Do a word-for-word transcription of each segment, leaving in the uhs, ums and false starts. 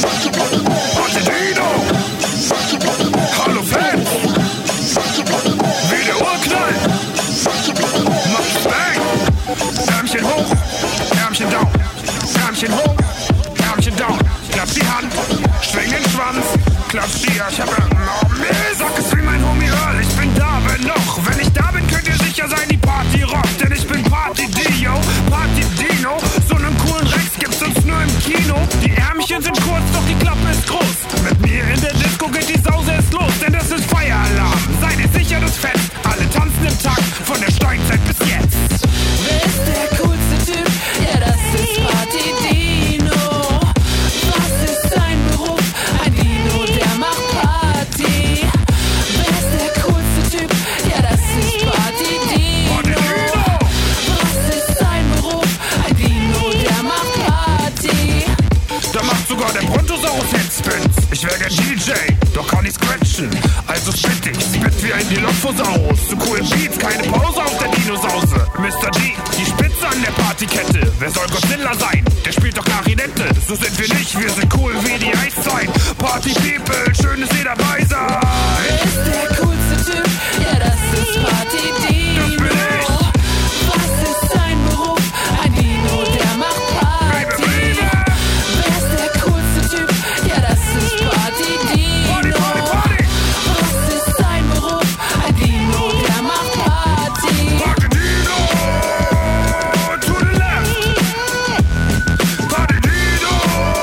Dino! Hallo Fans! Wie der Urknall! Macht Bang! Ärmchen hoch, Ärmchen down. Ärmchen hoch, Ärmchen down. Klatsch die Hand, schwing den Schwanz. Klatsch die, ich hab oh nee, sag es wie mein Homie Earl. Ich bin da, wenn noch. Wenn ich da bin, könnt ihr sicher sein, die Party rockt. Denn ich bin Party Dio, Party Dino. So einen coolen Rex gibt's uns nur im Kino. Die Ärmchen sind kurz, doch die Klappe ist groß. Mit mir in der Disco geht die Sause erst los. Denn das ist Feieralarm, seid ihr sicher, das Fest. Alle tanzen im Takt, von der Steinzeit bis jetzt. Wer ist der coolste Typ? Ja, das ist Party Dino. Was ist sein Beruf? Ein Dino, der macht Party. Wer ist der coolste Typ? Ja, das ist Party Dino. Was ist sein Beruf? Ein Dino, der macht Party. Da macht sogar der Brontosaurus Headspins. Ich wär gern D J, doch kann ich scratchen. Also spit ich, spit wie ein Dilophosaurus. Zu coolen Beats, keine Pause auf der Dinosause. Mister G, die Spitze an der Partykette. Wer soll Godzilla sein? Der spielt doch Klarinette. So sind wir nicht, wir sind cool wie die Eiszeit. Party People, schön, dass ihr dabei seid. Wer ist der coolste Typ? Ja, das ist Party Dino. Das bin ich. Was ist sein Beruf? Ein Dino, der macht Party. Baby, baby. Wer ist der coolste Typ? Ja, das ist Party Dino. Party, Party, Party. Was ist sein Beruf? Ein Dino, der macht Party. Party Dino, to the left. Party Dino,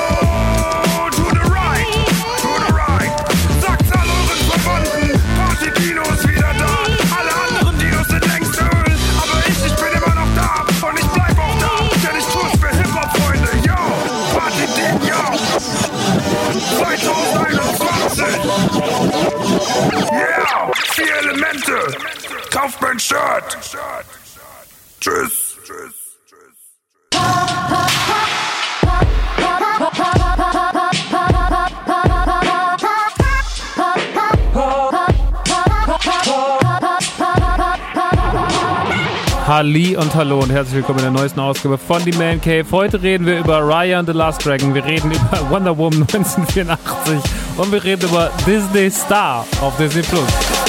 to the right. To the right. Sagt's all euren Verwandten, Party Dino ist wieder da. Alle anderen Dinos sind längst öl. Aber ich, ich bin immer noch da. Und ich bleib auch da. Denn ich tu's für Hip-Hop-Freunde. Yo, Party Dino. zwanzig einundzwanzig. Yeah, vier Elemente. Kauft mein Shirt. Tschüss. Tschüss. Halli und hallo und herzlich willkommen in der neuesten Ausgabe von The Man Cave. Heute reden wir über Raya and the Last Dragon, wir reden über Wonder Woman neunzehnhundertvierundachtzig und wir reden über Disney Star auf Disney Plus.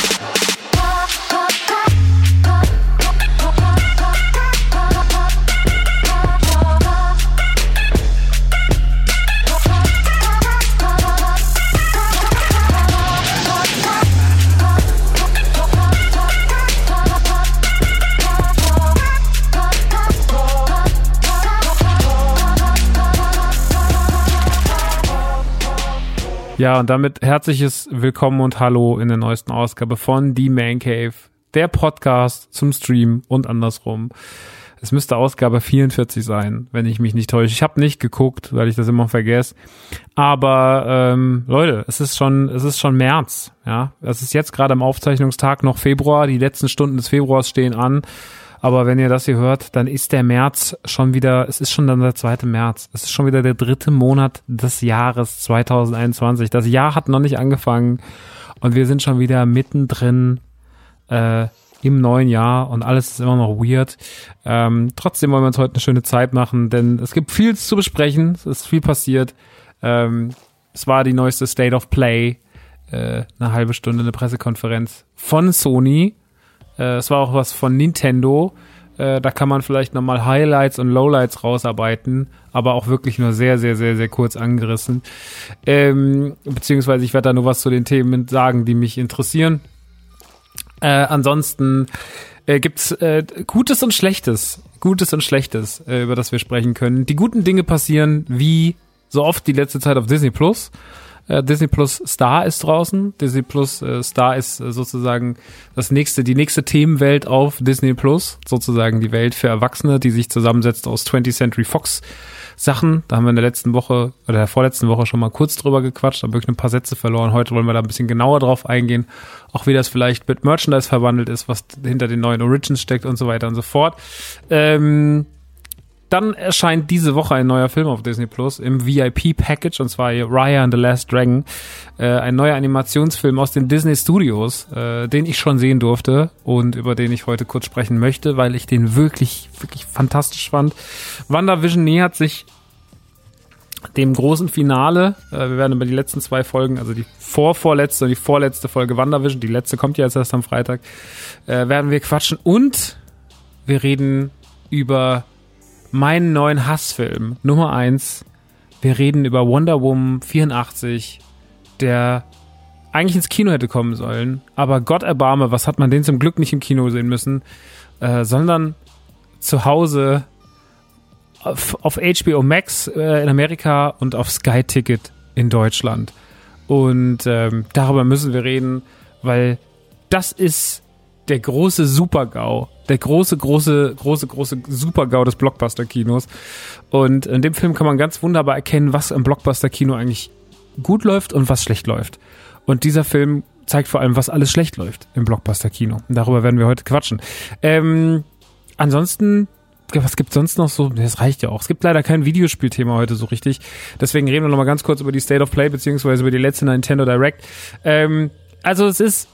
Ja, und damit herzliches Willkommen und Hallo in der neuesten Ausgabe von The Man Cave, der Podcast zum Stream und andersrum. Es müsste Ausgabe vierundvierzig sein, wenn ich mich nicht täusche. Ich habe nicht geguckt, weil ich das immer vergesse. Aber ähm, Leute, es ist schon, es ist schon März. Ja, es ist jetzt gerade am Aufzeichnungstag noch Februar. Die letzten Stunden des Februars stehen an. Aber wenn ihr das hier hört, dann ist der März schon wieder, es ist schon dann der zweite März. Es ist schon wieder der dritte Monat des Jahres zwanzig einundzwanzig. Das Jahr hat noch nicht angefangen und wir sind schon wieder mittendrin äh, im neuen Jahr und alles ist immer noch weird. Ähm, trotzdem wollen wir uns heute eine schöne Zeit machen, denn es gibt viel zu besprechen. Es ist viel passiert. Ähm, es war die neueste State of Play, äh, eine halbe Stunde, eine Pressekonferenz von Sony. Äh, es war auch was von Nintendo. Äh, da kann man vielleicht nochmal Highlights und Lowlights rausarbeiten, aber auch wirklich nur sehr, sehr, sehr, sehr kurz angerissen. Ähm, beziehungsweise ich werde da nur was zu den Themen sagen, die mich interessieren. Äh, ansonsten äh, gibt's äh, Gutes und Schlechtes. Gutes und Schlechtes, äh, über das wir sprechen können. Die guten Dinge passieren wie so oft die letzte Zeit auf Disney Plus. Uh, Disney Plus Star ist draußen. Disney Plus uh, Star ist uh, sozusagen das nächste, die nächste Themenwelt auf Disney Plus. Sozusagen die Welt für Erwachsene, die sich zusammensetzt aus twentieth Century Fox Sachen. Da haben wir in der letzten Woche oder der vorletzten Woche schon mal kurz drüber gequatscht, haben wirklich ein paar Sätze verloren. Heute wollen wir da ein bisschen genauer drauf eingehen. Auch wie das vielleicht mit Merchandise verwandelt ist, was hinter den neuen Origins steckt und so weiter und so fort. Ähm, Dann erscheint diese Woche ein neuer Film auf Disney Plus im V I P-Package, und zwar Raya and the Last Dragon. Äh, ein neuer Animationsfilm aus den Disney Studios, äh, den ich schon sehen durfte und über den ich heute kurz sprechen möchte, weil ich den wirklich, wirklich fantastisch fand. WandaVision nähert sich dem großen Finale. Äh, wir werden über die letzten zwei Folgen, also die vorvorletzte und die vorletzte Folge WandaVision, die letzte kommt ja jetzt erst am Freitag, äh, werden wir quatschen und wir reden über meinen neuen Hassfilm Nummer eins. Wir reden über Wonder Woman vierundachtzig, der eigentlich ins Kino hätte kommen sollen, aber Gott erbarme, was hat man den zum Glück nicht im Kino sehen müssen, äh, sondern zu Hause auf, auf H B O Max äh, in Amerika und auf Sky Ticket in Deutschland. Und ähm, darüber müssen wir reden, weil das ist der große Super-GAU, der große, große, große, große Super-GAU des Blockbuster-Kinos. Und in dem Film kann man ganz wunderbar erkennen, was im Blockbuster-Kino eigentlich gut läuft und was schlecht läuft. Und dieser Film zeigt vor allem, was alles schlecht läuft im Blockbuster-Kino. Und darüber werden wir heute quatschen. Ähm, ansonsten, was gibt's sonst noch so? Das reicht ja auch. Es gibt leider kein Videospielthema heute so richtig. Deswegen reden wir noch mal ganz kurz über die State of Play beziehungsweise über die letzte Nintendo Direct. Ähm, also es ist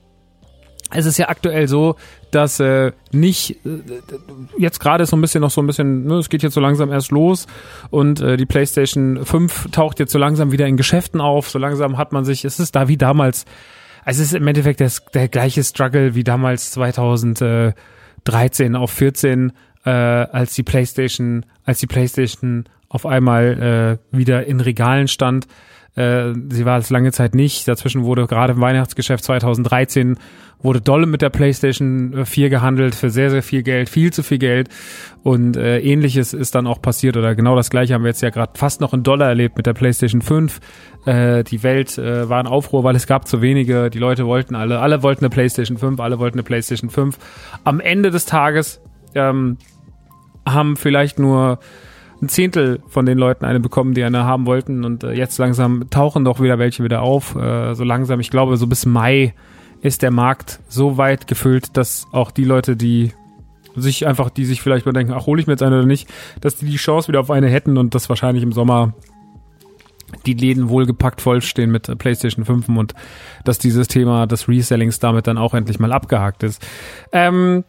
Es ist ja aktuell so, dass äh, nicht, äh, jetzt gerade ist so ein bisschen noch so ein bisschen, ne, es geht jetzt so langsam erst los und äh, die PlayStation fünf taucht jetzt so langsam wieder in Geschäften auf, so langsam hat man sich, es ist da wie damals, also es ist im Endeffekt das, der gleiche Struggle wie damals zweitausenddreizehn auf vierzehn, äh, als die PlayStation, als die PlayStation auf einmal äh, wieder in Regalen stand. Äh, sie war es lange Zeit nicht. Dazwischen wurde gerade im Weihnachtsgeschäft zweitausenddreizehn wurde dolle mit der PlayStation vier gehandelt für sehr, sehr viel Geld, viel zu viel Geld und äh, Ähnliches ist dann auch passiert oder genau das Gleiche haben wir jetzt ja gerade fast noch in Dollar erlebt mit der PlayStation fünf. Äh, die Welt äh, war in Aufruhr, weil es gab zu wenige. Die Leute wollten alle, alle wollten eine PlayStation fünf, alle wollten eine PlayStation fünf. Am Ende des Tages ähm, haben vielleicht nur ein Zehntel von den Leuten eine bekommen, die eine haben wollten und äh, jetzt langsam tauchen doch wieder welche wieder auf. Äh, so langsam, ich glaube, so bis Mai ist der Markt so weit gefüllt, dass auch die Leute, die sich einfach, die sich vielleicht mal denken, ach, hole ich mir jetzt eine oder nicht, dass die die Chance wieder auf eine hätten und dass wahrscheinlich im Sommer die Läden wohlgepackt vollstehen mit PlayStation fünf und dass dieses Thema des Resellings damit dann auch endlich mal abgehakt ist. Ähm,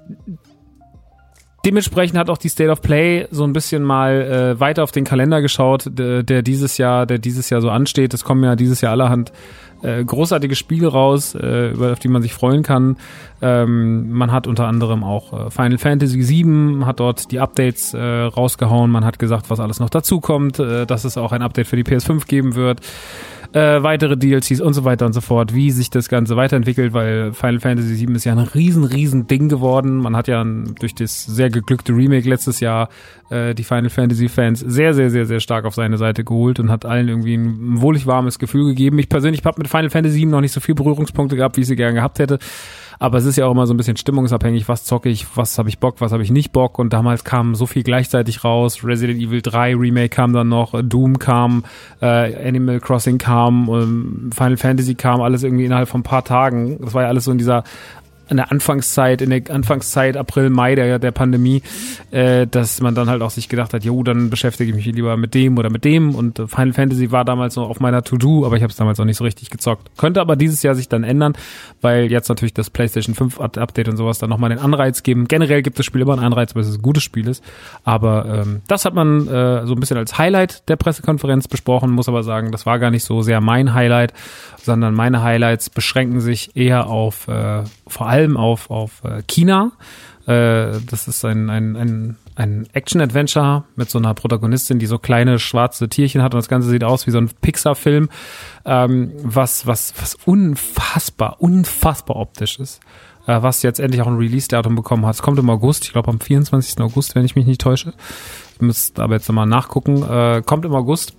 Dementsprechend hat auch die State of Play so ein bisschen mal äh, weiter auf den Kalender geschaut, der, der dieses Jahr, der dieses Jahr so ansteht. Es kommen ja dieses Jahr allerhand äh, großartige Spiele raus, äh, über auf die man sich freuen kann. Ähm, man hat unter anderem auch äh, Final Fantasy sieben, hat dort die Updates äh, rausgehauen. Man hat gesagt, was alles noch dazukommt, äh, dass es auch ein Update für die P S fünf geben wird. Äh, weitere D L Cs und so weiter und so fort, wie sich das Ganze weiterentwickelt, weil Final Fantasy sieben ist ja ein riesen, riesen Ding geworden. Man hat ja durch das sehr geglückte Remake letztes Jahr äh, die Final Fantasy Fans sehr, sehr, sehr, sehr stark auf seine Seite geholt und hat allen irgendwie ein wohlig warmes Gefühl gegeben. Ich persönlich habe mit Final Fantasy sieben noch nicht so viel Berührungspunkte gehabt, wie ich sie gerne gehabt hätte. Aber es ist ja auch immer so ein bisschen stimmungsabhängig, was zocke ich, was habe ich Bock, was habe ich nicht Bock. Und damals kam so viel gleichzeitig raus. Resident Evil drei Remake kam dann noch, Doom kam, äh, Animal Crossing kam, ähm, Final Fantasy kam, alles irgendwie innerhalb von ein paar Tagen. Das war ja alles so in dieser in der Anfangszeit, in der Anfangszeit April, Mai der, der Pandemie, äh, dass man dann halt auch sich gedacht hat, jo, dann beschäftige ich mich lieber mit dem oder mit dem und äh, Final Fantasy war damals noch auf meiner To-Do, aber ich habe es damals noch nicht so richtig gezockt. Könnte aber dieses Jahr sich dann ändern, weil jetzt natürlich das PlayStation fünf Update und sowas dann nochmal den Anreiz geben. Generell gibt das Spiel immer einen Anreiz, weil es ein gutes Spiel ist, aber ähm, das hat man äh, so ein bisschen als Highlight der Pressekonferenz besprochen, muss aber sagen, das war gar nicht so sehr mein Highlight, sondern meine Highlights beschränken sich eher auf äh, vor allem auf auf äh, China. Äh, das ist ein ein ein ein Action-Adventure mit so einer Protagonistin, die so kleine schwarze Tierchen hat und das Ganze sieht aus wie so ein Pixar-Film, ähm, was was was unfassbar unfassbar optisch ist. Äh, was jetzt endlich auch ein Release-Datum bekommen hat. Es kommt im August, ich glaube am vierundzwanzigsten August, wenn ich mich nicht täusche. Ich müsste aber jetzt nochmal nachgucken. Äh, kommt im August.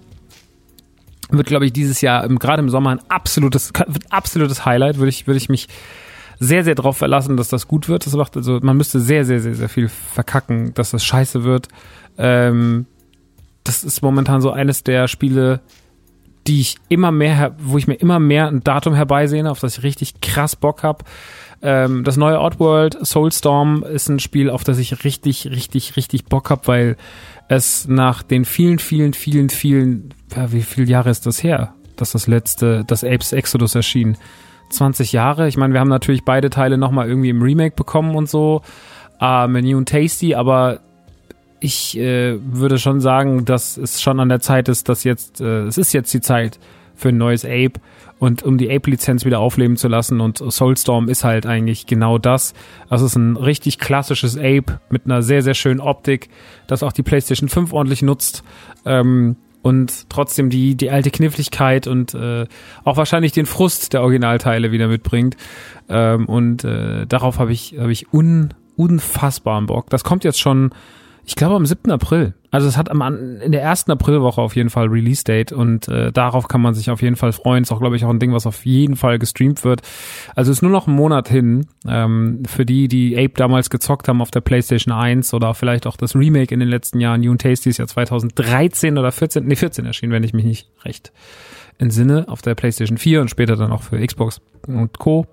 Wird, glaube ich, dieses Jahr, gerade im Sommer, ein absolutes, absolutes Highlight. Würde ich, würde ich mich sehr, sehr drauf verlassen, dass das gut wird. Das macht, also, man müsste sehr, sehr, sehr, sehr viel verkacken, dass das scheiße wird. Ähm, das ist momentan so eines der Spiele, die ich immer mehr, wo ich mir immer mehr ein Datum herbeisehne, auf das ich richtig krass Bock habe. Ähm, das neue Oddworld, Soulstorm, ist ein Spiel, auf das ich richtig, richtig, richtig Bock habe, weil es nach den vielen, vielen, vielen, vielen, ja, wie viele Jahre ist das her, dass das letzte, das Apes Exodus erschien? zwanzig Jahre. Ich meine, wir haben natürlich beide Teile nochmal irgendwie im Remake bekommen und so, äh, mit New und Tasty, aber ich äh, würde schon sagen, dass es schon an der Zeit ist, dass jetzt, äh, es ist jetzt die Zeit für ein neues Ape und um die Ape-Lizenz wieder aufleben zu lassen und Soulstorm ist halt eigentlich genau das. Also es ist ein richtig klassisches Ape mit einer sehr, sehr schönen Optik, das auch die PlayStation fünf ordentlich nutzt ähm, und trotzdem die die alte Kniffligkeit und äh, auch wahrscheinlich den Frust der Originalteile wieder mitbringt ähm, und äh, darauf habe ich, hab ich un, unfassbaren Bock. Das kommt jetzt schon, ich glaube am siebten April. Also es hat am in der ersten Aprilwoche auf jeden Fall Release-Date und äh, darauf kann man sich auf jeden Fall freuen. Ist auch, glaube ich, auch ein Ding, was auf jeden Fall gestreamt wird. Also es ist nur noch ein Monat hin. Ähm, für die, die Ape damals gezockt haben auf der PlayStation eins oder vielleicht auch das Remake in den letzten Jahren. New and Tasty ist ja zwanzig dreizehn oder vierzehn, nee vierzehn erschienen, wenn ich mich nicht recht entsinne, auf der PlayStation vier und später dann auch für Xbox und Co.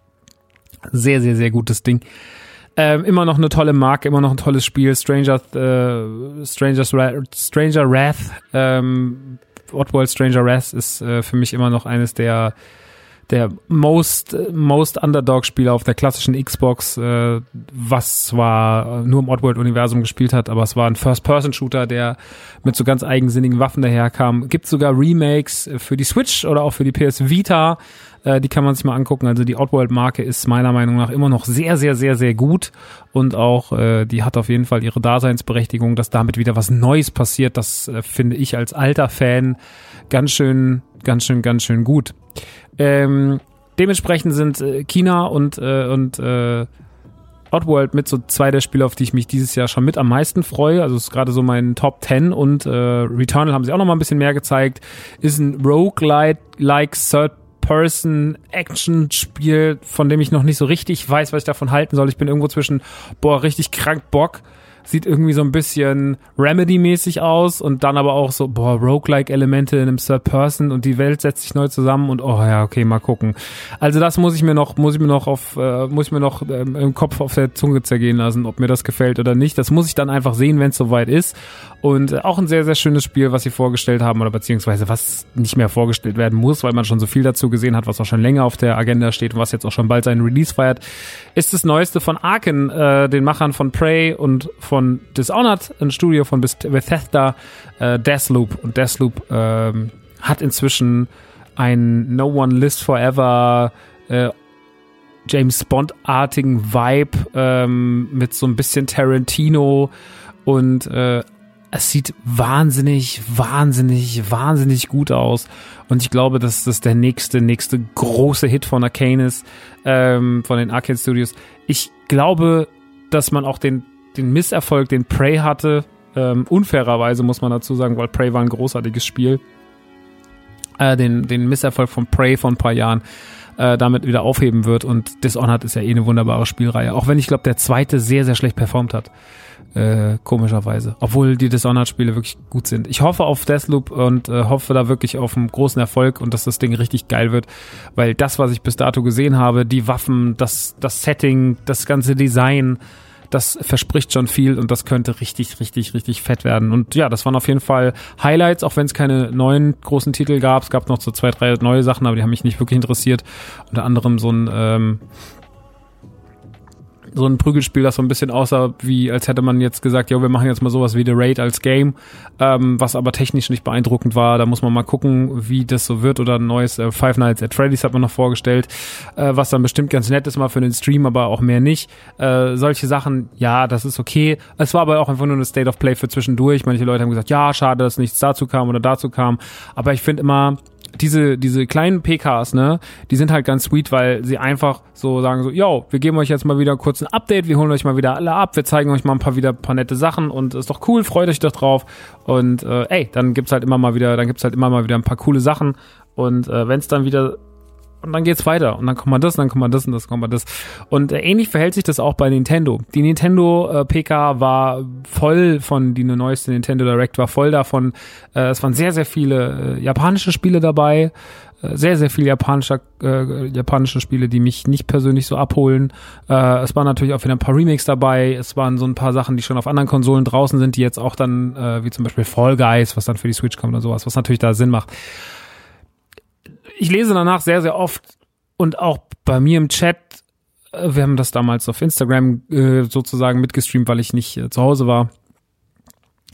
Sehr, sehr, sehr gutes Ding. Ähm, immer noch eine tolle Marke, immer noch ein tolles Spiel. Stranger, äh, Stranger's Ra- Stranger Wrath, ähm, Oddworld Stranger Wrath ist äh, für mich immer noch eines der der most most Underdog-Spieler auf der klassischen Xbox, äh, was zwar nur im Oddworld-Universum gespielt hat, aber es war ein First-Person-Shooter, der mit so ganz eigensinnigen Waffen daherkam. Gibt sogar Remakes für die Switch oder auch für die P S Vita. Äh, die kann man sich mal angucken. Also die Oddworld-Marke ist meiner Meinung nach immer noch sehr, sehr, sehr, sehr gut und auch äh, die hat auf jeden Fall ihre Daseinsberechtigung, dass damit wieder was Neues passiert. Das äh, finde ich als alter Fan ganz schön, ganz schön, ganz schön gut. Ähm, dementsprechend sind äh, China und äh, und äh, Oddworld mit so zwei der Spiele, auf die ich mich dieses Jahr schon mit am meisten freue. Also es ist gerade so mein Top zehn und äh, Returnal haben sie auch noch mal ein bisschen mehr gezeigt. Ist ein Roguelike Third-Person-Action-Spiel, von dem ich noch nicht so richtig weiß, was ich davon halten soll. Ich bin irgendwo zwischen, boah, richtig krank Bock. Sieht irgendwie so ein bisschen Remedy-mäßig aus und dann aber auch so, boah, Roguelike-Elemente in einem Third Person und die Welt setzt sich neu zusammen und oh ja, okay, mal gucken. Also das muss ich mir noch, muss ich mir noch auf, äh, muss ich mir noch ähm, im Kopf auf der Zunge zergehen lassen, ob mir das gefällt oder nicht. Das muss ich dann einfach sehen, wenn es soweit ist. Und äh, auch ein sehr, sehr schönes Spiel, was sie vorgestellt haben oder beziehungsweise was nicht mehr vorgestellt werden muss, weil man schon so viel dazu gesehen hat, was auch schon länger auf der Agenda steht und was jetzt auch schon bald seinen Release feiert, ist das Neueste von Arken, äh, den Machern von Prey und von Dishonored, ein Studio von Bethesda, äh, Deathloop. Und Deathloop ähm, hat inzwischen einen No One Lives Forever äh, James Bond-artigen Vibe ähm, mit so ein bisschen Tarantino und äh, es sieht wahnsinnig, wahnsinnig, wahnsinnig gut aus. Und ich glaube, dass das der nächste, nächste große Hit von Arcane ist, ähm, von den Arcane Studios. Ich glaube, dass man auch den, den Misserfolg, den Prey hatte, ähm, unfairerweise muss man dazu sagen, weil Prey war ein großartiges Spiel, äh, den, den Misserfolg von Prey vor ein paar Jahren äh, damit wieder aufheben wird. Und Dishonored ist ja eh eine wunderbare Spielreihe. Auch wenn ich glaube, der zweite sehr, sehr schlecht performt hat. Äh, komischerweise. Obwohl die Dishonored-Spiele wirklich gut sind. Ich hoffe auf Deathloop und äh, hoffe da wirklich auf einen großen Erfolg und dass das Ding richtig geil wird, weil das, was ich bis dato gesehen habe, die Waffen, das, das Setting, das ganze Design, das verspricht schon viel und das könnte richtig, richtig, richtig fett werden. Und ja, das waren auf jeden Fall Highlights, auch wenn es keine neuen großen Titel gab. Es gab noch so zwei, drei neue Sachen, aber die haben mich nicht wirklich interessiert. Unter anderem so ein ähm, so ein Prügelspiel, das so ein bisschen aussah, wie als hätte man jetzt gesagt, ja, wir machen jetzt mal sowas wie The Raid als Game, ähm, was aber technisch nicht beeindruckend war. Da muss man mal gucken, wie das so wird. Oder ein neues äh, Five Nights at Freddy's hat man noch vorgestellt, äh, was dann bestimmt ganz nett ist mal für den Stream, aber auch mehr nicht. Äh, solche Sachen, ja, das ist okay. Es war aber auch einfach nur eine State of Play für zwischendurch. Manche Leute haben gesagt, ja, schade, dass nichts dazu kam oder dazu kam. Aber ich finde immer, diese diese kleinen P Ks, ne, die sind halt ganz sweet, weil sie einfach so sagen so, yo, wir geben euch jetzt mal wieder kurz ein Update, wir holen euch mal wieder alle ab, wir zeigen euch mal ein paar wieder ein paar nette Sachen und ist doch cool, freut euch doch drauf und äh, ey, dann gibt's halt immer mal wieder, dann gibt's halt immer mal wieder ein paar coole Sachen und äh, wenn es dann wieder und dann geht's weiter und dann kommt man das, und dann kommt man das und das kommt man das und äh, ähnlich verhält sich das auch bei Nintendo. Die Nintendo äh, P K war voll von, die neueste Nintendo Direct war voll davon, äh, es waren sehr, sehr viele äh, japanische Spiele dabei, äh, sehr, sehr viele japanische, äh, japanische Spiele, die mich nicht persönlich so abholen. Äh, es waren natürlich auch wieder ein paar Remakes dabei, es waren so ein paar Sachen, die schon auf anderen Konsolen draußen sind, die jetzt auch dann, äh, wie zum Beispiel Fall Guys, was dann für die Switch kommt oder sowas, was natürlich da Sinn macht. Ich lese danach sehr, sehr oft und auch bei mir im Chat, wir haben das damals auf Instagram äh, sozusagen mitgestreamt, weil ich nicht äh, zu Hause war,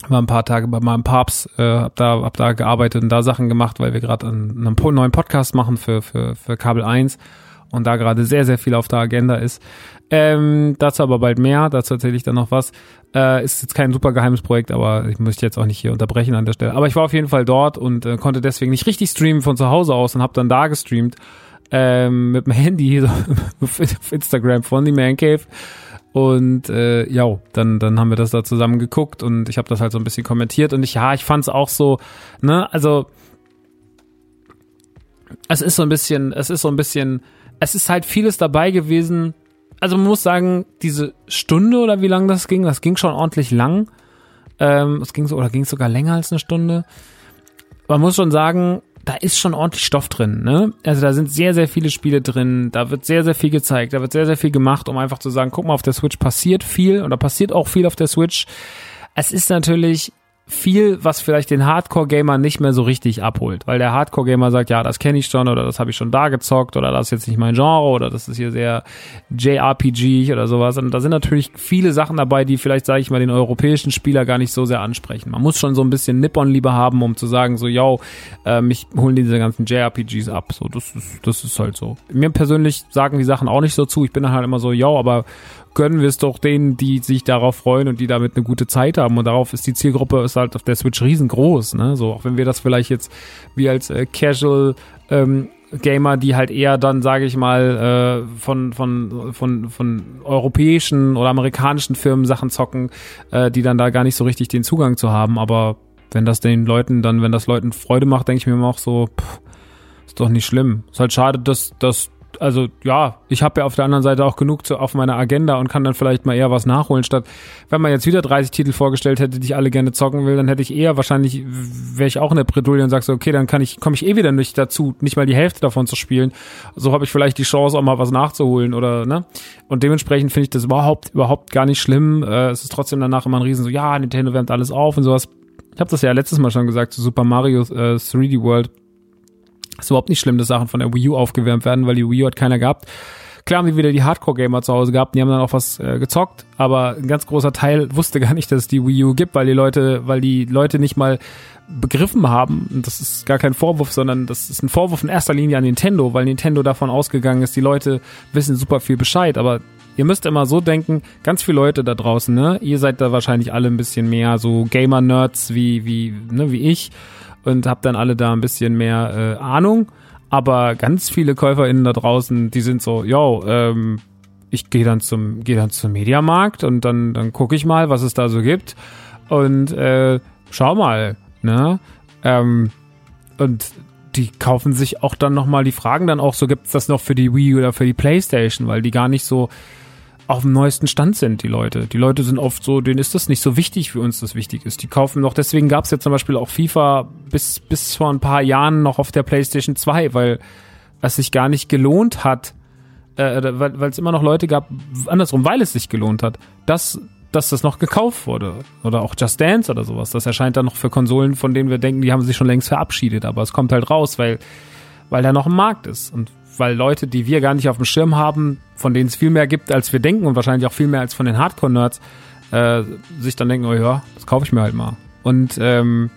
war ein paar Tage bei meinem Papst, äh, hab da hab da gearbeitet und da Sachen gemacht, weil wir gerade einen, einen neuen Podcast machen für für für Kabel eins und da gerade sehr sehr viel auf der Agenda ist. Ähm, dazu aber bald mehr, dazu erzähle ich dann noch was. Äh, ist jetzt kein super geheimes Projekt, aber ich möchte jetzt auch nicht hier unterbrechen an der Stelle. Aber ich war auf jeden Fall dort und äh, konnte deswegen nicht richtig streamen von zu Hause aus und habe dann da gestreamt ähm, mit dem Handy so, auf Instagram von The Man Cave. Und äh, ja, dann dann haben wir das da zusammen geguckt und ich habe das halt so ein bisschen kommentiert und ich ja, ich fand's auch so, ne, also es ist so ein bisschen, es ist so ein bisschen, es ist halt vieles dabei gewesen. Also man muss sagen, diese Stunde oder wie lang das ging, das ging schon ordentlich lang. Ähm, es ging so oder ging sogar länger als eine Stunde. Man muss schon sagen, da ist schon ordentlich Stoff drin, ne? Also da sind sehr, sehr viele Spiele drin, da wird sehr, sehr viel gezeigt, da wird sehr, sehr viel gemacht, um einfach zu sagen, guck mal, auf der Switch passiert viel und da passiert auch viel auf der Switch. Es ist natürlich viel, was vielleicht den Hardcore-Gamer nicht mehr so richtig abholt, weil der Hardcore-Gamer sagt, ja, das kenne ich schon oder das habe ich schon da gezockt oder das ist jetzt nicht mein Genre oder das ist hier sehr J R P G oder sowas. Und da sind natürlich viele Sachen dabei, die vielleicht, sage ich mal, den europäischen Spieler gar nicht so sehr ansprechen. Man muss schon so ein bisschen Nippon-Liebe haben, um zu sagen, so, yo, äh, mich holen diese ganzen J R P Gs ab. So, das ist, das ist halt so. Mir persönlich sagen die Sachen auch nicht so zu. Ich bin dann halt immer so, yo, aber gönnen wir es doch denen, die sich darauf freuen und die damit eine gute Zeit haben. Und darauf ist die Zielgruppe, ist halt auf der Switch riesengroß, ne? So, auch wenn wir das vielleicht jetzt wie als äh, Casual ähm, Gamer, die halt eher dann, sage ich mal, äh, von von von von europäischen oder amerikanischen Firmen Sachen zocken, äh, die dann da gar nicht so richtig den Zugang zu haben. Aber wenn das den Leuten dann, wenn das Leuten Freude macht, denke ich mir immer auch so, pff, ist doch nicht schlimm. Ist halt schade, dass dass also ja, ich habe ja auf der anderen Seite auch genug zu, auf meiner Agenda und kann dann vielleicht mal eher was nachholen, statt wenn man jetzt wieder dreißig Titel vorgestellt hätte, die ich alle gerne zocken will, dann hätte ich eher wahrscheinlich, wäre ich auch in der Bredouille und sag so, okay, dann kann ich, komme ich eh wieder nicht dazu, nicht mal die Hälfte davon zu spielen. So habe ich vielleicht die Chance, auch mal was nachzuholen oder, ne? Und dementsprechend finde ich das überhaupt, überhaupt gar nicht schlimm. Äh, es ist trotzdem danach immer ein Riesen so, ja, Nintendo wärmt alles auf und sowas. Ich habe das ja letztes Mal schon gesagt zu Super Mario äh, drei D World. Ist überhaupt nicht schlimm, dass Sachen von der Wii U aufgewärmt werden, weil die Wii U hat keiner gehabt. Klar haben die wieder die Hardcore-Gamer zu Hause gehabt, die haben dann auch was äh, gezockt, aber ein ganz großer Teil wusste gar nicht, dass es die Wii U gibt, weil die Leute, weil die Leute nicht mal begriffen haben, und das ist gar kein Vorwurf, sondern das ist ein Vorwurf in erster Linie an Nintendo, weil Nintendo davon ausgegangen ist, die Leute wissen super viel Bescheid, aber ihr müsst immer so denken, ganz viele Leute da draußen, ne, ihr seid da wahrscheinlich alle ein bisschen mehr so Gamer-Nerds wie, wie, ne, wie ich, und habt dann alle da ein bisschen mehr äh, Ahnung, aber ganz viele KäuferInnen da draußen, die sind so, yo, ähm, ich gehe dann zum gehe dann zum Mediamarkt und dann dann gucke ich mal, was es da so gibt und äh, schau mal, ne, ähm, und die kaufen sich auch dann nochmal, die fragen dann auch so, gibt's das noch für die Wii oder für die Playstation, weil die gar nicht so auf dem neuesten Stand sind, die Leute. Die Leute sind oft so, denen ist das nicht so wichtig, wie uns das wichtig ist. Die kaufen noch, deswegen gab es ja zum Beispiel auch FIFA bis bis vor ein paar Jahren noch auf der PlayStation zwei, weil es sich gar nicht gelohnt hat, äh, weil es immer noch Leute gab, andersrum, weil es sich gelohnt hat, dass, dass das noch gekauft wurde. Oder auch Just Dance oder sowas. Das erscheint dann noch für Konsolen, von denen wir denken, die haben sich schon längst verabschiedet, aber es kommt halt raus, weil, weil da noch ein Markt ist. Und weil Leute, die wir gar nicht auf dem Schirm haben, von denen es viel mehr gibt, als wir denken und wahrscheinlich auch viel mehr als von den Hardcore-Nerds, äh, sich dann denken, oh ja, das kaufe ich mir halt mal. Und ähm,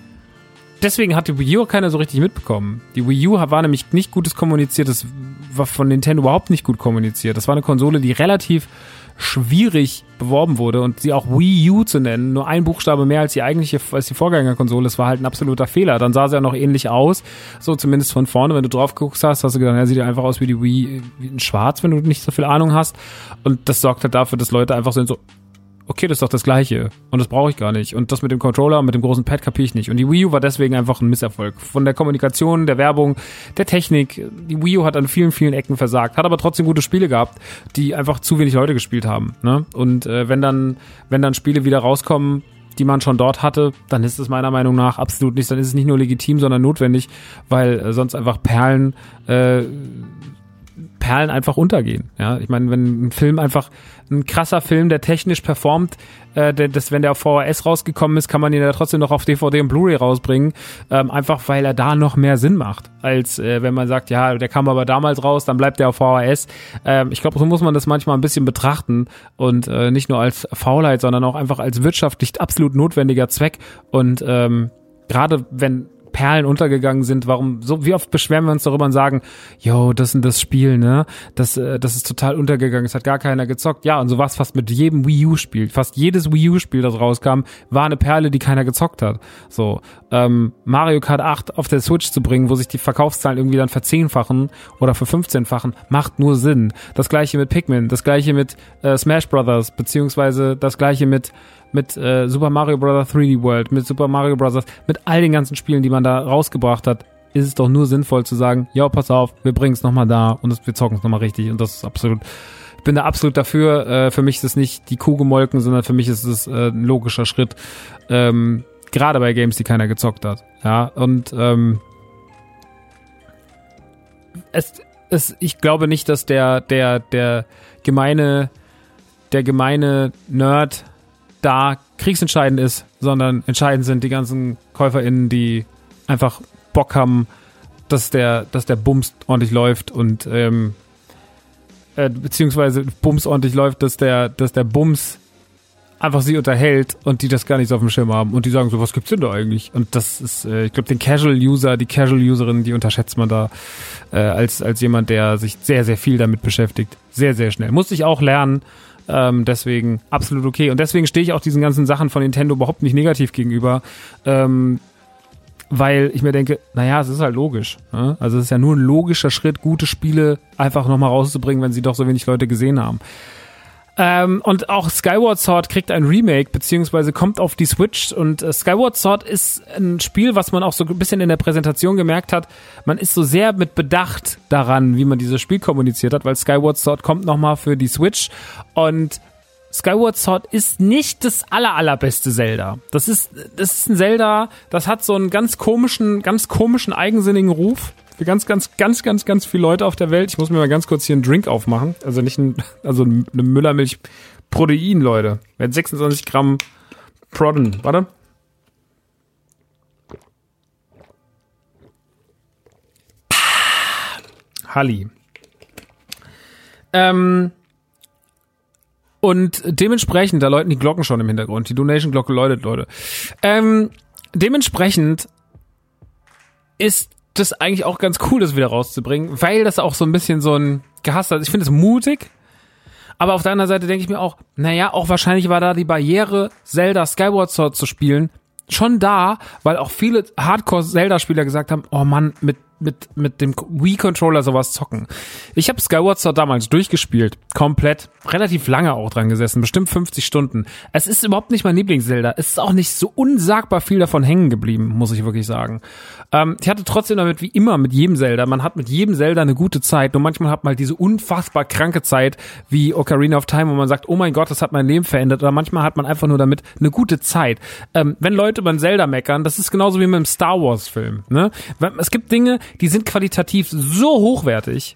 deswegen hat die Wii U auch keiner so richtig mitbekommen. Die Wii U war nämlich nicht gutes kommuniziert, das war von Nintendo überhaupt nicht gut kommuniziert. Das war eine Konsole, die relativ schwierig beworben wurde und sie auch Wii U zu nennen, nur ein Buchstabe mehr als die eigentliche, als die Vorgängerkonsole, das war halt ein absoluter Fehler. Dann sah sie ja noch ähnlich aus, so zumindest von vorne, wenn du drauf geguckt hast, hast du gedacht, ja, sieht ja einfach aus wie die Wii, wie in schwarz, wenn du nicht so viel Ahnung hast, und das sorgt halt dafür, dass Leute einfach sind so, okay, das ist doch das Gleiche und das brauche ich gar nicht und das mit dem Controller und mit dem großen Pad kapiere ich nicht und die Wii U war deswegen einfach ein Misserfolg. Von der Kommunikation, der Werbung, der Technik, die Wii U hat an vielen, vielen Ecken versagt, hat aber trotzdem gute Spiele gehabt, die einfach zu wenig Leute gespielt haben, ne? Und äh, wenn dann wenn dann Spiele wieder rauskommen, die man schon dort hatte, dann ist es meiner Meinung nach absolut nicht, dann ist es nicht nur legitim, sondern notwendig, weil äh, sonst einfach Perlen äh, Perlen einfach untergehen. Ja, ich meine, wenn ein Film einfach ein krasser Film, der technisch performt, äh, der, das, wenn der auf V H S rausgekommen ist, kann man ihn ja trotzdem noch auf D V D und Blu-ray rausbringen, ähm, einfach weil er da noch mehr Sinn macht, als äh, wenn man sagt, ja, der kam aber damals raus, dann bleibt der auf V H S. Ähm, ich glaube, so muss man das manchmal ein bisschen betrachten und äh, nicht nur als Faulheit, sondern auch einfach als wirtschaftlich absolut notwendiger Zweck. Und ähm, gerade wenn Perlen untergegangen sind, warum, so, wie oft beschweren wir uns darüber und sagen, yo, das und das Spiel, ne, das, äh, das ist total untergegangen, es hat gar keiner gezockt. Ja, und so war es fast mit jedem Wii U-Spiel. Fast jedes Wii U-Spiel, das rauskam, war eine Perle, die keiner gezockt hat. So, ähm, Mario Kart acht auf der Switch zu bringen, wo sich die Verkaufszahlen irgendwie dann verzehnfachen oder verfünfzehnfachen, macht nur Sinn. Das gleiche mit Pikmin, das gleiche mit äh, Smash Brothers, beziehungsweise das gleiche mit mit äh, Super Mario Bros. drei D World, mit Super Mario Bros., mit all den ganzen Spielen, die man da rausgebracht hat, ist es doch nur sinnvoll zu sagen, ja, pass auf, wir bringen es nochmal da und das, wir zocken es nochmal richtig. Und das ist absolut, ich bin da absolut dafür. Äh, für mich ist es nicht die Kuh gemolken, sondern für mich ist es äh, ein logischer Schritt. Ähm, gerade bei Games, die keiner gezockt hat. Ja, und ähm, es, es, ich glaube nicht, dass der, der, der gemeine, der gemeine Nerd da kriegsentscheidend ist, sondern entscheidend sind die ganzen KäuferInnen, die einfach Bock haben, dass der, dass der Bums ordentlich läuft und ähm, äh, beziehungsweise Bums ordentlich läuft, dass der, dass der Bums einfach sie unterhält und die das gar nicht so auf dem Schirm haben und die sagen so, was gibt's denn da eigentlich? Und das ist, äh, ich glaube, den Casual-User, die Casual-Userin, die unterschätzt man da äh, als, als jemand, der sich sehr, sehr viel damit beschäftigt. Sehr, sehr schnell. Musste ich auch lernen. Ähm, deswegen absolut okay. Und deswegen stehe ich auch diesen ganzen Sachen von Nintendo überhaupt nicht negativ gegenüber, ähm, weil ich mir denke, naja, es ist halt logisch. Ne? Also es ist ja nur ein logischer Schritt, gute Spiele einfach nochmal rauszubringen, wenn sie doch so wenig Leute gesehen haben. Ähm, und auch Skyward Sword kriegt ein Remake, beziehungsweise kommt auf die Switch und äh, Skyward Sword ist ein Spiel, was man auch so ein bisschen in der Präsentation gemerkt hat, man ist so sehr mit Bedacht daran, wie man dieses Spiel kommuniziert hat, weil Skyward Sword kommt nochmal für die Switch und Skyward Sword ist nicht das aller, allerbeste Zelda. Das ist, das ist ein Zelda, das hat so einen ganz komischen, ganz komischen, eigensinnigen Ruf. Für ganz, ganz, ganz, ganz, ganz viele Leute auf der Welt. Ich muss mir mal ganz kurz hier einen Drink aufmachen. Also nicht ein, also eine Müllermilch Protein, Leute. Mit sechsundzwanzig Gramm Protein. Warte. Halli. Ähm, und dementsprechend, da läuten die Glocken schon im Hintergrund. Die Donation-Glocke läutet, Leute. Ähm, dementsprechend ist das eigentlich auch ganz cool, das wieder rauszubringen, weil das auch so ein bisschen so ein gehasst hat. Ich finde es mutig, aber auf der anderen Seite denke ich mir auch, naja, auch wahrscheinlich war da die Barriere, Zelda Skyward Sword zu spielen, schon da, weil auch viele Hardcore-Zelda-Spieler gesagt haben, oh Mann, mit mit mit dem Wii-Controller sowas zocken. Ich habe Skyward Sword damals durchgespielt, komplett, relativ lange auch dran gesessen, bestimmt fünfzig Stunden. Es ist überhaupt nicht mein Lieblings-Zelda. Es ist auch nicht so unsagbar viel davon hängen geblieben, muss ich wirklich sagen. Ähm, ich hatte trotzdem damit, wie immer, mit jedem Zelda, man hat mit jedem Zelda eine gute Zeit, nur manchmal hat man halt diese unfassbar kranke Zeit, wie Ocarina of Time, wo man sagt, oh mein Gott, das hat mein Leben verändert, oder manchmal hat man einfach nur damit eine gute Zeit. Ähm, wenn Leute über ein Zelda meckern, das ist genauso wie mit einem Star Wars Film, ne? Es gibt Dinge, die sind qualitativ so hochwertig,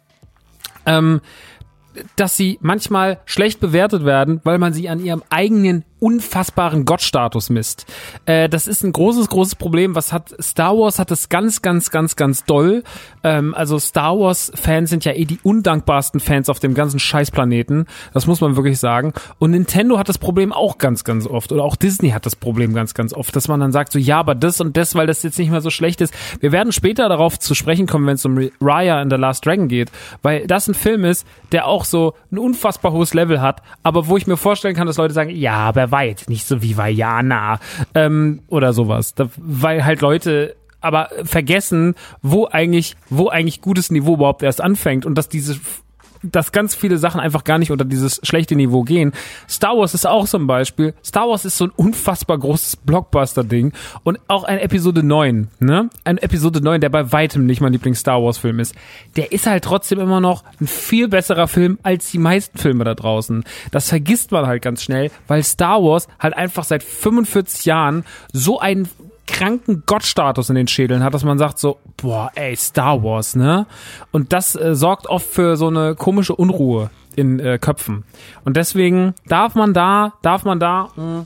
ähm, dass sie manchmal schlecht bewertet werden, weil man sie an ihrem eigenen unfassbaren Gottstatus misst. Äh, das ist ein großes, großes Problem. Was hat Star Wars hat es ganz, ganz, ganz, ganz doll. Ähm, also Star Wars Fans sind ja eh die undankbarsten Fans auf dem ganzen Scheißplaneten. Das muss man wirklich sagen. Und Nintendo hat das Problem auch ganz, ganz oft. Oder auch Disney hat das Problem ganz, ganz oft, dass man dann sagt so, ja, aber das und das, weil das jetzt nicht mehr so schlecht ist. Wir werden später darauf zu sprechen kommen, wenn es um Raya and the Last Dragon geht, weil das ein Film ist, der auch so ein unfassbar hohes Level hat, aber wo ich mir vorstellen kann, dass Leute sagen, ja, aber war jetzt nicht so wie Vajana ähm, oder sowas, da, weil halt Leute aber vergessen, wo eigentlich, wo eigentlich gutes Niveau überhaupt erst anfängt und dass diese dass ganz viele Sachen einfach gar nicht unter dieses schlechte Niveau gehen. Star Wars ist auch so ein Beispiel. Star Wars ist so ein unfassbar großes Blockbuster-Ding und auch ein Episode neun, ne? Ein Episode neun, der bei weitem nicht mein Lieblings-Star-Wars-Film ist. Der ist halt trotzdem immer noch ein viel besserer Film als die meisten Filme da draußen. Das vergisst man halt ganz schnell, weil Star Wars halt einfach seit fünfundvierzig Jahren so ein kranken Gottstatus in den Schädeln hat, dass man sagt so, boah, ey, Star Wars, ne? Und das äh, sorgt oft für so eine komische Unruhe in äh, Köpfen. Und deswegen darf man da, darf man da mh,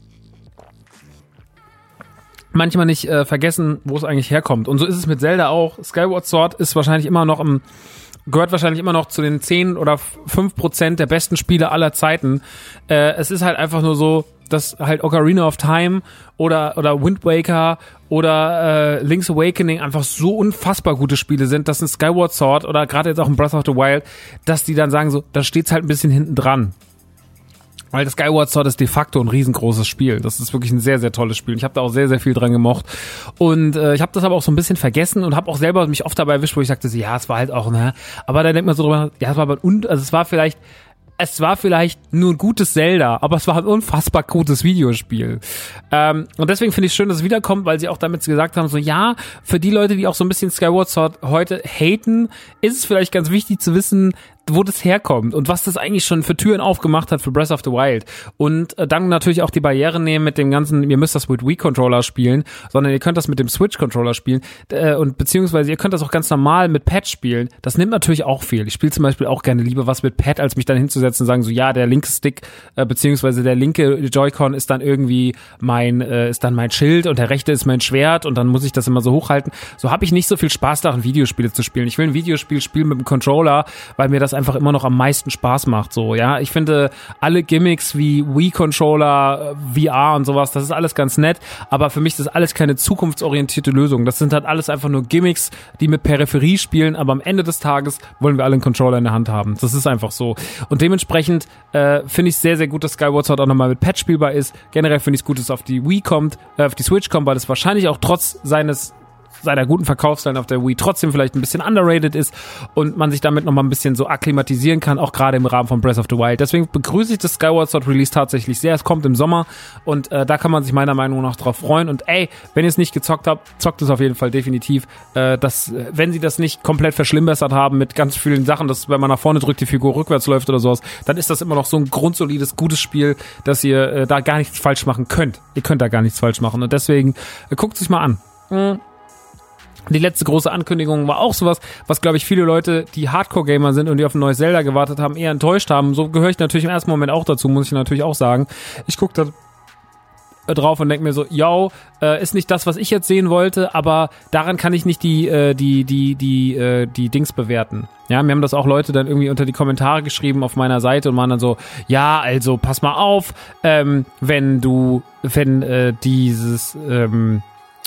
manchmal nicht äh, vergessen, wo es eigentlich herkommt. Und so ist es mit Zelda auch. Skyward Sword ist wahrscheinlich immer noch im, gehört wahrscheinlich immer noch zu den zehn oder fünf Prozent der besten Spiele aller Zeiten. Äh, es ist halt einfach nur so, dass halt Ocarina of Time oder oder Wind Waker oder äh, Link's Awakening einfach so unfassbar gute Spiele sind, dass ein Skyward Sword oder gerade jetzt auch ein Breath of the Wild, dass die dann sagen so, da steht's halt ein bisschen hinten dran. Weil das Skyward Sword ist de facto ein riesengroßes Spiel. Das ist wirklich ein sehr, sehr tolles Spiel. Ich habe da auch sehr, sehr viel dran gemocht. Und äh, ich habe das aber auch so ein bisschen vergessen und habe auch selber mich oft dabei erwischt, wo ich sagte, so, ja, es war halt auch, ne? Aber da denkt man so drüber, ja, es war aber un- also es war vielleicht Es war vielleicht nur ein gutes Zelda, aber es war ein unfassbar gutes Videospiel. Ähm, und deswegen finde ich schön, dass es wiederkommt, weil sie auch damit gesagt haben, so ja, für die Leute, die auch so ein bisschen Skyward Sword heute haten, ist es vielleicht ganz wichtig zu wissen, wo das herkommt und was das eigentlich schon für Türen aufgemacht hat für Breath of the Wild. Und äh, dann natürlich auch die Barriere nehmen mit dem ganzen, ihr müsst das mit Wii-Controller spielen, sondern ihr könnt das mit dem Switch-Controller spielen äh, und beziehungsweise ihr könnt das auch ganz normal mit Pad spielen. Das nimmt natürlich auch viel. Ich spiele zum Beispiel auch gerne lieber was mit Pad, als mich dann hinzusetzen und sagen so, ja, der linke Stick äh, beziehungsweise der linke Joy-Con ist dann irgendwie mein äh, ist dann mein Schild und der rechte ist mein Schwert und dann muss ich das immer so hochhalten. So habe ich nicht so viel Spaß daran, Videospiele zu spielen. Ich will ein Videospiel spielen mit dem Controller, weil mir das einfach immer noch am meisten Spaß macht, so, ja. Ich finde, alle Gimmicks wie Wii-Controller, V R und sowas, das ist alles ganz nett, aber für mich ist das alles keine zukunftsorientierte Lösung. Das sind halt alles einfach nur Gimmicks, die mit Peripherie spielen, aber am Ende des Tages wollen wir alle einen Controller in der Hand haben. Das ist einfach so. Und dementsprechend äh, finde ich es sehr, sehr gut, dass Skyward Sword auch nochmal mit Patch spielbar ist. Generell finde ich es gut, dass es auf die Wii kommt, äh, auf die Switch kommt, weil es wahrscheinlich auch trotz seines seiner guten Verkaufszahlen auf der Wii trotzdem vielleicht ein bisschen underrated ist und man sich damit nochmal ein bisschen so akklimatisieren kann, auch gerade im Rahmen von Breath of the Wild. Deswegen begrüße ich das Skyward Sword Release tatsächlich sehr. Es kommt im Sommer und äh, da kann man sich meiner Meinung nach drauf freuen. Und ey, wenn ihr es nicht gezockt habt, zockt es auf jeden Fall definitiv. Äh, dass, wenn sie das nicht komplett verschlimmbessert haben mit ganz vielen Sachen, dass wenn man nach vorne drückt, die Figur rückwärts läuft oder sowas, dann ist das immer noch so ein grundsolides, gutes Spiel, dass ihr äh, da gar nichts falsch machen könnt. Ihr könnt da gar nichts falsch machen und deswegen äh, guckt es sich mal an. Mhm. Die letzte große Ankündigung war auch sowas, was, glaube ich, viele Leute, die Hardcore-Gamer sind und die auf ein neues Zelda gewartet haben, eher enttäuscht haben. So gehöre ich natürlich im ersten Moment auch dazu, muss ich natürlich auch sagen. Ich gucke da drauf und denke mir so, yo, äh, ist nicht das, was ich jetzt sehen wollte, aber daran kann ich nicht die äh, die die die äh, die Dings bewerten. Ja, mir haben das auch Leute dann irgendwie unter die Kommentare geschrieben auf meiner Seite und waren dann so, ja, also pass mal auf, ähm, wenn du, wenn äh, dieses ähm,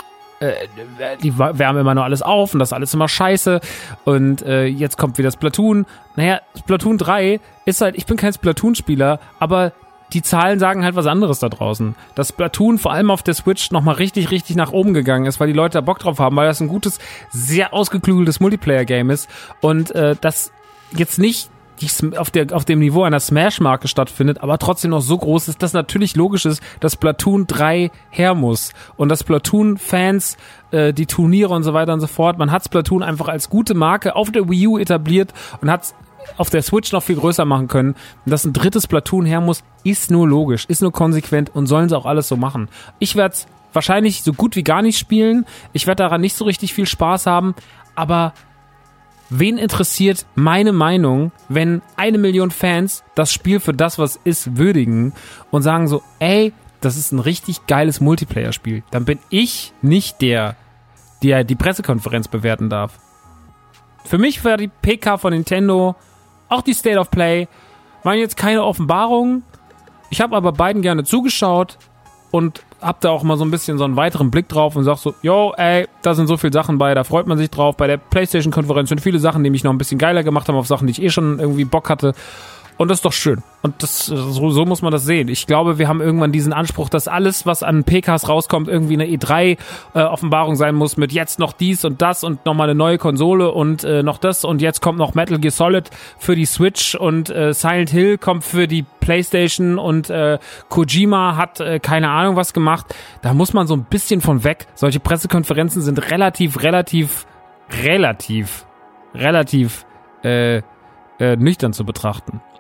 die wärmen immer nur alles auf und das ist alles immer scheiße und äh, jetzt kommt wieder Splatoon. Naja, Splatoon drei ist halt, ich bin kein Splatoon-Spieler, aber die Zahlen sagen halt was anderes da draußen. Dass Splatoon vor allem auf der Switch nochmal richtig, richtig nach oben gegangen ist, weil die Leute da Bock drauf haben, weil das ein gutes, sehr ausgeklügeltes Multiplayer-Game ist und äh, das jetzt nicht die auf, der, auf dem Niveau einer Smash-Marke stattfindet, aber trotzdem noch so groß ist, dass natürlich logisch ist, dass Splatoon drei her muss. Und dass Splatoon-Fans, äh, die Turniere und so weiter und so fort, man hat Splatoon einfach als gute Marke auf der Wii U etabliert und hat es auf der Switch noch viel größer machen können. Und dass ein drittes Splatoon her muss, ist nur logisch, ist nur konsequent und sollen sie auch alles so machen. Ich werde es wahrscheinlich so gut wie gar nicht spielen. Ich werde daran nicht so richtig viel Spaß haben, aber wen interessiert meine Meinung, wenn eine Million Fans das Spiel für das, was ist, würdigen und sagen so, ey, das ist ein richtig geiles Multiplayer-Spiel. Dann bin ich nicht der, der die Pressekonferenz bewerten darf. Für mich war die P K von Nintendo, auch die State of Play, waren jetzt keine Offenbarungen. Ich habe aber beiden gerne zugeschaut und hab da auch mal so ein bisschen so einen weiteren Blick drauf und sag so, yo, ey, da sind so viele Sachen bei, da freut man sich drauf. Bei der PlayStation-Konferenz sind viele Sachen, die mich noch ein bisschen geiler gemacht haben, auf Sachen, die ich eh schon irgendwie Bock hatte. Und das ist doch schön. Und das, so, so muss man das sehen. Ich glaube, wir haben irgendwann diesen Anspruch, dass alles, was an P Ks rauskommt, irgendwie eine E drei Offenbarung sein muss mit jetzt noch dies und das und nochmal eine neue Konsole und äh, noch das und jetzt kommt noch Metal Gear Solid für die Switch und äh, Silent Hill kommt für die PlayStation und äh, Kojima hat äh, keine Ahnung was gemacht. Da muss man so ein bisschen von weg. Solche Pressekonferenzen sind relativ, relativ, relativ, relativ äh, äh, nüchtern zu betrachten.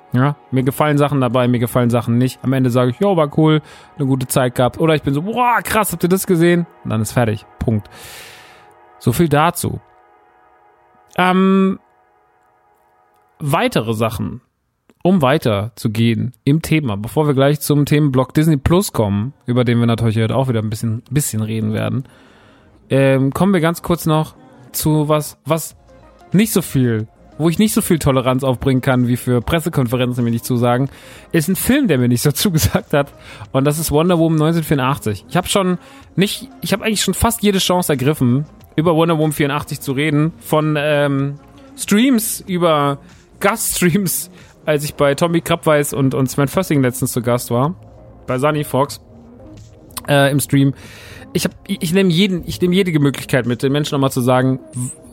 Ja, mir gefallen Sachen dabei, mir gefallen Sachen nicht. Am Ende sage ich, jo, war cool, eine gute Zeit gehabt. Oder ich bin so, boah, krass, habt ihr das gesehen? Und dann ist fertig. Punkt. So viel dazu. Ähm, weitere Sachen, um weiter zu gehen im Thema, bevor wir gleich zum Themenblock Disney Plus kommen, über den wir natürlich heute auch wieder ein bisschen, bisschen reden werden, ähm, kommen wir ganz kurz noch zu was, was nicht so viel wo ich nicht so viel Toleranz aufbringen kann, wie für Pressekonferenzen mir nicht zusagen, ist ein Film, der mir nicht so zugesagt hat. Und das ist Wonder Woman neunzehnhundertvierundachtzig. Ich habe schon nicht, ich habe eigentlich schon fast jede Chance ergriffen, über Wonder Woman vierundachtzig zu reden. Von ähm, Streams über Gaststreams, als ich bei Tommy Krabweis und, und Sven Fössing letztens zu Gast war. Bei Sunny Fox äh, im Stream. Ich, hab, ich, ich nehme jeden, ich nehme jede Möglichkeit mit, den Menschen nochmal zu sagen,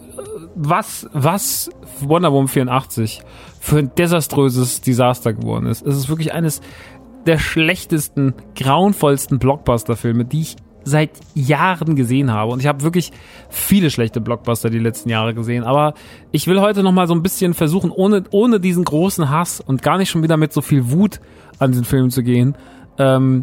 was, was Wonder Woman vierundachtzig für ein desaströses Desaster geworden ist. Es ist wirklich eines der schlechtesten, grauenvollsten Blockbuster-Filme, die ich seit Jahren gesehen habe. Und ich habe wirklich viele schlechte Blockbuster die letzten Jahre gesehen. Aber ich will heute nochmal so ein bisschen versuchen, ohne, ohne diesen großen Hass und gar nicht schon wieder mit so viel Wut an den Film zu gehen, ähm,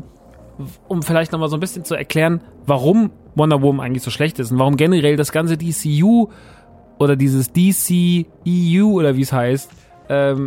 um vielleicht nochmal so ein bisschen zu erklären, warum Wonder Woman eigentlich so schlecht ist und warum generell das ganze D C U oder dieses D C E U oder wie es heißt, ähm,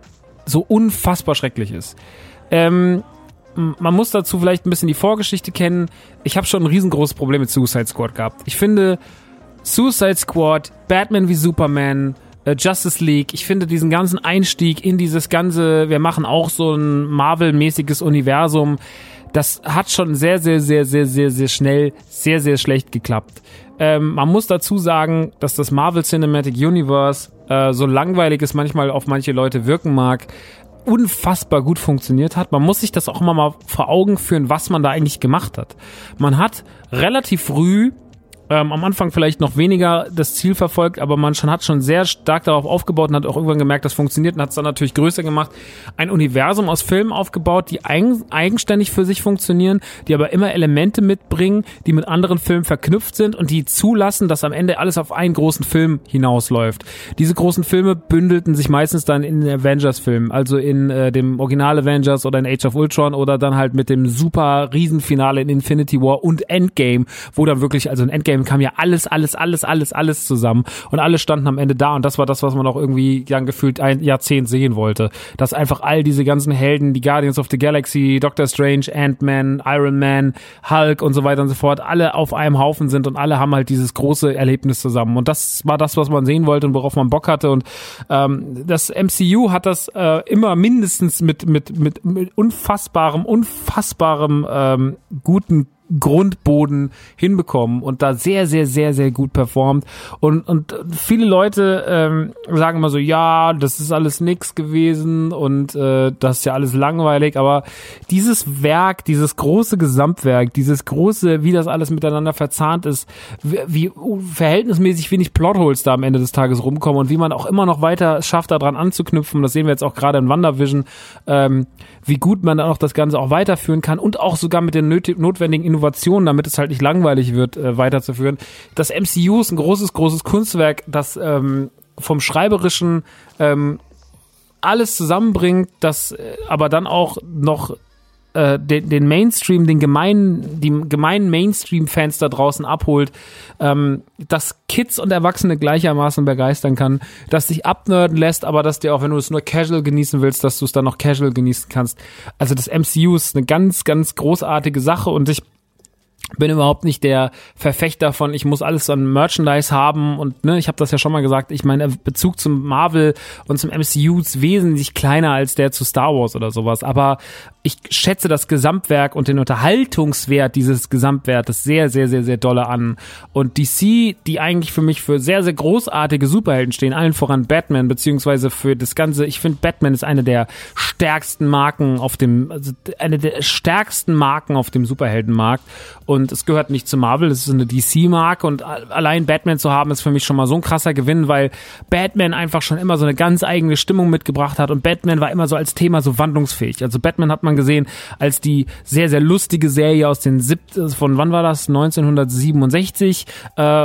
so unfassbar schrecklich ist. Ähm, man muss dazu vielleicht ein bisschen die Vorgeschichte kennen. Ich habe schon ein riesengroßes Problem mit Suicide Squad gehabt. Ich finde Suicide Squad, Batman wie Superman, äh, Justice League, ich finde diesen ganzen Einstieg in dieses ganze, wir machen auch so ein Marvel-mäßiges Universum, das hat schon sehr, sehr, sehr, sehr, sehr, sehr schnell sehr, sehr schlecht geklappt. Ähm, man muss dazu sagen, dass das Marvel Cinematic Universe, äh, so langweilig es manchmal auf manche Leute wirken mag, unfassbar gut funktioniert hat. Man muss sich das auch immer mal vor Augen führen, was man da eigentlich gemacht hat. Man hat relativ früh, ähm, am Anfang vielleicht noch weniger das Ziel verfolgt, aber man schon hat schon sehr stark darauf aufgebaut und hat auch irgendwann gemerkt, das funktioniert und hat es dann natürlich größer gemacht. Ein Universum aus Filmen aufgebaut, die eigen, eigenständig für sich funktionieren, die aber immer Elemente mitbringen, die mit anderen Filmen verknüpft sind und die zulassen, dass am Ende alles auf einen großen Film hinausläuft. Diese großen Filme bündelten sich meistens dann in den Avengers-Filmen, also in äh, dem Original Avengers oder in Age of Ultron oder dann halt mit dem super Riesenfinale in Infinity War und Endgame, wo dann wirklich, also in Endgame kam ja alles, alles, alles, alles, alles zusammen und alle standen am Ende da und das war das, was man auch irgendwie dann gefühlt ein Jahrzehnt sehen wollte. Dass einfach all diese ganzen Helden, die Guardians of the Galaxy, Doctor Strange, Ant-Man, Iron Man, Hulk und so weiter und so fort, alle auf einem Haufen sind und alle haben halt dieses große Erlebnis zusammen und das war das, was man sehen wollte und worauf man Bock hatte und ähm, das M C U hat das äh, immer mindestens mit, mit, mit, mit unfassbarem, unfassbarem ähm, guten Grundboden hinbekommen und da sehr, sehr, sehr, sehr gut performt und und viele Leute ähm, sagen immer so, ja, das ist alles nix gewesen und äh, das ist ja alles langweilig, aber dieses Werk, dieses große Gesamtwerk, dieses große, wie das alles miteinander verzahnt ist, wie, wie verhältnismäßig wenig Plotholes da am Ende des Tages rumkommen und wie man auch immer noch weiter schafft, daran anzuknüpfen, das sehen wir jetzt auch gerade in WandaVision, ähm, wie gut man dann auch das Ganze auch weiterführen kann und auch sogar mit den nöt- notwendigen Innovationen, damit es halt nicht langweilig wird, äh, weiterzuführen. Das M C U ist ein großes, großes Kunstwerk, das ähm, vom Schreiberischen ähm, alles zusammenbringt, das äh, aber dann auch noch äh, den, den Mainstream, den gemeinen, die gemeinen Mainstream-Fans da draußen abholt, ähm, dass Kids und Erwachsene gleichermaßen begeistern kann, dass dich abnerden lässt, aber dass dir auch, wenn du es nur casual genießen willst, dass du es dann noch casual genießen kannst. Also das M C U ist eine ganz, ganz großartige Sache und ich bin überhaupt nicht der Verfechter von, ich muss alles an Merchandise haben und ne, ich habe das ja schon mal gesagt, ich meine, Bezug zum Marvel und zum M C U ist wesentlich kleiner als der zu Star Wars oder sowas, aber ich schätze das Gesamtwerk und den Unterhaltungswert dieses Gesamtwertes sehr, sehr, sehr, sehr dolle an. Und D C, die eigentlich für mich für sehr, sehr großartige Superhelden stehen, allen voran Batman, beziehungsweise für das Ganze, ich finde, Batman ist eine der stärksten Marken auf dem, also eine der stärksten Marken auf dem Superheldenmarkt. Und es gehört nicht zu Marvel, es ist eine D C-Marke und allein Batman zu haben, ist für mich schon mal so ein krasser Gewinn, weil Batman einfach schon immer so eine ganz eigene Stimmung mitgebracht hat und Batman war immer so als Thema so wandlungsfähig. Also Batman hat man gesehen als die sehr, sehr lustige Serie aus den siebzig, von wann war das? neunzehnhundertsiebenundsechzig, äh,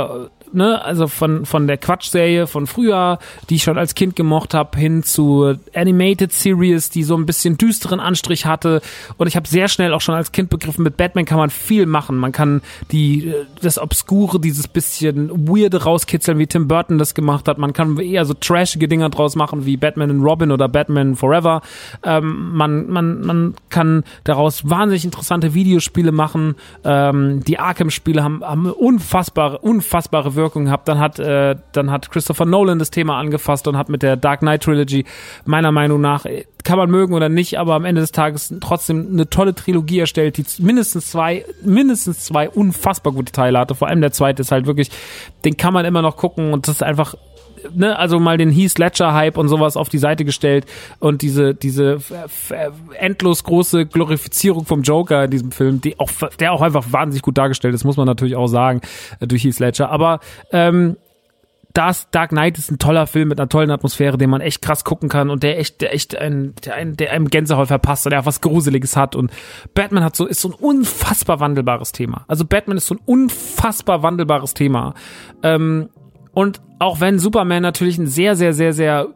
ne, also von von der Quatschserie von früher, die ich schon als Kind gemocht habe, hin zu Animated Series, die so ein bisschen düsteren Anstrich hatte. Und ich habe sehr schnell auch schon als Kind begriffen, mit Batman kann man viel machen. Man kann die das Obskure, dieses bisschen Weirde rauskitzeln, wie Tim Burton das gemacht hat. Man kann eher so trashige Dinger draus machen, wie Batman and Robin oder Batman Forever. Ähm, man man man kann daraus wahnsinnig interessante Videospiele machen. Ähm, die Arkham-Spiele haben, haben unfassbare unfassbare Wirkung gehabt. Dann hat äh, dann hat Christopher Nolan das Thema angefasst und hat mit der Dark Knight Trilogy meiner Meinung nach, kann man mögen oder nicht, aber am Ende des Tages trotzdem eine tolle Trilogie erstellt, die mindestens zwei mindestens zwei unfassbar gute Teile hatte. Vor allem der zweite ist halt wirklich, den kann man immer noch gucken und das ist einfach, ne, also mal den Heath Ledger Hype und sowas auf die Seite gestellt und diese diese f- f- endlos große Glorifizierung vom Joker in diesem Film, die auch der auch einfach wahnsinnig gut dargestellt ist, muss man natürlich auch sagen, durch Heath Ledger, aber ähm, das Dark Knight ist ein toller Film mit einer tollen Atmosphäre, den man echt krass gucken kann und der echt, der echt ein, der, ein, der einem Gänsehaut verpasst und der auch was Gruseliges hat und Batman hat so, ist so ein unfassbar wandelbares Thema. Also Batman ist so ein unfassbar wandelbares Thema. Ähm, Und auch wenn Superman natürlich ein sehr, sehr, sehr, sehr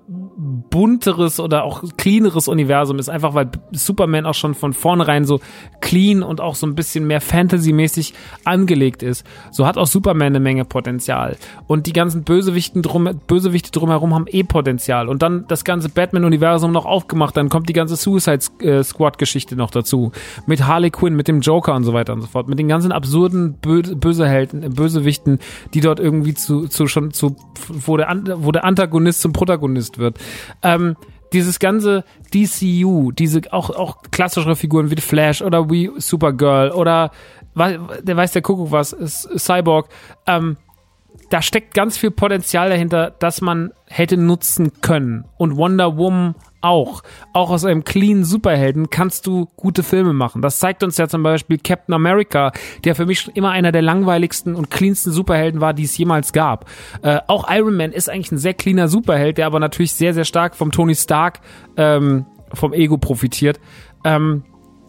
bunteres oder auch cleaneres Universum ist, einfach weil Superman auch schon von vornherein so clean und auch so ein bisschen mehr Fantasy-mäßig angelegt ist, so hat auch Superman eine Menge Potenzial. Und die ganzen Bösewichten drum, Bösewichte drumherum haben eh Potenzial. Und dann das ganze Batman-Universum noch aufgemacht, dann kommt die ganze Suicide Squad-Geschichte noch dazu. Mit Harley Quinn, mit dem Joker und so weiter und so fort. Mit den ganzen absurden Bö- Bösehelden, Bösewichten, die dort irgendwie zu, zu schon zu wo der, wo der Antagonist zum Protagonist wird. Ähm, dieses ganze D C U, diese auch, auch klassischere Figuren wie The Flash oder wie Supergirl oder der weiß der Kuckuck was, ist Cyborg, ähm, da steckt ganz viel Potenzial dahinter, das man hätte nutzen können. Und Wonder Woman auch. Auch aus einem cleanen Superhelden kannst du gute Filme machen. Das zeigt uns ja zum Beispiel Captain America, der für mich schon immer einer der langweiligsten und cleansten Superhelden war, die es jemals gab. Äh, auch Iron Man ist eigentlich ein sehr cleaner Superheld, der aber natürlich sehr, sehr stark vom Tony Stark, ähm, vom Ego profitiert. Ähm,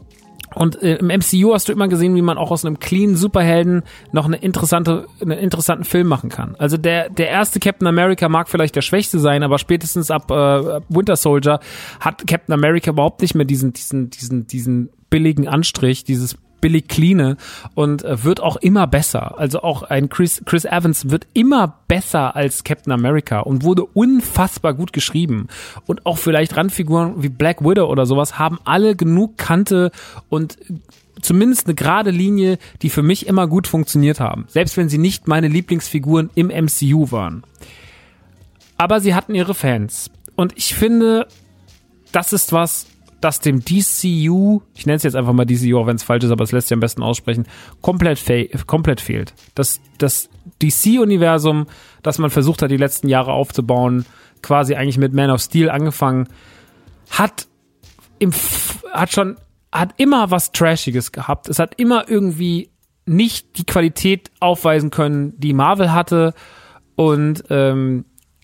Und äh, im M C U hast du immer gesehen, wie man auch aus einem cleanen Superhelden noch eine interessante, einen interessanten Film machen kann. Also der der erste Captain America mag vielleicht der schwächste sein, aber spätestens ab äh, Winter Soldier hat Captain America überhaupt nicht mehr diesen diesen diesen diesen billigen Anstrich, dieses billig cleane und äh, wird auch immer besser. Also auch ein Chris Chris Evans wird immer besser als Captain America und wurde unfassbar gut geschrieben. Und auch vielleicht Randfiguren wie Black Widow oder sowas haben alle genug Kante und zumindest eine gerade Linie, die für mich immer gut funktioniert haben. Selbst wenn sie nicht meine Lieblingsfiguren im M C U waren. Aber sie hatten ihre Fans. Und ich finde, das ist was, das dem D C U, ich nenne es jetzt einfach mal D C U, auch wenn es falsch ist, aber es lässt sich am besten aussprechen, komplett, fe- komplett fehlt. Das, das D C-Universum, das man versucht hat, die letzten Jahre aufzubauen, quasi eigentlich mit Man of Steel angefangen, hat im, hat schon, hat immer was Trashiges gehabt. Es hat immer irgendwie nicht die Qualität aufweisen können, die Marvel hatte und, ähm,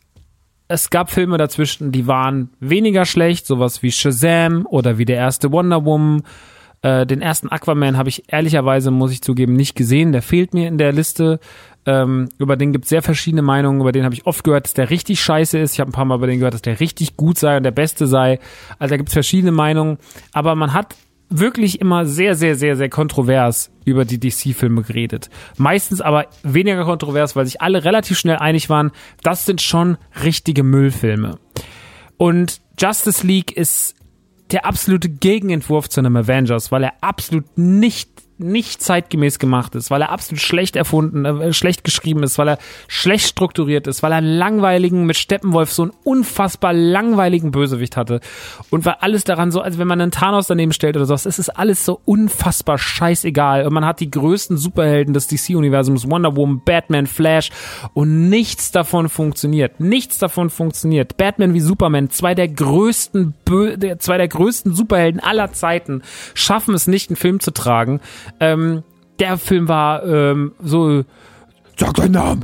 es gab Filme dazwischen, die waren weniger schlecht, sowas wie Shazam oder wie der erste Wonder Woman. Äh, den ersten Aquaman habe ich ehrlicherweise, muss ich zugeben, nicht gesehen. Der fehlt mir in der Liste. Ähm, über den gibt es sehr verschiedene Meinungen. Über den habe ich oft gehört, dass der richtig scheiße ist. Ich habe ein paar Mal über den gehört, dass der richtig gut sei und der Beste sei. Also da gibt es verschiedene Meinungen. Aber man hat wirklich immer sehr, sehr, sehr, sehr kontrovers über die D C-Filme geredet. Meistens aber weniger kontrovers, weil sich alle relativ schnell einig waren, das sind schon richtige Müllfilme. Und Justice League ist der absolute Gegenentwurf zu einem Avengers, weil er absolut nicht nicht zeitgemäß gemacht ist, weil er absolut schlecht erfunden, äh, schlecht geschrieben ist, weil er schlecht strukturiert ist, weil er einen langweiligen, mit Steppenwolf so einen unfassbar langweiligen Bösewicht hatte und weil alles daran so, als wenn man einen Thanos daneben stellt oder sowas, es ist alles so unfassbar scheißegal und man hat die größten Superhelden des D C-Universums, Wonder Woman, Batman, Flash und nichts davon funktioniert, nichts davon funktioniert. Batman wie Superman, zwei der größten, Bö- der, zwei der größten Superhelden aller Zeiten, schaffen es nicht, einen Film zu tragen. Ähm, der Film war ähm, so, sag deinen Namen.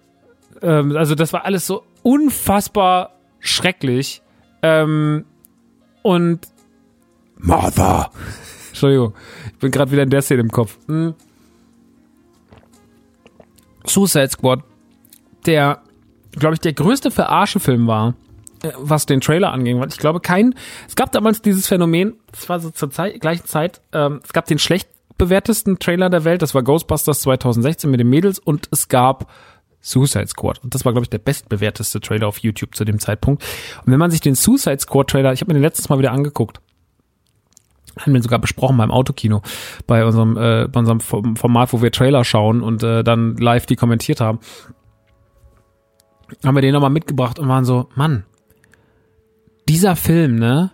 Ähm, also das war alles so unfassbar schrecklich. Ähm, und Martha. Entschuldigung, ich bin gerade wieder in der Szene im Kopf. Hm. Suicide Squad der, glaube ich, der größte Verarschefilm war, was den Trailer anging. Ich glaube, kein, es gab damals dieses Phänomen, das war so zur Zeit, gleichen Zeit, ähm, es gab den schlecht bewertesten Trailer der Welt, das war Ghostbusters zwanzig sechzehn mit den Mädels und es gab Suicide Squad. Und das war, glaube ich, der bestbewerteste Trailer auf YouTube zu dem Zeitpunkt. Und wenn man sich den Suicide Squad Trailer, ich habe mir den letztes Mal wieder angeguckt, haben wir sogar besprochen beim Autokino, bei unserem, äh, bei unserem Format, wo wir Trailer schauen und äh, dann live die kommentiert haben, haben wir den nochmal mitgebracht und waren so, Mann, dieser Film, ne,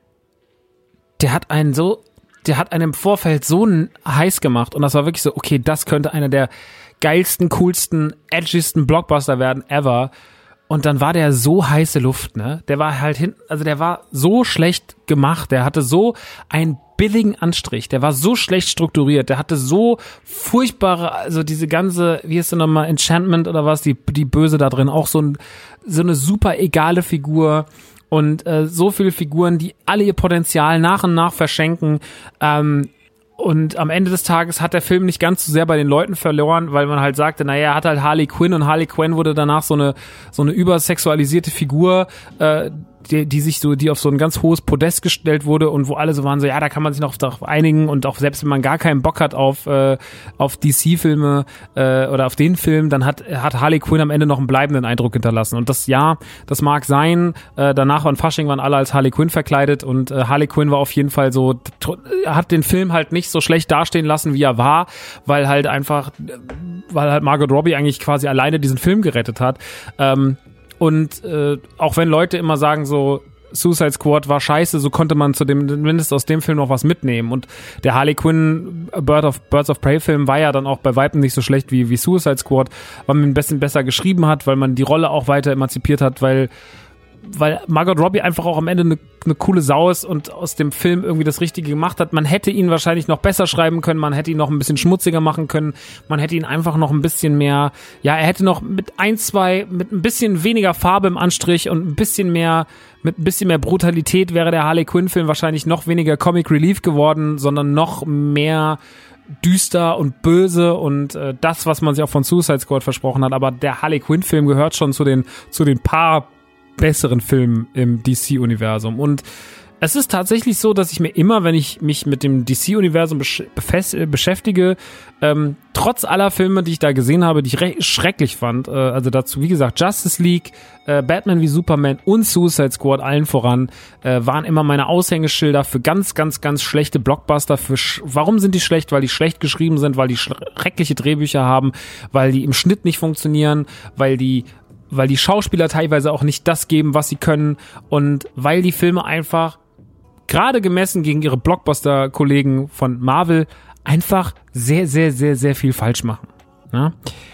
der hat einen so, der hat einen im Vorfeld so heiß gemacht und das war wirklich so, okay, das könnte einer der geilsten, coolsten, edgiesten Blockbuster werden ever. Und dann war der so heiße Luft, ne? Der war halt hinten, also der war so schlecht gemacht, der hatte so einen billigen Anstrich, der war so schlecht strukturiert, der hatte so furchtbare, also diese ganze, wie ist denn nochmal, Enchantment oder was, die, die Böse da drin, auch so, ein, so eine super egale Figur und äh, so viele Figuren, die alle ihr Potenzial nach und nach verschenken, ähm, und am Ende des Tages hat der Film nicht ganz so sehr bei den Leuten verloren, weil man halt sagte, naja, er hat halt Harley Quinn und Harley Quinn wurde danach so eine so eine übersexualisierte Figur, äh, die, die sich so, die auf so ein ganz hohes Podest gestellt wurde und wo alle so waren so, ja, da kann man sich noch darauf einigen und auch selbst wenn man gar keinen Bock hat auf äh, auf D C-Filme äh, oder auf den Film, dann hat hat Harley Quinn am Ende noch einen bleibenden Eindruck hinterlassen und das, ja, das mag sein, äh, danach an Fasching waren alle als Harley Quinn verkleidet und äh, Harley Quinn war auf jeden Fall so, hat den Film halt nicht so schlecht dastehen lassen, wie er war, weil halt einfach, weil halt Margot Robbie eigentlich quasi alleine diesen Film gerettet hat, ähm, und äh, auch wenn Leute immer sagen so, Suicide Squad war scheiße, so konnte man zu dem, zumindest aus dem Film noch was mitnehmen. Und der Harley Quinn Bird of, Birds of Prey Film war ja dann auch bei weitem nicht so schlecht wie, wie Suicide Squad, weil man ein bisschen besser geschrieben hat, weil man die Rolle auch weiter emanzipiert hat, weil weil Margot Robbie einfach auch am Ende eine, eine coole Sau ist und aus dem Film irgendwie das Richtige gemacht hat. Man hätte ihn wahrscheinlich noch besser schreiben können, man hätte ihn noch ein bisschen schmutziger machen können, man hätte ihn einfach noch ein bisschen mehr, ja, er hätte noch mit ein, zwei, mit ein bisschen weniger Farbe im Anstrich und ein bisschen mehr, mit ein bisschen mehr Brutalität wäre der Harley Quinn Film wahrscheinlich noch weniger Comic Relief geworden, sondern noch mehr düster und böse und äh, das, was man sich auch von Suicide Squad versprochen hat. Aber der Harley Quinn Film gehört schon zu den, zu den paar besseren Filmen im D C-Universum. Und es ist tatsächlich so, dass ich mir immer, wenn ich mich mit dem D C-Universum besch- befest- beschäftige, ähm, trotz aller Filme, die ich da gesehen habe, die ich re- schrecklich fand, äh, also dazu, wie gesagt, Justice League, äh, Batman wie Superman und Suicide Squad allen voran, äh, waren immer meine Aushängeschilder für ganz, ganz, ganz schlechte Blockbuster. Für sch- Warum sind die schlecht? Weil die schlecht geschrieben sind, weil die schreckliche Drehbücher haben, weil die im Schnitt nicht funktionieren, weil die weil die Schauspieler teilweise auch nicht das geben, was sie können und weil die Filme einfach, gerade gemessen gegen ihre Blockbuster-Kollegen von Marvel, einfach sehr, sehr, sehr, sehr viel falsch machen. Ja?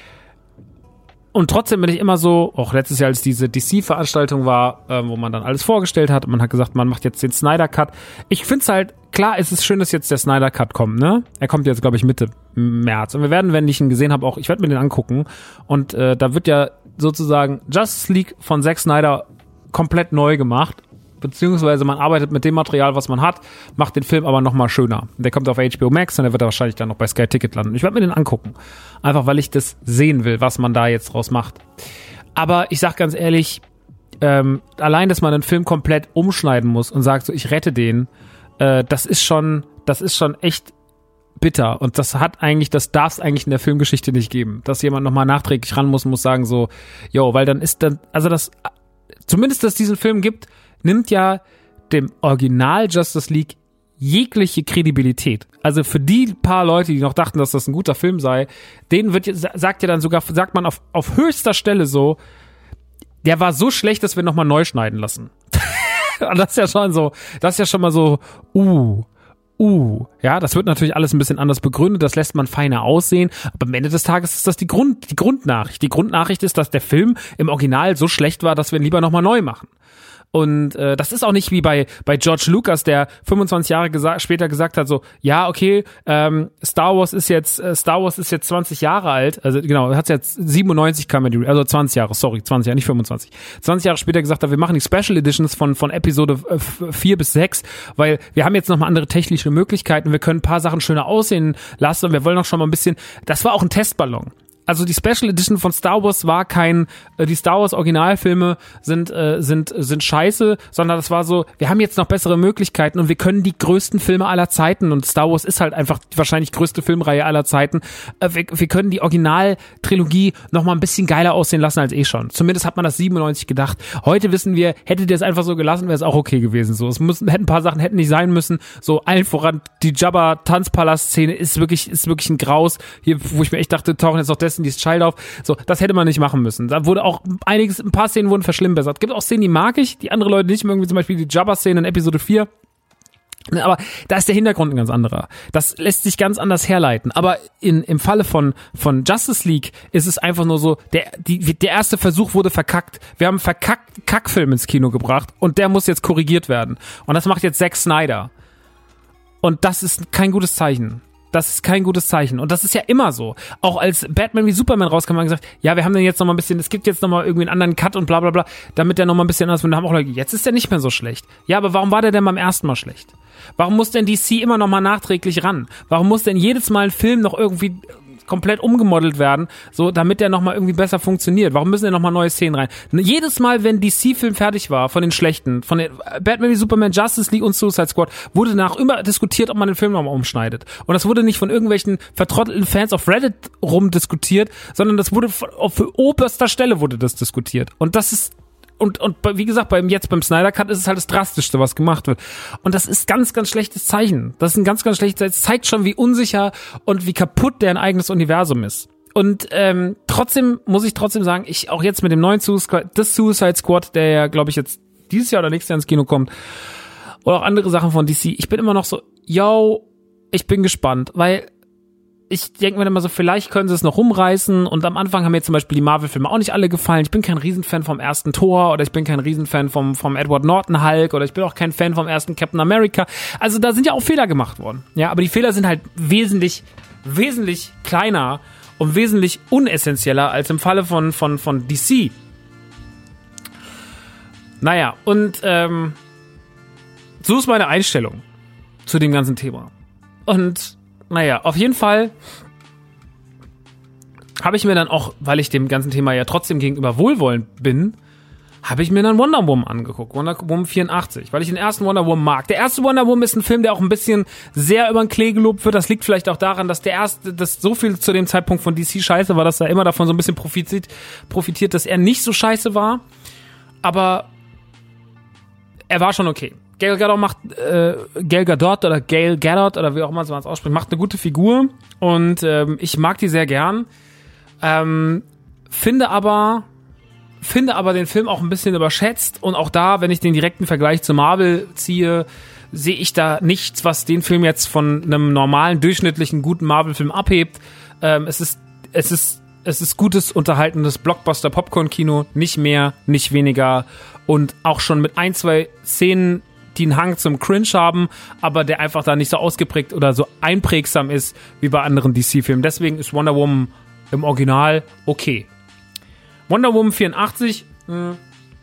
Und trotzdem bin ich immer so, auch letztes Jahr, als diese D C-Veranstaltung war, äh, wo man dann alles vorgestellt hat und man hat gesagt, man macht jetzt den Snyder-Cut. Ich find's halt, klar, es ist schön, dass jetzt der Snyder-Cut kommt, ne? Er kommt jetzt, glaube ich, Mitte März. Und wir werden, wenn ich ihn gesehen habe, auch, ich werde mir den angucken. Und äh, da wird ja sozusagen Justice League von Zack Snyder komplett neu gemacht, beziehungsweise man arbeitet mit dem Material, was man hat, macht den Film aber nochmal schöner. Der kommt auf H B O Max und der wird er wahrscheinlich dann noch bei Sky Ticket landen. Ich werde mir den angucken, einfach weil ich das sehen will, was man da jetzt draus macht. Aber ich sag ganz ehrlich, ähm, allein, dass man einen Film komplett umschneiden muss und sagt so, ich rette den, äh, das ist schon, das ist schon echt bitter und das hat eigentlich, das darf es eigentlich in der Filmgeschichte nicht geben, dass jemand nochmal nachträglich ran muss, muss sagen so, jo, weil dann ist dann, also das, zumindest, dass es diesen Film gibt, nimmt ja dem Original Justice League jegliche Kredibilität. Also für die paar Leute, die noch dachten, dass das ein guter Film sei, denen wird, sagt ja dann sogar, sagt man auf, auf höchster Stelle so, der war so schlecht, dass wir nochmal neu schneiden lassen. Das ist ja schon so, das ist ja schon mal so, uh, Uh, ja, das wird natürlich alles ein bisschen anders begründet, das lässt man feiner aussehen, aber am Ende des Tages ist das die Grund, die Grundnachricht. Die Grundnachricht ist, dass der Film im Original so schlecht war, dass wir ihn lieber nochmal neu machen. Und äh, das ist auch nicht wie bei bei George Lucas, der fünfundzwanzig Jahre gesa- später gesagt hat, so, ja, okay, ähm, Star Wars ist jetzt äh, Star Wars ist jetzt zwanzig Jahre alt, also genau, hat jetzt siebenundneunzig kam die, also zwanzig Jahre, sorry, zwanzig Jahre, nicht fünfundzwanzig. zwanzig Jahre später gesagt hat, wir machen die Special Editions von von Episode vier bis sechs, weil wir haben jetzt nochmal andere technische Möglichkeiten, wir können ein paar Sachen schöner aussehen lassen und wir wollen auch schon mal ein bisschen, das war auch ein Testballon. Also die Special Edition von Star Wars war kein, äh, die Star Wars Originalfilme sind äh, sind sind scheiße, sondern das war so, wir haben jetzt noch bessere Möglichkeiten und wir können die größten Filme aller Zeiten, und Star Wars ist halt einfach die wahrscheinlich größte Filmreihe aller Zeiten, äh, wir, wir können die Originaltrilogie noch mal ein bisschen geiler aussehen lassen als eh schon. Zumindest hat man das siebenundneunzig gedacht. Heute wissen wir, hättet ihr es einfach so gelassen, wäre es auch okay gewesen. So, es müssen, hätten ein paar Sachen hätten nicht sein müssen. So allen voran die Jabba-Tanzpalast-Szene ist wirklich ist wirklich ein Graus. Hier, wo ich mir echt dachte, tauchen jetzt noch Destiny's Child auf. So, das hätte man nicht machen müssen. Da wurde auch einiges, ein paar Szenen wurden verschlimmbessert. Gibt auch Szenen, die mag ich, die andere Leute nicht mögen, wie zum Beispiel die Jabba-Szene in Episode vier. Aber da ist der Hintergrund ein ganz anderer. Das lässt sich ganz anders herleiten. Aber in, im Falle von, von Justice League ist es einfach nur so, der, die, der erste Versuch wurde verkackt. Wir haben einen verkackt Kackfilm ins Kino gebracht und der muss jetzt korrigiert werden. Und das macht jetzt Zack Snyder. Und das ist kein gutes Zeichen. Das ist kein gutes Zeichen. Und das ist ja immer so. Auch als Batman wie Superman rauskam, haben wir gesagt, ja, wir haben den jetzt noch mal ein bisschen, es gibt jetzt noch mal irgendwie einen anderen Cut und bla bla bla, damit der noch mal ein bisschen anders wird. Und da haben auch Leute, jetzt ist der nicht mehr so schlecht. Ja, aber warum war der denn beim ersten Mal schlecht? Warum muss denn D C immer noch mal nachträglich ran? Warum muss denn jedes Mal ein Film noch irgendwie komplett umgemodelt werden, so damit der noch mal irgendwie besser funktioniert? Warum müssen denn noch mal neue Szenen rein? Jedes Mal, wenn D C-Film fertig war, von den schlechten, von den Batman wie Superman, Justice League und Suicide Squad, wurde danach immer diskutiert, ob man den Film noch mal umschneidet. Und das wurde nicht von irgendwelchen vertrottelten Fans auf Reddit rumdiskutiert, sondern das wurde für oberster Stelle wurde das diskutiert. Und das ist Und, und wie gesagt, beim, jetzt beim Snyder Cut ist es halt das Drastischste, was gemacht wird. Und das ist ganz, ganz schlechtes Zeichen. Das ist ein ganz, ganz schlechtes Zeichen. Es zeigt schon, wie unsicher und wie kaputt deren eigenes Universum ist. Und ähm, trotzdem muss ich trotzdem sagen, ich auch jetzt mit dem neuen Suicide, das Suicide Squad, der ja, glaube ich, jetzt dieses Jahr oder nächstes Jahr ins Kino kommt, oder auch andere Sachen von D C, ich bin immer noch so, yo, ich bin gespannt, weil ich denke mir immer so, vielleicht können sie es noch rumreißen, und am Anfang haben mir zum Beispiel die Marvel-Filme auch nicht alle gefallen. Ich bin kein Riesenfan vom ersten Thor, oder ich bin kein Riesenfan vom, vom Edward Norton Hulk, oder ich bin auch kein Fan vom ersten Captain America. Also da sind ja auch Fehler gemacht worden. Ja, aber die Fehler sind halt wesentlich, wesentlich kleiner und wesentlich unessentieller als im Falle von, von, von D C. Naja, und ähm, so ist meine Einstellung zu dem ganzen Thema. Und naja, auf jeden Fall habe ich mir dann auch, weil ich dem ganzen Thema ja trotzdem gegenüber wohlwollend bin, habe ich mir dann Wonder Woman angeguckt, Wonder Woman vierundachtzig, weil ich den ersten Wonder Woman mag. Der erste Wonder Woman ist ein Film, der auch ein bisschen sehr über den Klee gelobt wird. Das liegt vielleicht auch daran, dass der erste, dass so viel zu dem Zeitpunkt von D C scheiße war, dass er immer davon so ein bisschen profitiert, profitiert, dass er nicht so scheiße war. Aber er war schon okay. Gal Gadot macht, äh, Gal Gadot oder Gal Gadot oder wie auch immer man es ausspricht, macht eine gute Figur, und ähm, ich mag die sehr gern. Ähm, finde aber, finde aber den Film auch ein bisschen überschätzt, und auch da, wenn ich den direkten Vergleich zu Marvel ziehe, sehe ich da nichts, was den Film jetzt von einem normalen, durchschnittlichen, guten Marvel-Film abhebt. Ähm, es ist, es ist, es ist gutes, unterhaltendes Blockbuster-Popcorn-Kino, nicht mehr, nicht weniger, und auch schon mit ein, zwei Szenen, die einen Hang zum Cringe haben, aber der einfach da nicht so ausgeprägt oder so einprägsam ist wie bei anderen D C-Filmen. Deswegen ist Wonder Woman im Original okay. Wonder Woman vierundachtzig mh,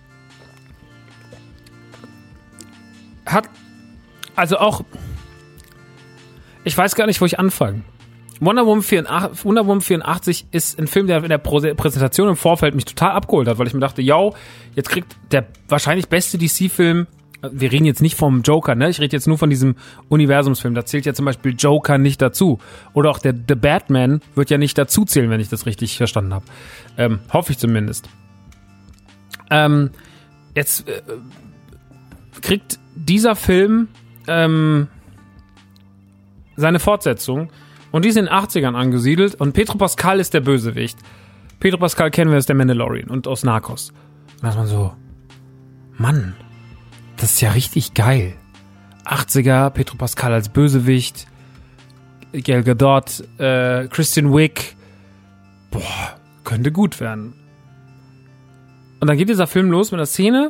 hat also auch, ich weiß gar nicht, wo ich anfange. Wonder Woman vierundachtzig, Wonder Woman vierundachtzig ist ein Film, der in der Präsentation im Vorfeld mich total abgeholt hat, weil ich mir dachte, yo, jetzt kriegt der wahrscheinlich beste D C-Film, wir reden jetzt nicht vom Joker, ne? Ich rede jetzt nur von diesem Universumsfilm. Da zählt ja zum Beispiel Joker nicht dazu. Oder auch der The Batman wird ja nicht dazu zählen, wenn ich das richtig verstanden habe. Ähm, hoffe ich zumindest. Ähm, jetzt äh, kriegt dieser Film ähm, seine Fortsetzung, und die ist in den achtzigern angesiedelt, und Pedro Pascal ist der Bösewicht. Pedro Pascal kennen wir aus der Mandalorian und aus Narcos. Und da ist man so, Mann, das ist ja richtig geil. achtziger, Pedro Pascal als Bösewicht, Gal Gadot, äh, Kristen Wiig. Boah, könnte gut werden. Und dann geht dieser Film los mit einer Szene,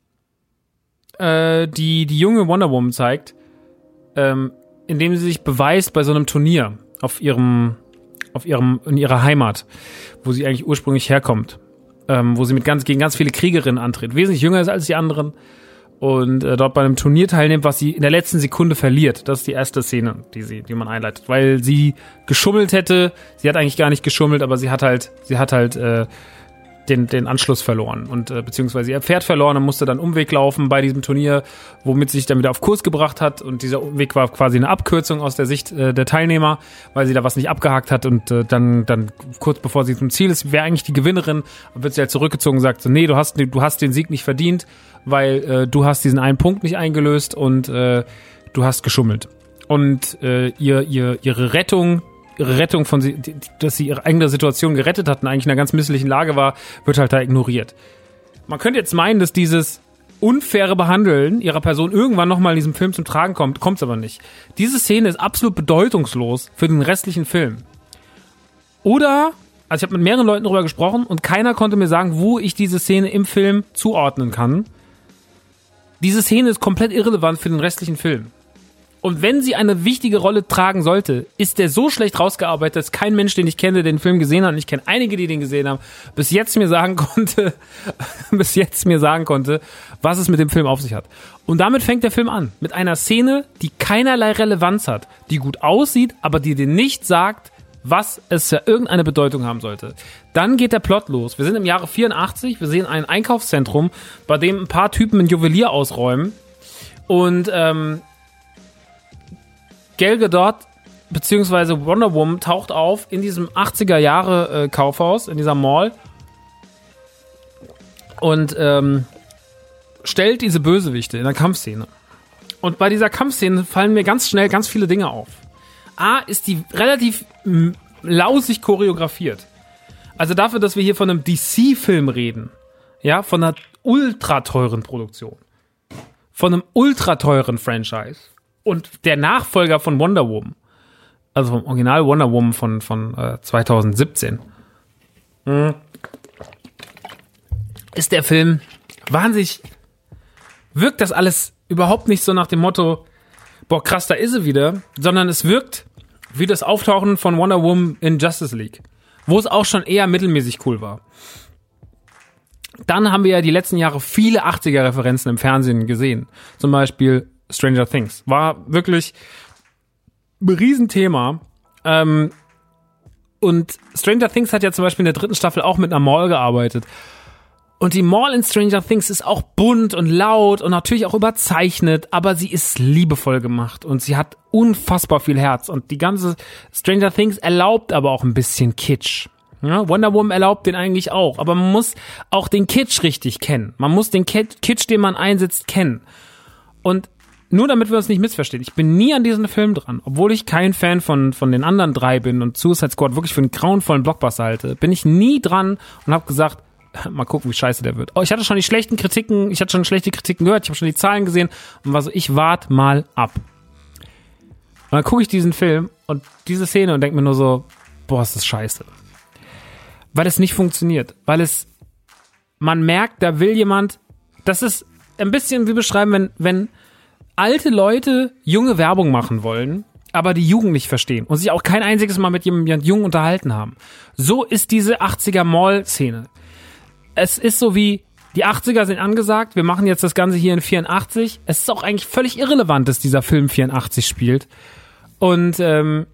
äh, die die junge Wonder Woman zeigt, ähm, indem sie sich beweist bei so einem Turnier auf ihrem, auf ihrem, in ihrer Heimat, wo sie eigentlich ursprünglich herkommt, ähm, wo sie mit ganz, gegen ganz viele Kriegerinnen antritt, wesentlich jünger ist als die anderen. und äh, dort bei einem Turnier teilnimmt, was sie in der letzten Sekunde verliert. Das ist die erste Szene, die sie, die man einleitet, weil sie geschummelt hätte. Sie hat eigentlich gar nicht geschummelt, aber sie hat halt, sie hat halt äh, den den Anschluss verloren und äh, beziehungsweise ihr Pferd verloren und musste dann Umweg laufen bei diesem Turnier, womit sie sich dann wieder auf Kurs gebracht hat, und dieser Umweg war quasi eine Abkürzung aus der Sicht äh, der Teilnehmer, weil sie da was nicht abgehakt hat, und äh, dann dann kurz bevor sie zum Ziel ist, wäre eigentlich die Gewinnerin, wird sie halt zurückgezogen und sagt so, nee, du hast du hast den Sieg nicht verdient, weil äh, du hast diesen einen Punkt nicht eingelöst und äh, du hast geschummelt. Und äh, ihr ihr ihre Rettung ihre Rettung von sie, dass sie ihre eigene Situation gerettet hat und eigentlich in einer ganz misslichen Lage war, wird halt da ignoriert. Man könnte jetzt meinen, dass dieses unfaire Behandeln ihrer Person irgendwann nochmal in diesem Film zum Tragen kommt, kommt's aber nicht. Diese Szene ist absolut bedeutungslos für den restlichen Film. Oder, also ich habe mit mehreren Leuten darüber gesprochen und keiner konnte mir sagen, wo ich diese Szene im Film zuordnen kann. Diese Szene ist komplett irrelevant für den restlichen Film. Und wenn sie eine wichtige Rolle tragen sollte, ist der so schlecht rausgearbeitet, dass kein Mensch, den ich kenne, den Film gesehen hat, und ich kenne einige, die den gesehen haben, bis jetzt mir sagen konnte, bis jetzt mir sagen konnte, was es mit dem Film auf sich hat. Und damit fängt der Film an. Mit einer Szene, die keinerlei Relevanz hat, die gut aussieht, aber die dir nicht sagt, was es für irgendeine Bedeutung haben sollte. Dann geht der Plot los. Wir sind im Jahre vierundachtzig, wir sehen ein Einkaufszentrum, bei dem ein paar Typen ein Juwelier ausräumen, und ähm, Gal Gadot beziehungsweise Wonder Woman taucht auf in diesem achtziger Jahre äh, Kaufhaus, in dieser Mall, und ähm, stellt diese Bösewichte in der Kampfszene. Und bei dieser Kampfszene fallen mir ganz schnell ganz viele Dinge auf. A, ist die relativ m- lausig choreografiert. Also dafür, dass wir hier von einem D C-Film reden, ja, von einer ultra teuren Produktion, von einem ultra teuren Franchise und der Nachfolger von Wonder Woman, also vom Original Wonder Woman von, von äh, zweitausendsiebzehn, mhm. ist der Film wahnsinnig, wirkt das alles überhaupt nicht so nach dem Motto, boah, krass, da ist sie wieder, sondern es wirkt wie das Auftauchen von Wonder Woman in Justice League, wo es auch schon eher mittelmäßig cool war. Dann haben wir ja die letzten Jahre viele achtziger-Referenzen im Fernsehen gesehen. Zum Beispiel Stranger Things. War wirklich ein Riesenthema. Ähm, und Stranger Things hat ja zum Beispiel in der dritten Staffel auch mit einer Mall gearbeitet. Und die Mall in Stranger Things ist auch bunt und laut und natürlich auch überzeichnet, aber sie ist liebevoll gemacht und sie hat unfassbar viel Herz. Und die ganze Stranger Things erlaubt aber auch ein bisschen Kitsch. Ja, Wonder Woman erlaubt den eigentlich auch, aber man muss auch den Kitsch richtig kennen. Man muss den Kitsch, den man einsetzt, kennen. Und nur damit wir uns nicht missverstehen, ich bin nie an diesem Film dran, obwohl ich kein Fan von von den anderen drei bin und Suicide Squad wirklich für einen grauenvollen Blockbuster halte, bin ich nie dran und habe gesagt, mal gucken, wie scheiße der wird. Oh, ich hatte schon die schlechten Kritiken, ich hatte schon schlechte Kritiken gehört, ich habe schon die Zahlen gesehen und war so, ich warte mal ab. Und dann gucke ich diesen Film und diese Szene und denke mir nur so, boah, ist das scheiße. Weil es nicht funktioniert, weil es, man merkt, da will jemand, das ist ein bisschen wie beschreiben, wenn, wenn alte Leute junge Werbung machen wollen, aber die Jugend nicht verstehen und sich auch kein einziges Mal mit jemandem jung unterhalten haben. So ist diese achtziger-Mall-Szene. Es ist so wie, die achtziger sind angesagt, wir machen jetzt das Ganze hier in vierundachtzig. Es ist auch eigentlich völlig irrelevant, dass dieser Film vierundachtzig spielt. Und ähm,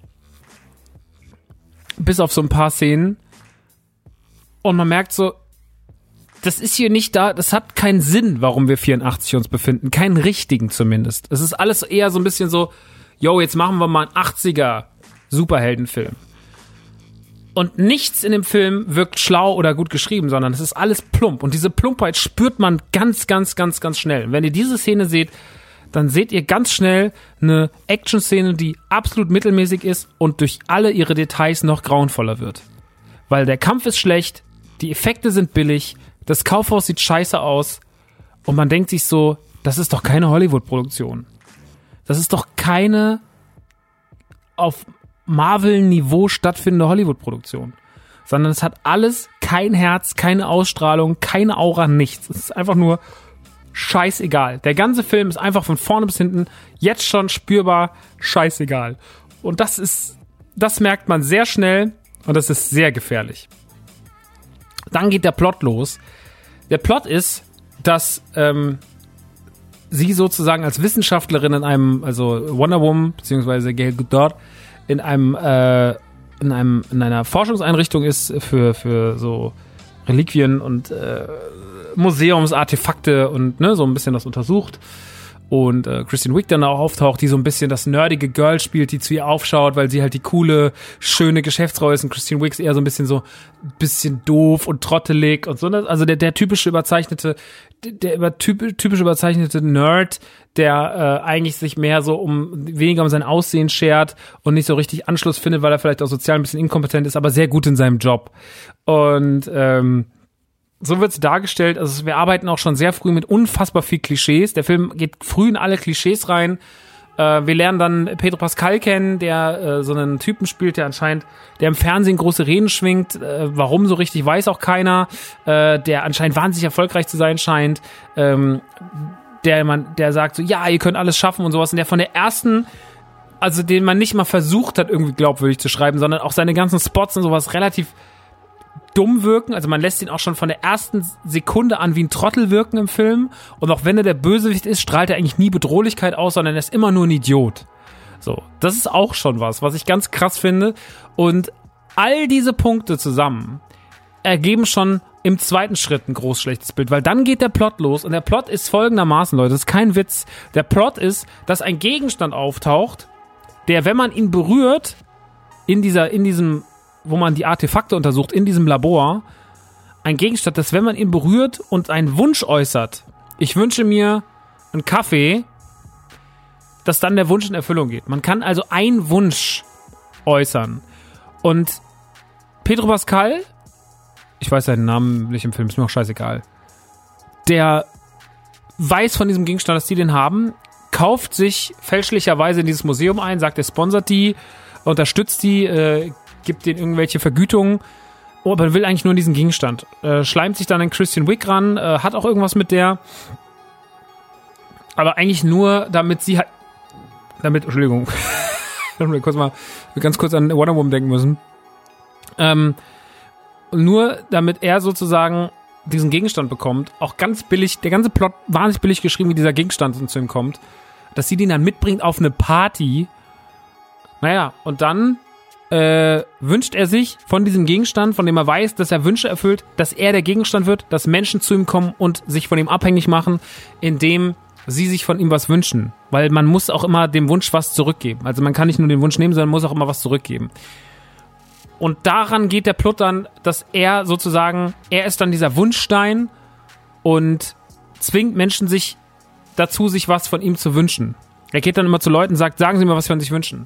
bis auf so ein paar Szenen. Und man merkt so, das ist hier nicht da, das hat keinen Sinn, warum wir vierundachtzig uns befinden. Keinen richtigen zumindest. Es ist alles eher so ein bisschen so, yo, jetzt machen wir mal einen achtziger-Superheldenfilm. Und nichts in dem Film wirkt schlau oder gut geschrieben, sondern es ist alles plump. Und diese Plumpheit spürt man ganz, ganz, ganz, ganz schnell. Und wenn ihr diese Szene seht, dann seht ihr ganz schnell eine Action-Szene, die absolut mittelmäßig ist und durch alle ihre Details noch grauenvoller wird. Weil der Kampf ist schlecht, die Effekte sind billig, das Kaufhaus sieht scheiße aus und man denkt sich so, das ist doch keine Hollywood-Produktion. Das ist doch keine auf Marvel-Niveau stattfindende Hollywood-Produktion. Sondern es hat alles kein Herz, keine Ausstrahlung, keine Aura, nichts. Es ist einfach nur scheißegal. Der ganze Film ist einfach von vorne bis hinten jetzt schon spürbar scheißegal. Und das ist, das merkt man sehr schnell und das ist sehr gefährlich. Dann geht der Plot los. Der Plot ist, dass ähm, sie sozusagen als Wissenschaftlerin in einem, also Wonder Woman, beziehungsweise Gal Gadot, in einem, äh, in einem, in einer Forschungseinrichtung ist für, für so Reliquien und äh, Museumsartefakte und ne, so ein bisschen das untersucht. Und äh, Kristen Wiig dann auch auftaucht, die so ein bisschen das nerdige Girl spielt, die zu ihr aufschaut, weil sie halt die coole, schöne Geschäftsfrau ist. Und Kristen Wiig ist eher so ein bisschen so, bisschen doof und trottelig und so. Also der, der typische überzeichnete, der über, typ, typisch überzeichnete Nerd, der äh, eigentlich sich mehr so um, weniger um sein Aussehen schert und nicht so richtig Anschluss findet, weil er vielleicht auch sozial ein bisschen inkompetent ist, aber sehr gut in seinem Job. Und, ähm, so wird's dargestellt, also wir arbeiten auch schon sehr früh mit unfassbar viel Klischees. Der Film geht früh in alle Klischees rein. Äh, wir lernen dann Pedro Pascal kennen, der äh, so einen Typen spielt, der anscheinend, der im Fernsehen große Reden schwingt. Äh, warum so richtig, weiß auch keiner. Äh, der anscheinend wahnsinnig erfolgreich zu sein scheint. Ähm, der man, der sagt so, ja, ihr könnt alles schaffen und sowas. Und der von der ersten, also den man nicht mal versucht hat, irgendwie glaubwürdig zu schreiben, sondern auch seine ganzen Spots und sowas relativ dumm wirken, also man lässt ihn auch schon von der ersten Sekunde an wie ein Trottel wirken im Film und auch wenn er der Bösewicht ist, strahlt er eigentlich nie Bedrohlichkeit aus, sondern er ist immer nur ein Idiot. So, das ist auch schon was, was ich ganz krass finde und all diese Punkte zusammen ergeben schon im zweiten Schritt ein groß schlechtes Bild, weil dann geht der Plot los und der Plot ist folgendermaßen, Leute, das ist kein Witz, der Plot ist, dass ein Gegenstand auftaucht, der, wenn man ihn berührt, in dieser, in diesem wo man die Artefakte untersucht, in diesem Labor, ein Gegenstand, dass wenn man ihn berührt und einen Wunsch äußert, ich wünsche mir einen Kaffee, dass dann der Wunsch in Erfüllung geht. Man kann also einen Wunsch äußern. Und Pedro Pascal, ich weiß seinen Namen nicht im Film, ist mir auch scheißegal, der weiß von diesem Gegenstand, dass die den haben, kauft sich fälschlicherweise in dieses Museum ein, sagt, er sponsert die, unterstützt die, äh, gibt denen irgendwelche Vergütungen, oh, aber will eigentlich nur diesen Gegenstand. Äh, schleimt sich dann an Kristen Wiig ran, äh, hat auch irgendwas mit der, aber eigentlich nur, damit sie halt, damit, Entschuldigung, wir kurz mal, ganz kurz an Wonder Woman denken müssen, ähm, nur damit er sozusagen diesen Gegenstand bekommt, auch ganz billig, der ganze Plot wahnsinnig billig geschrieben, wie dieser Gegenstand zu ihm kommt, dass sie den dann mitbringt auf eine Party, naja, und dann Äh, wünscht er sich von diesem Gegenstand, von dem er weiß, dass er Wünsche erfüllt, dass er der Gegenstand wird, dass Menschen zu ihm kommen und sich von ihm abhängig machen, indem sie sich von ihm was wünschen. Weil man muss auch immer dem Wunsch was zurückgeben. Also man kann nicht nur den Wunsch nehmen, sondern muss auch immer was zurückgeben. Und daran geht der Plot dann, dass er sozusagen, er ist dann dieser Wunschstein und zwingt Menschen sich dazu, sich was von ihm zu wünschen. Er geht dann immer zu Leuten und sagt, sagen Sie mir, was Sie von sich wünschen.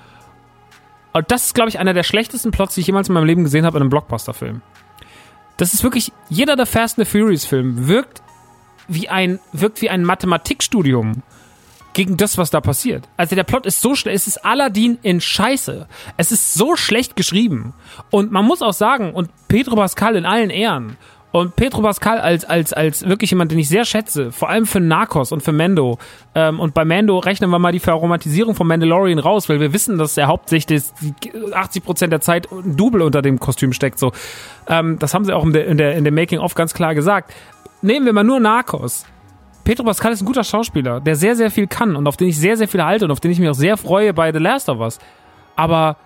Und das ist, glaube ich, einer der schlechtesten Plots, die ich jemals in meinem Leben gesehen habe in einem Blockbuster-Film. Das ist wirklich, jeder der Fast and the Furious-Film wirkt wie ein, wirkt wie ein Mathematikstudium gegen das, was da passiert. Also der Plot ist so schlecht, es ist Aladdin in Scheiße. Es ist so schlecht geschrieben. Und man muss auch sagen, und Pedro Pascal in allen Ehren, und Pedro Pascal als, als, als wirklich jemand, den ich sehr schätze, vor allem für Narcos und für Mando. Ähm, und bei Mando rechnen wir mal die Verromantisierung von Mandalorian raus, weil wir wissen, dass er hauptsächlich achtzig Prozent der Zeit ein Double unter dem Kostüm steckt. So, ähm, das haben sie auch in der, in der, in der Making-of ganz klar gesagt. Nehmen wir mal nur Narcos. Pedro Pascal ist ein guter Schauspieler, der sehr, sehr viel kann und auf den ich sehr, sehr viel halte und auf den ich mich auch sehr freue bei The Last of Us. Aber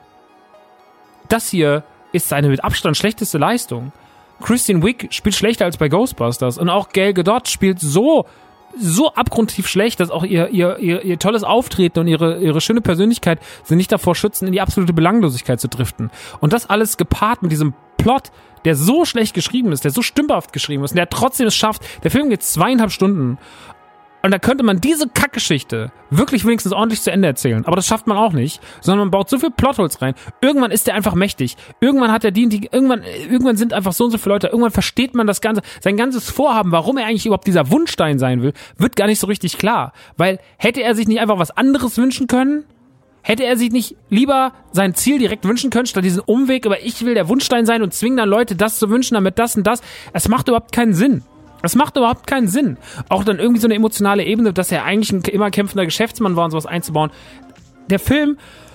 das hier ist seine mit Abstand schlechteste Leistung. Kristen Wiig spielt schlechter als bei Ghostbusters und auch Gal Gadot spielt so so abgrundtief schlecht, dass auch ihr ihr ihr, ihr tolles Auftreten und ihre ihre schöne Persönlichkeit sie nicht davor schützen, in die absolute Belanglosigkeit zu driften. Und das alles gepaart mit diesem Plot, der so schlecht geschrieben ist, der so stümperhaft geschrieben ist und der trotzdem es schafft. Der Film geht zweieinhalb Stunden. Und da könnte man diese Kackgeschichte wirklich wenigstens ordentlich zu Ende erzählen. Aber das schafft man auch nicht, sondern man baut so viel Plotholes rein. Irgendwann ist der einfach mächtig. Irgendwann hat er die, die irgendwann, irgendwann sind einfach so und so viele Leute. Irgendwann versteht man das Ganze, sein ganzes Vorhaben, warum er eigentlich überhaupt dieser Wunschstein sein will, wird gar nicht so richtig klar. Weil hätte er sich nicht einfach was anderes wünschen können? Hätte er sich nicht lieber sein Ziel direkt wünschen können, statt diesen Umweg über ich will der Wunschstein sein und zwingen dann Leute das zu wünschen, damit das und das. Es macht überhaupt keinen Sinn. Das macht überhaupt keinen Sinn. Auch dann irgendwie so eine emotionale Ebene, dass er eigentlich ein immer kämpfender Geschäftsmann war und sowas einzubauen. Der Film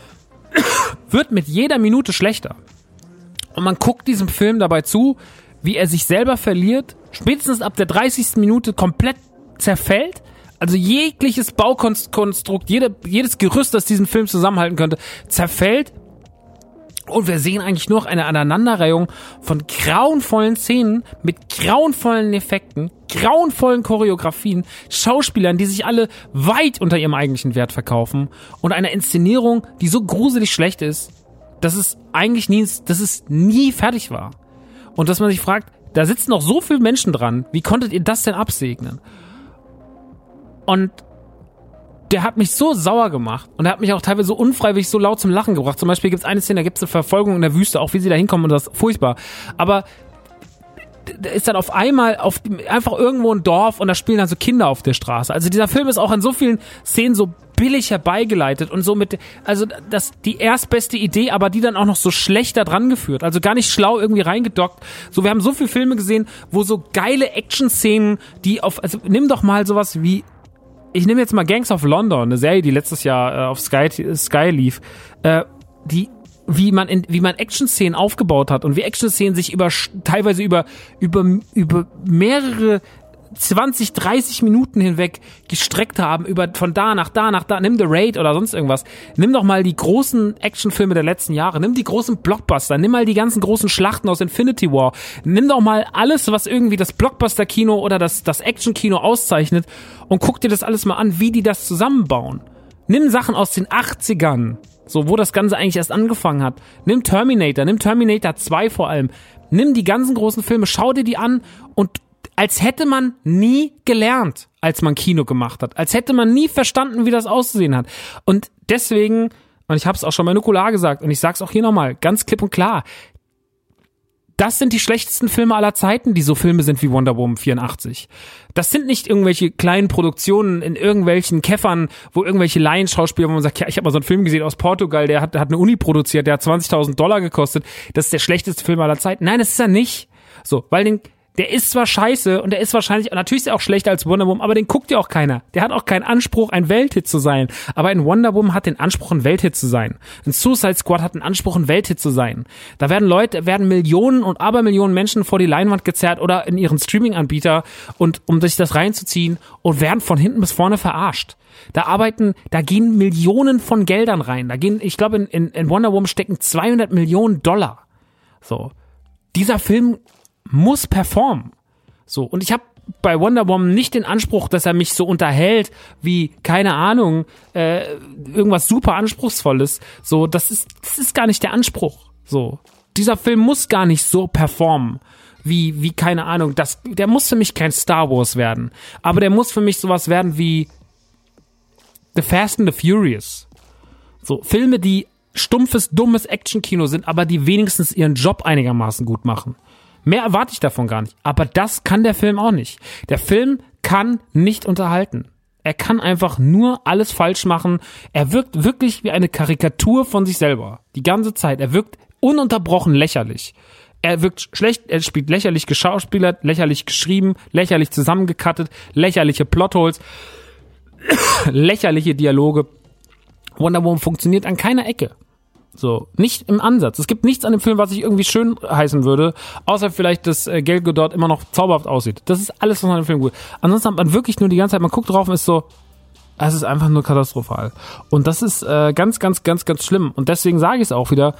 wird mit jeder Minute schlechter. Und man guckt diesem Film dabei zu, wie er sich selber verliert, spätestens ab der dreißigsten Minute komplett zerfällt, Also jegliches Baukonstrukt, jede, jedes Gerüst, das diesen Film zusammenhalten könnte, zerfällt. Und wir sehen eigentlich nur noch eine Aneinanderreihung von grauenvollen Szenen mit grauenvollen Effekten, grauenvollen Choreografien, Schauspielern, die sich alle weit unter ihrem eigentlichen Wert verkaufen und einer Inszenierung, die so gruselig schlecht ist, dass es eigentlich nie, dass es nie fertig war. Und dass man sich fragt, da sitzen noch so viele Menschen dran, wie konntet ihr das denn absegnen? Und der hat mich so sauer gemacht und er hat mich auch teilweise so unfreiwillig so laut zum Lachen gebracht. Zum Beispiel gibt es eine Szene, da gibt es eine Verfolgung in der Wüste, auch wie sie da hinkommen und das ist furchtbar. Aber da ist dann auf einmal auf einfach irgendwo ein Dorf und da spielen dann so Kinder auf der Straße. Also dieser Film ist auch in so vielen Szenen so billig herbeigeleitet und so mit, also das die erstbeste Idee, aber die dann auch noch so schlecht da dran geführt. Also gar nicht schlau irgendwie reingedockt. So, wir haben so viele Filme gesehen, wo so geile Action-Szenen, die auf, also nimm doch mal sowas wie Ich nehme jetzt mal Gangs of London, eine Serie, die letztes Jahr äh, auf Sky, Sky lief, äh, die, wie man in, wie man Action-Szenen aufgebaut hat und wie Action-Szenen sich über, teilweise über, über, über mehrere zwanzig, dreißig Minuten hinweg gestreckt haben, über, von da nach da nach da, nimm The Raid oder sonst irgendwas. Nimm doch mal die großen Actionfilme der letzten Jahre, nimm die großen Blockbuster, nimm mal die ganzen großen Schlachten aus Infinity War, nimm doch mal alles, was irgendwie das Blockbuster-Kino oder das, das Action-Kino auszeichnet und guck dir das alles mal an, wie die das zusammenbauen. Nimm Sachen aus den achtzigern, so, wo das Ganze eigentlich erst angefangen hat. Nimm Terminator, nimm Terminator zwei vor allem. Nimm die ganzen großen Filme, schau dir die an und als hätte man nie gelernt, als man Kino gemacht hat. Als hätte man nie verstanden, wie das auszusehen hat. Und deswegen, und ich habe es auch schon bei Nukular gesagt, und ich sag's auch hier nochmal, ganz klipp und klar, das sind die schlechtesten Filme aller Zeiten, die so Filme sind wie Wonder Woman vierundachtzig. Das sind nicht irgendwelche kleinen Produktionen in irgendwelchen Käffern, wo irgendwelche Laienschauspieler, wo man sagt, ja, ich habe mal so einen Film gesehen aus Portugal, der hat, hat eine Uni produziert, der hat zwanzigtausend Dollar gekostet. Das ist der schlechteste Film aller Zeiten. Nein, das ist er nicht. So, weil den Der ist zwar scheiße und der ist wahrscheinlich, natürlich ist er auch schlechter als Wonder Woman, aber den guckt ja auch keiner. Der hat auch keinen Anspruch, ein Welthit zu sein. Aber ein Wonder Woman hat den Anspruch, ein Welthit zu sein. Ein Suicide Squad hat den Anspruch, ein Welthit zu sein. Da werden Leute, werden Millionen und Abermillionen Menschen vor die Leinwand gezerrt oder in ihren Streaming-Anbieter und um sich das reinzuziehen und werden von hinten bis vorne verarscht. Da arbeiten, da gehen Millionen von Geldern rein. Da gehen, ich glaube, in, in, in Wonder Woman stecken zweihundert Millionen Dollar. So. Dieser Film muss performen. So, und ich habe bei Wonder Woman nicht den Anspruch, dass er mich so unterhält wie, keine Ahnung, äh, irgendwas super Anspruchsvolles. So, das ist, das ist gar nicht der Anspruch. So, dieser Film muss gar nicht so performen wie, wie, keine Ahnung, das, der muss für mich kein Star Wars werden. Aber der muss für mich sowas werden wie The Fast and the Furious. So, Filme, die stumpfes, dummes Actionkino sind, aber die wenigstens ihren Job einigermaßen gut machen. Mehr erwarte ich davon gar nicht. Aber das kann der Film auch nicht. Der Film kann nicht unterhalten. Er kann einfach nur alles falsch machen. Er wirkt wirklich wie eine Karikatur von sich selber. Die ganze Zeit. Er wirkt ununterbrochen lächerlich. Er wirkt schlecht, er spielt lächerlich geschauspielert, lächerlich geschrieben, lächerlich zusammengekattet, lächerliche Plotholes, lächerliche Dialoge. Wonder Woman funktioniert an keiner Ecke. So, nicht im Ansatz. Es gibt nichts an dem Film, was ich irgendwie schön heißen würde, außer vielleicht, dass äh, Gal Gadot immer noch zauberhaft aussieht. Das ist alles, was an dem Film gut. Ansonsten hat man wirklich nur die ganze Zeit, man guckt drauf und ist so, es ist einfach nur katastrophal. Und das ist äh, ganz, ganz, ganz, ganz schlimm. Und deswegen sage ich es auch wieder,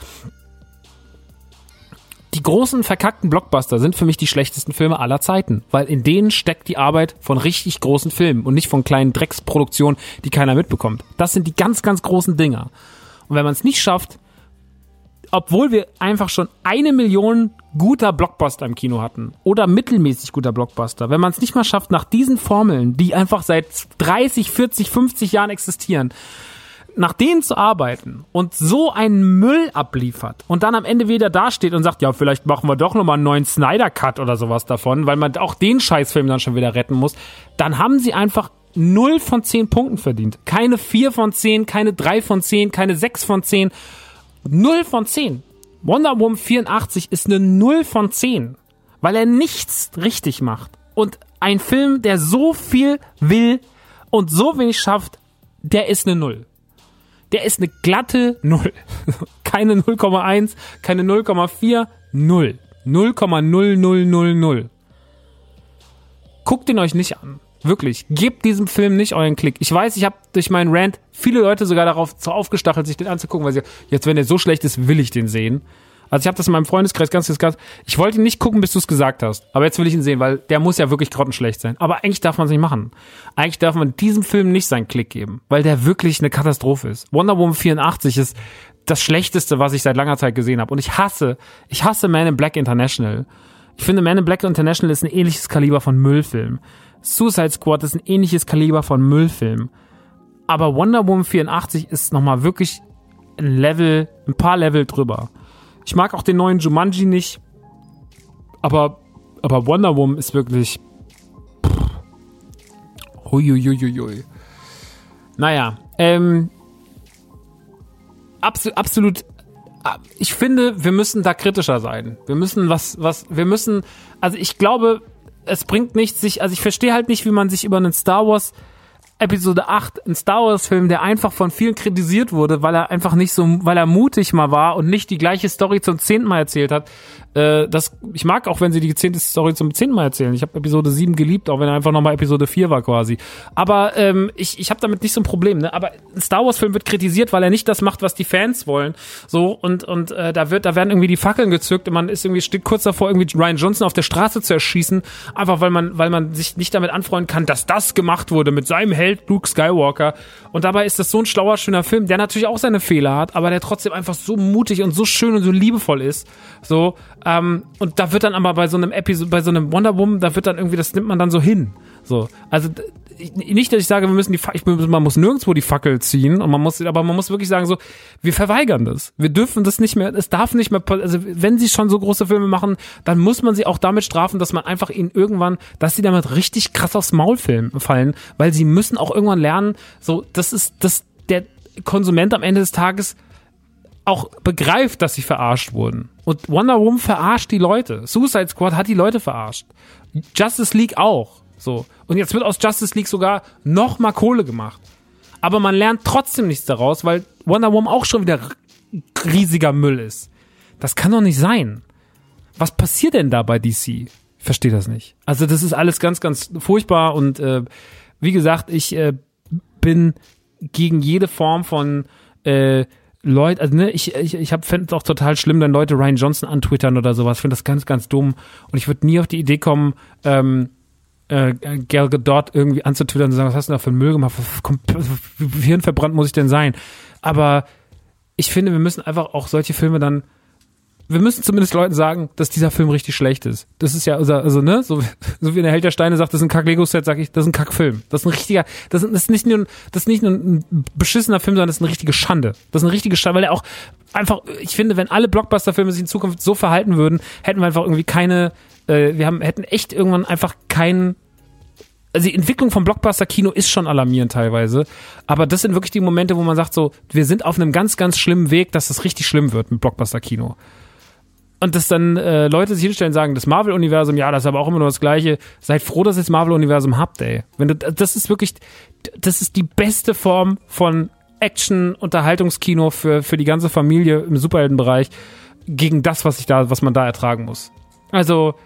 die großen, verkackten Blockbuster sind für mich die schlechtesten Filme aller Zeiten, weil in denen steckt die Arbeit von richtig großen Filmen und nicht von kleinen Drecksproduktionen, die keiner mitbekommt. Das sind die ganz, ganz großen Dinger. Und wenn man es nicht schafft, obwohl wir einfach schon eine Million guter Blockbuster im Kino hatten oder mittelmäßig guter Blockbuster, wenn man es nicht mal schafft, nach diesen Formeln, die einfach seit dreißig, vierzig, fünfzig Jahren existieren, nach denen zu arbeiten und so einen Müll abliefert und dann am Ende wieder dasteht und sagt, ja, vielleicht machen wir doch nochmal einen neuen Snyder-Cut oder sowas davon, weil man auch den Scheißfilm dann schon wieder retten muss, dann haben sie einfach null von zehn Punkten verdient. Keine vier von zehn, keine drei von zehn, keine sechs von zehn. null von zehn. Wonder Woman vierundachtzig ist eine null von zehn, weil er nichts richtig macht. Und ein Film, der so viel will und so wenig schafft, der ist eine Null. Der ist eine glatte Null. Keine null Komma eins, keine null Komma vier, Null. null Komma null null null null. Guckt ihn euch nicht an. Wirklich. Gebt diesem Film nicht euren Klick. Ich weiß, ich habe durch meinen Rant viele Leute sogar darauf so aufgestachelt, sich den anzugucken, weil sie, jetzt wenn der so schlecht ist, will ich den sehen. Also ich habe das in meinem Freundeskreis ganz discussed. Ich wollte ihn nicht gucken, bis du es gesagt hast. Aber jetzt will ich ihn sehen, weil der muss ja wirklich grottenschlecht sein. Aber eigentlich darf man es nicht machen. Eigentlich darf man diesem Film nicht seinen Klick geben, weil der wirklich eine Katastrophe ist. Wonder Woman vierundachtzig ist das Schlechteste, was ich seit langer Zeit gesehen habe. Und ich hasse, ich hasse Man in Black International. Ich finde, Man in Black International ist ein ähnliches Kaliber von Müllfilm. Suicide Squad ist ein ähnliches Kaliber von Müllfilm. Aber Wonder Woman vierundachtzig ist nochmal wirklich ein Level, ein paar Level drüber. Ich mag auch den neuen Jumanji nicht, aber, aber Wonder Woman ist wirklich huiuiuiui. Naja, ähm, absolut, absolut, ich finde, wir müssen da kritischer sein. Wir müssen was, was, wir müssen, also ich glaube, es bringt nichts, sich, also ich verstehe halt nicht, wie man sich über einen Star Wars Episode acht, ein Star Wars Film, der einfach von vielen kritisiert wurde, weil er einfach nicht so, weil er mutig mal war und nicht die gleiche Story zum zehnten Mal erzählt hat. Äh, das, ich mag auch, wenn sie die zehnte Story zum zehnten Mal erzählen. Ich habe Episode sieben geliebt, auch wenn er einfach nochmal Episode vier war quasi. Aber ähm, ich, ich habe damit nicht so ein Problem. Ne? Aber ein Star Wars Film wird kritisiert, weil er nicht das macht, was die Fans wollen. So und und äh, da wird, da werden irgendwie die Fackeln gezückt und man ist irgendwie steht kurz davor, irgendwie Rian Johnson auf der Straße zu erschießen, einfach weil man, weil man sich nicht damit anfreunden kann, dass das gemacht wurde mit seinem Held Luke Skywalker. Und dabei ist das so ein schlauer, schöner Film, der natürlich auch seine Fehler hat, aber der trotzdem einfach so mutig und so schön und so liebevoll ist. So, ähm, und da wird dann aber bei so einem Episode, bei so einem Wonder Woman, da wird dann irgendwie, das nimmt man dann so hin. So, also nicht, dass ich sage, wir müssen die, ich, man muss nirgendwo die Fackel ziehen und man muss, aber man muss wirklich sagen so, wir verweigern das. Wir dürfen das nicht mehr, es darf nicht mehr, also wenn sie schon so große Filme machen, dann muss man sie auch damit strafen, dass man einfach ihnen irgendwann, dass sie damit richtig krass aufs Maul fallen, weil sie müssen auch irgendwann lernen, so, das ist, dass der Konsument am Ende des Tages auch begreift, dass sie verarscht wurden. Und Wonder Woman verarscht die Leute. Suicide Squad hat die Leute verarscht. Justice League auch. So. Und jetzt wird aus Justice League sogar noch mal Kohle gemacht. Aber man lernt trotzdem nichts daraus, weil Wonder Woman auch schon wieder riesiger Müll ist. Das kann doch nicht sein. Was passiert denn da bei D C? Ich verstehe das nicht. Also das ist alles ganz, ganz furchtbar und äh, wie gesagt, ich äh, bin gegen jede Form von äh, Leute, also ne, ich ich ich habe fände es auch total schlimm, wenn Leute Rian Johnson antwittern oder sowas. Ich finde das ganz, ganz dumm und ich würde nie auf die Idee kommen, ähm, äh, Gal Gadot irgendwie anzutwittern und zu sagen, was hast du da für einen Müll gemacht? Wie hirnverbrannt muss ich denn sein? Aber ich finde, wir müssen einfach auch solche Filme dann, wir müssen zumindest Leuten sagen, dass dieser Film richtig schlecht ist. Das ist ja, also, also ne, so, so wie in der Held der Steine sagt, das ist ein Kack-Lego-Set, sag ich, das ist ein Kack-Film. Das ist ein richtiger, das ist, das ist nicht nur, das ist nicht nur ein beschissener Film, sondern das ist eine richtige Schande. Das ist eine richtige Schande, weil er auch einfach, ich finde, wenn alle Blockbuster-Filme sich in Zukunft so verhalten würden, hätten wir einfach irgendwie keine, äh, wir haben, hätten echt irgendwann einfach keinen, also die Entwicklung vom Blockbuster-Kino ist schon alarmierend teilweise, aber das sind wirklich die Momente, wo man sagt so, wir sind auf einem ganz, ganz schlimmen Weg, dass das richtig schlimm wird mit Blockbuster-Kino. Und dass dann äh, Leute sich hinstellen und sagen, das Marvel-Universum, ja, das ist aber auch immer nur das Gleiche. Seid froh, dass ihr das Marvel-Universum habt, ey. Wenn du, das ist wirklich, das ist die beste Form von Action-Unterhaltungskino für für die ganze Familie im Superheldenbereich gegen das, was ich da, was man da ertragen muss. Also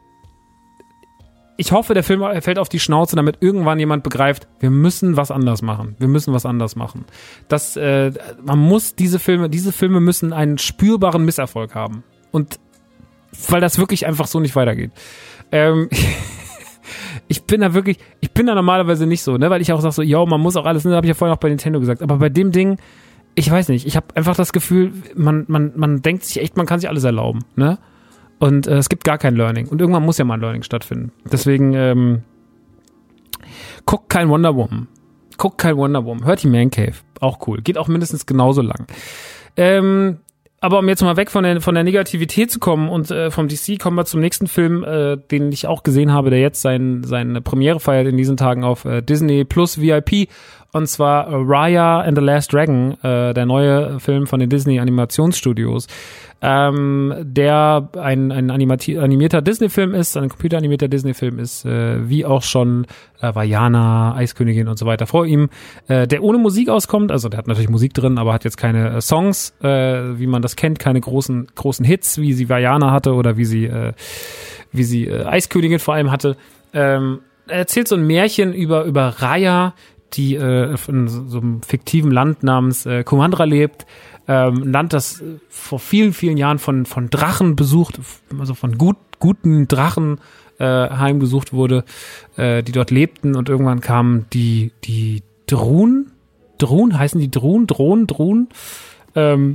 ich hoffe, der Film fällt auf die Schnauze, damit irgendwann jemand begreift, wir müssen was anders machen. Wir müssen was anders machen. Das, äh, man muss diese Filme, diese Filme müssen einen spürbaren Misserfolg haben. Und weil das wirklich einfach so nicht weitergeht. Ähm, ich bin da wirklich, ich bin da normalerweise nicht so, ne, weil ich auch sage so, yo, man muss auch alles, ne, habe ich ja vorhin auch bei Nintendo gesagt, aber bei dem Ding, ich weiß nicht, ich habe einfach das Gefühl, man, man, man denkt sich echt, man kann sich alles erlauben, ne? Und äh, es gibt gar kein Learning. Und irgendwann muss ja mal ein Learning stattfinden. Deswegen, ähm, guckt kein Wonder Woman. Guckt kein Wonder Woman. Hört die Man Cave. Auch cool. Geht auch mindestens genauso lang. Ähm, aber um jetzt mal weg von der, von der Negativität zu kommen und äh, vom D C, kommen wir zum nächsten Film, äh, den ich auch gesehen habe, der jetzt sein, seine Premiere feiert in diesen Tagen auf äh, Disney Plus V I P. Und zwar äh, Raya and the Last Dragon, äh, der neue Film von den Disney Animationsstudios, ähm, der ein, ein animati- animierter Disney-Film ist, ein computeranimierter Disney-Film ist, äh, wie auch schon äh, Vaiana, Eiskönigin und so weiter vor ihm, äh, der ohne Musik auskommt, also der hat natürlich Musik drin, aber hat jetzt keine äh, Songs, äh, wie man das kennt, keine großen großen Hits, wie sie Vaiana hatte oder wie sie äh, wie sie äh, Eiskönigin vor allem hatte. Ähm, erzählt so ein Märchen über, über Raya, die äh, in so einem fiktiven Land namens äh, Kumandra lebt. Ähm, ein Land, das vor vielen, vielen Jahren von, von Drachen besucht, also von gut, guten Drachen äh, heimgesucht wurde, äh, die dort lebten, und irgendwann kamen die, die Drun, Drun, heißen die Drun, Drohnen, Drun, ähm,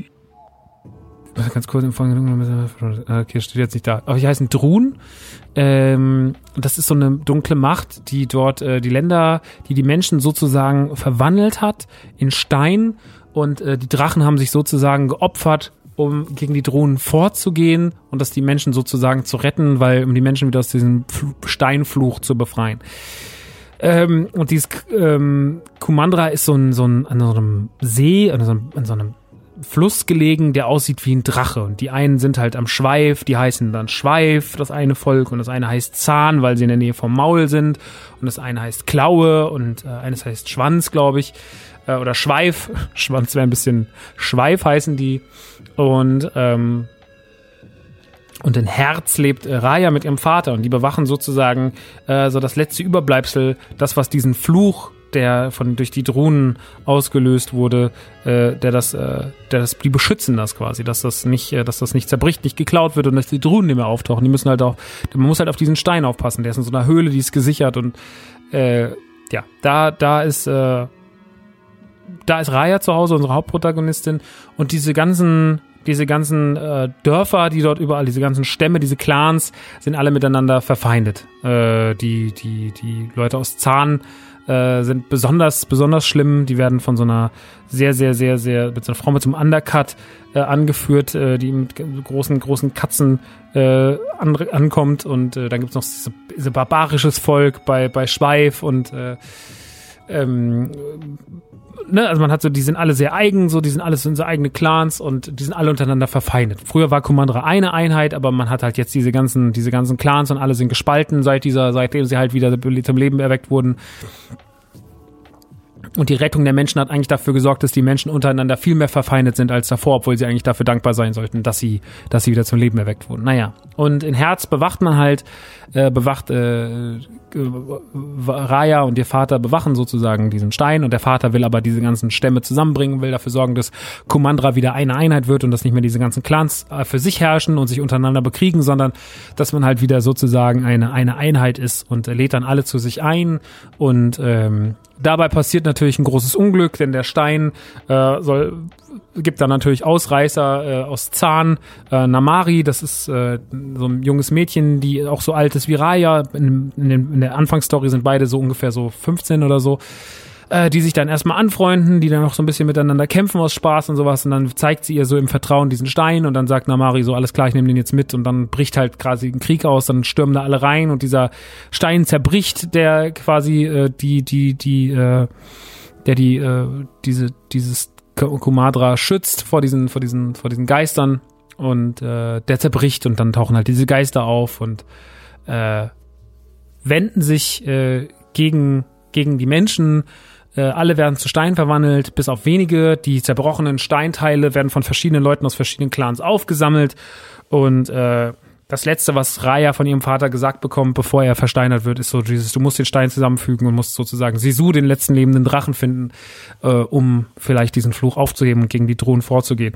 ganz kurz im Folgenden, okay, steht jetzt nicht da, aber die heißen Drun. Ähm, das ist so eine dunkle Macht, die dort äh, die Länder, die die Menschen sozusagen verwandelt hat in Stein, und äh, die Drachen haben sich sozusagen geopfert, um gegen die Drohnen vorzugehen und das die Menschen sozusagen zu retten, weil um die Menschen wieder aus diesem Fl- Steinfluch zu befreien. Ähm, und dieses ähm, Kumandra ist so ein, so ein an so einem See, an so einem, an so einem Fluss gelegen, der aussieht wie ein Drache. Und die einen sind halt am Schweif, die heißen dann Schweif, das eine Volk, und das eine heißt Zahn, weil sie in der Nähe vom Maul sind, und das eine heißt Klaue, und äh, eines heißt Schwanz, glaube ich, äh, oder Schweif. Schwanz wäre ein bisschen Schweif, heißen die. Und ähm, und in Herz lebt äh, Raya mit ihrem Vater, und die bewachen sozusagen äh, so das letzte Überbleibsel, das, was diesen Fluch, der von durch die Drohnen ausgelöst wurde, äh, der das, äh, der das, die beschützen das quasi, dass das nicht, äh, dass das nicht zerbricht, nicht geklaut wird und dass die Drohnen nicht mehr auftauchen. Die müssen halt auch, man muss halt auf diesen Stein aufpassen. Der ist in so einer Höhle, die ist gesichert, und äh, ja, da, da ist, äh, da ist Raya zu Hause, unsere Hauptprotagonistin, und diese ganzen Diese ganzen äh, Dörfer, die dort überall, diese ganzen Stämme, diese Clans, sind alle miteinander verfeindet. Äh, die, die, die Leute aus Zahn äh, sind besonders, besonders schlimm. Die werden von so einer sehr, sehr, sehr, sehr, mit so einer Frau mit so einem Undercut äh, angeführt, äh, die mit großen, großen Katzen äh, an, ankommt. Und äh, dann gibt's noch dieses, dieses barbarisches Volk bei, bei Schweif und äh, ähm, ne, also man hat so, die sind alle sehr eigen, so, die sind alles so eigene Clans, und die sind alle untereinander verfeindet. Früher war Kumandra eine Einheit, aber man hat halt jetzt diese ganzen, diese ganzen Clans, und alle sind gespalten seit dieser, seitdem sie halt wieder zum Leben erweckt wurden. Und die Rettung der Menschen hat eigentlich dafür gesorgt, dass die Menschen untereinander viel mehr verfeindet sind als davor, obwohl sie eigentlich dafür dankbar sein sollten, dass sie, dass sie wieder zum Leben erweckt wurden. Naja. Und in Herz bewacht man halt, äh, bewacht, äh, Raya und ihr Vater bewachen sozusagen diesen Stein, und der Vater will aber diese ganzen Stämme zusammenbringen, will dafür sorgen, dass Kumandra wieder eine Einheit wird und dass nicht mehr diese ganzen Clans äh, für sich herrschen und sich untereinander bekriegen, sondern dass man halt wieder sozusagen eine, eine Einheit ist, und er lädt dann alle zu sich ein, und ähm, dabei passiert natürlich ein großes Unglück, denn der Stein äh, soll gibt dann natürlich Ausreißer äh, aus Zahn. Äh, Namari, das ist äh, so ein junges Mädchen, die auch so alt ist wie Raya. In, in, den, in der Anfangsstory sind beide so ungefähr so fünfzehn oder so, äh, die sich dann erstmal anfreunden, die dann auch so ein bisschen miteinander kämpfen aus Spaß und sowas. Und dann zeigt sie ihr so im Vertrauen diesen Stein, und dann sagt Namari so, alles klar, ich nehme den jetzt mit. Und dann bricht halt quasi ein Krieg aus, dann stürmen da alle rein, und dieser Stein zerbricht, der quasi äh, die, die, die, äh, der die, äh, diese, dieses Kumandra schützt vor diesen, vor diesen, vor diesen Geistern, und äh, der zerbricht, und dann tauchen halt diese Geister auf und äh, wenden sich äh, gegen, gegen die Menschen. Äh, alle werden zu Stein verwandelt, bis auf wenige. Die zerbrochenen Steinteile werden von verschiedenen Leuten aus verschiedenen Clans aufgesammelt, und äh, das Letzte, was Raya von ihrem Vater gesagt bekommt, bevor er versteinert wird, ist so dieses, du musst den Stein zusammenfügen und musst sozusagen Sisu, den letzten lebenden Drachen, finden, äh, um vielleicht diesen Fluch aufzuheben und gegen die Drohnen vorzugehen.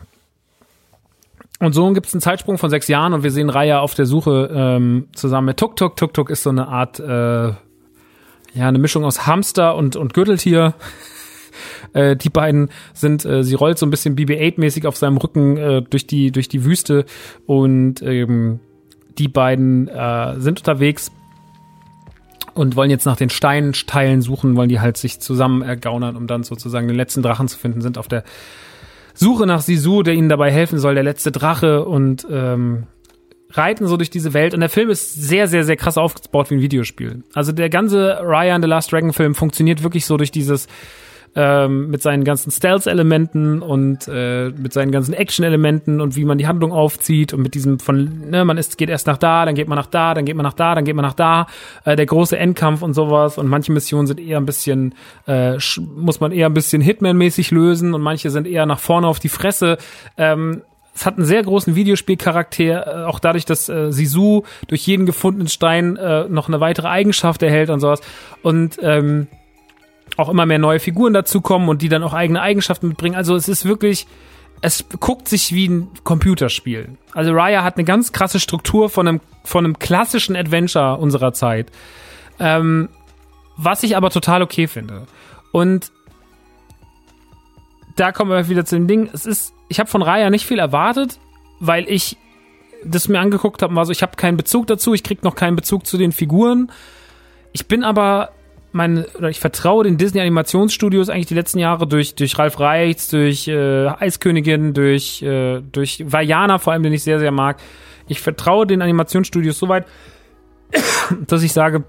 Und so gibt es einen Zeitsprung von sechs Jahren, und wir sehen Raya auf der Suche ähm, zusammen mit Tuk Tuk. Tuk Tuk ist so eine Art, äh, ja, eine Mischung aus Hamster und, und Gürteltier. Äh, die beiden sind, äh, sie rollt so ein bisschen B B acht mäßig auf seinem Rücken äh, durch die durch die Wüste, und ähm, die beiden äh, sind unterwegs und wollen jetzt nach den Steinteilen suchen, wollen die halt sich zusammen ergaunern, um dann sozusagen den letzten Drachen zu finden, sind auf der Suche nach Sisu, der ihnen dabei helfen soll, der letzte Drache, und ähm, reiten so durch diese Welt. Und der Film ist sehr, sehr, sehr krass aufgebaut wie ein Videospiel. Also der ganze Raya and the Last Dragon Film funktioniert wirklich so durch dieses Ähm, mit seinen ganzen Stealth-Elementen und äh, mit seinen ganzen Action-Elementen und wie man die Handlung aufzieht, und mit diesem von, ne, man ist, geht erst nach da, dann geht man nach da, dann geht man nach da, dann geht man nach da, äh, der große Endkampf und sowas, und manche Missionen sind eher ein bisschen, äh, sch- muss man eher ein bisschen Hitman-mäßig lösen, und manche sind eher nach vorne auf die Fresse. Ähm, es hat einen sehr großen Videospielcharakter, auch dadurch, dass äh, Sisu durch jeden gefundenen Stein äh, noch eine weitere Eigenschaft erhält und sowas. Und ähm, auch immer mehr neue Figuren dazukommen und die dann auch eigene Eigenschaften mitbringen. Also es ist wirklich, es guckt sich wie ein Computerspiel. Also Raya hat eine ganz krasse Struktur von einem, von einem klassischen Adventure unserer Zeit. Ähm, was ich aber total okay finde. Und da kommen wir wieder zu dem Ding. Es ist, ich habe von Raya nicht viel erwartet, weil ich das mir angeguckt habe, war so, ich habe keinen Bezug dazu, ich krieg noch keinen Bezug zu den Figuren. Ich bin aber, mein, oder ich vertraue den Disney-Animationsstudios eigentlich die letzten Jahre durch, durch Ralf Reichts, durch äh, Eiskönigin, durch, äh, durch Vajana vor allem, den ich sehr, sehr mag. Ich vertraue den Animationsstudios so weit, dass ich sage,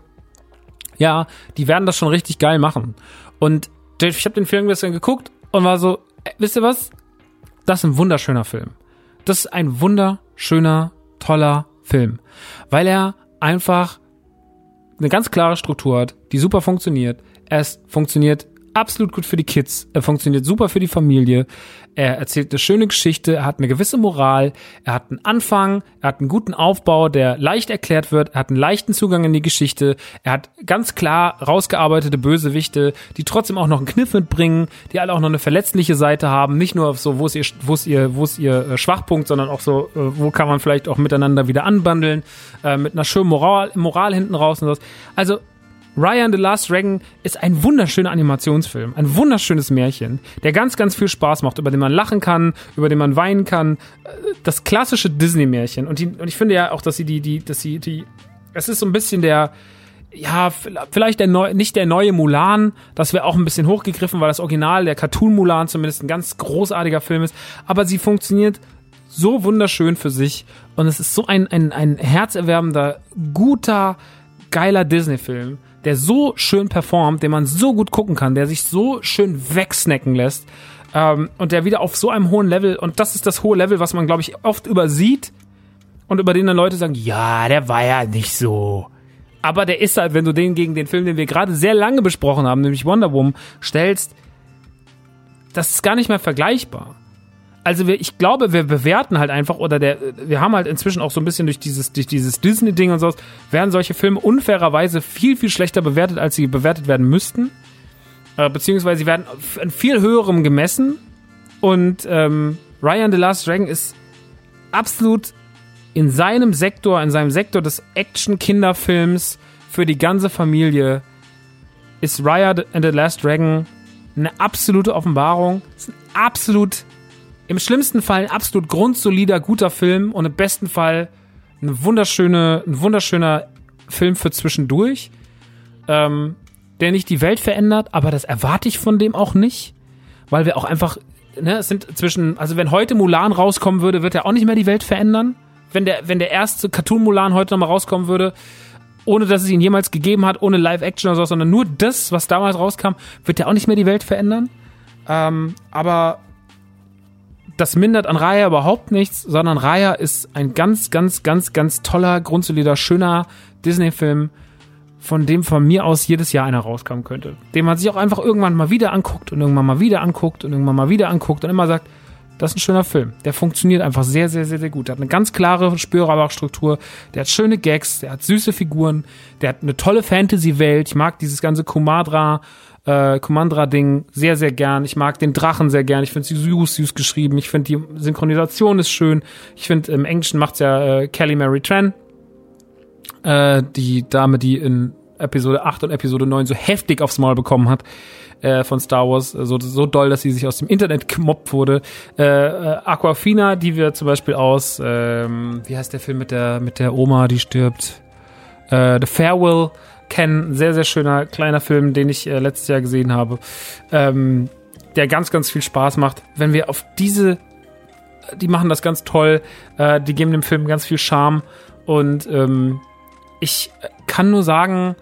ja, die werden das schon richtig geil machen. Und ich habe den Film gestern geguckt und war so, äh, wisst ihr was? Das ist ein wunderschöner Film. Das ist ein wunderschöner, toller Film. Weil er einfach eine ganz klare Struktur hat, die super funktioniert. Es funktioniert absolut gut für die Kids. Er funktioniert super für die Familie. Er erzählt eine schöne Geschichte. Er hat eine gewisse Moral. Er hat einen Anfang. Er hat einen guten Aufbau, der leicht erklärt wird. Er hat einen leichten Zugang in die Geschichte. Er hat ganz klar rausgearbeitete Bösewichte, die trotzdem auch noch einen Kniff mitbringen, die alle auch noch eine verletzliche Seite haben. Nicht nur so, wo ist ihr, wo ist ihr, wo ist ihr Schwachpunkt, sondern auch so, wo kann man vielleicht auch miteinander wieder anbandeln, äh, mit einer schönen Moral, Moral hinten raus und so. Also, Raya and the Last Dragon ist ein wunderschöner Animationsfilm, ein wunderschönes Märchen, der ganz, ganz viel Spaß macht, über den man lachen kann, über den man weinen kann. Das klassische Disney-Märchen. Und, die, und ich finde ja auch, dass sie die, die, dass sie die, es ist so ein bisschen der, ja, vielleicht der neu, nicht der neue Mulan, das wäre auch ein bisschen hochgegriffen, weil das Original, der Cartoon Mulan zumindest ein ganz großartiger Film ist, aber sie funktioniert so wunderschön für sich und es ist so ein, ein, ein herzerwärmender, guter, geiler Disney-Film, der so schön performt, den man so gut gucken kann, der sich so schön wegsnacken lässt ähm, und der wieder auf so einem hohen Level, und das ist das hohe Level, was man, glaube ich, oft übersieht und über den dann Leute sagen, ja, der war ja nicht so. Aber der ist halt, wenn du den gegen den Film, den wir gerade sehr lange besprochen haben, nämlich Wonder Woman, stellst, das ist gar nicht mehr vergleichbar. Also wir, ich glaube, wir bewerten halt einfach, oder der, wir haben halt inzwischen auch so ein bisschen durch dieses, durch dieses Disney-Ding und so, werden solche Filme unfairerweise viel, viel schlechter bewertet, als sie bewertet werden müssten. Äh, beziehungsweise sie werden an viel höherem gemessen. Und ähm, Raya and the Last Dragon ist absolut in seinem Sektor, in seinem Sektor des Action-Kinderfilms für die ganze Familie, ist Raya and the Last Dragon eine absolute Offenbarung. Ist ein absolut Im schlimmsten Fall ein absolut grundsolider, guter Film und im besten Fall eine wunderschöne, ein wunderschöner Film für zwischendurch, ähm, der nicht die Welt verändert, aber das erwarte ich von dem auch nicht, weil wir auch einfach, ne, es sind zwischen, also wenn heute Mulan rauskommen würde, wird er auch nicht mehr die Welt verändern. Wenn der, wenn der erste Cartoon Mulan heute nochmal rauskommen würde, ohne dass es ihn jemals gegeben hat, ohne Live-Action oder so, sondern nur das, was damals rauskam, wird er auch nicht mehr die Welt verändern. Ähm, aber das mindert an Raya überhaupt nichts, sondern Raya ist ein ganz, ganz, ganz, ganz toller, grundsolider, schöner Disney-Film, von dem von mir aus jedes Jahr einer rauskommen könnte. Den man sich auch einfach irgendwann mal wieder anguckt und irgendwann mal wieder anguckt und irgendwann mal wieder anguckt und immer sagt, das ist ein schöner Film. Der funktioniert einfach sehr, sehr, sehr, sehr gut. Der hat eine ganz klare, spürbare Struktur. Der hat schöne Gags, der hat süße Figuren, der hat eine tolle Fantasy-Welt. Ich mag dieses ganze Kumadra, Äh, Kumandra-Ding sehr, sehr gern. Ich mag den Drachen sehr gern. Ich finde sie süß, süß geschrieben. Ich finde die Synchronisation ist schön. Ich finde, im Englischen macht's ja äh, Kelly Mary Tran. Äh, die Dame, die in Episode acht und Episode neun so heftig aufs Maul bekommen hat äh, von Star Wars. So, so doll, dass sie sich aus dem Internet gemobbt wurde. Äh, äh, Aquafina, die wir zum Beispiel aus, ähm, wie heißt der Film mit der, mit der Oma, die stirbt? Äh, The Farewell kennen. Sehr, sehr schöner kleiner Film, den ich äh, letztes Jahr gesehen habe, ähm, der ganz, ganz viel Spaß macht. Wenn wir auf diese, die machen das ganz toll, äh, die geben dem Film ganz viel Charme und ähm, ich kann nur sagen,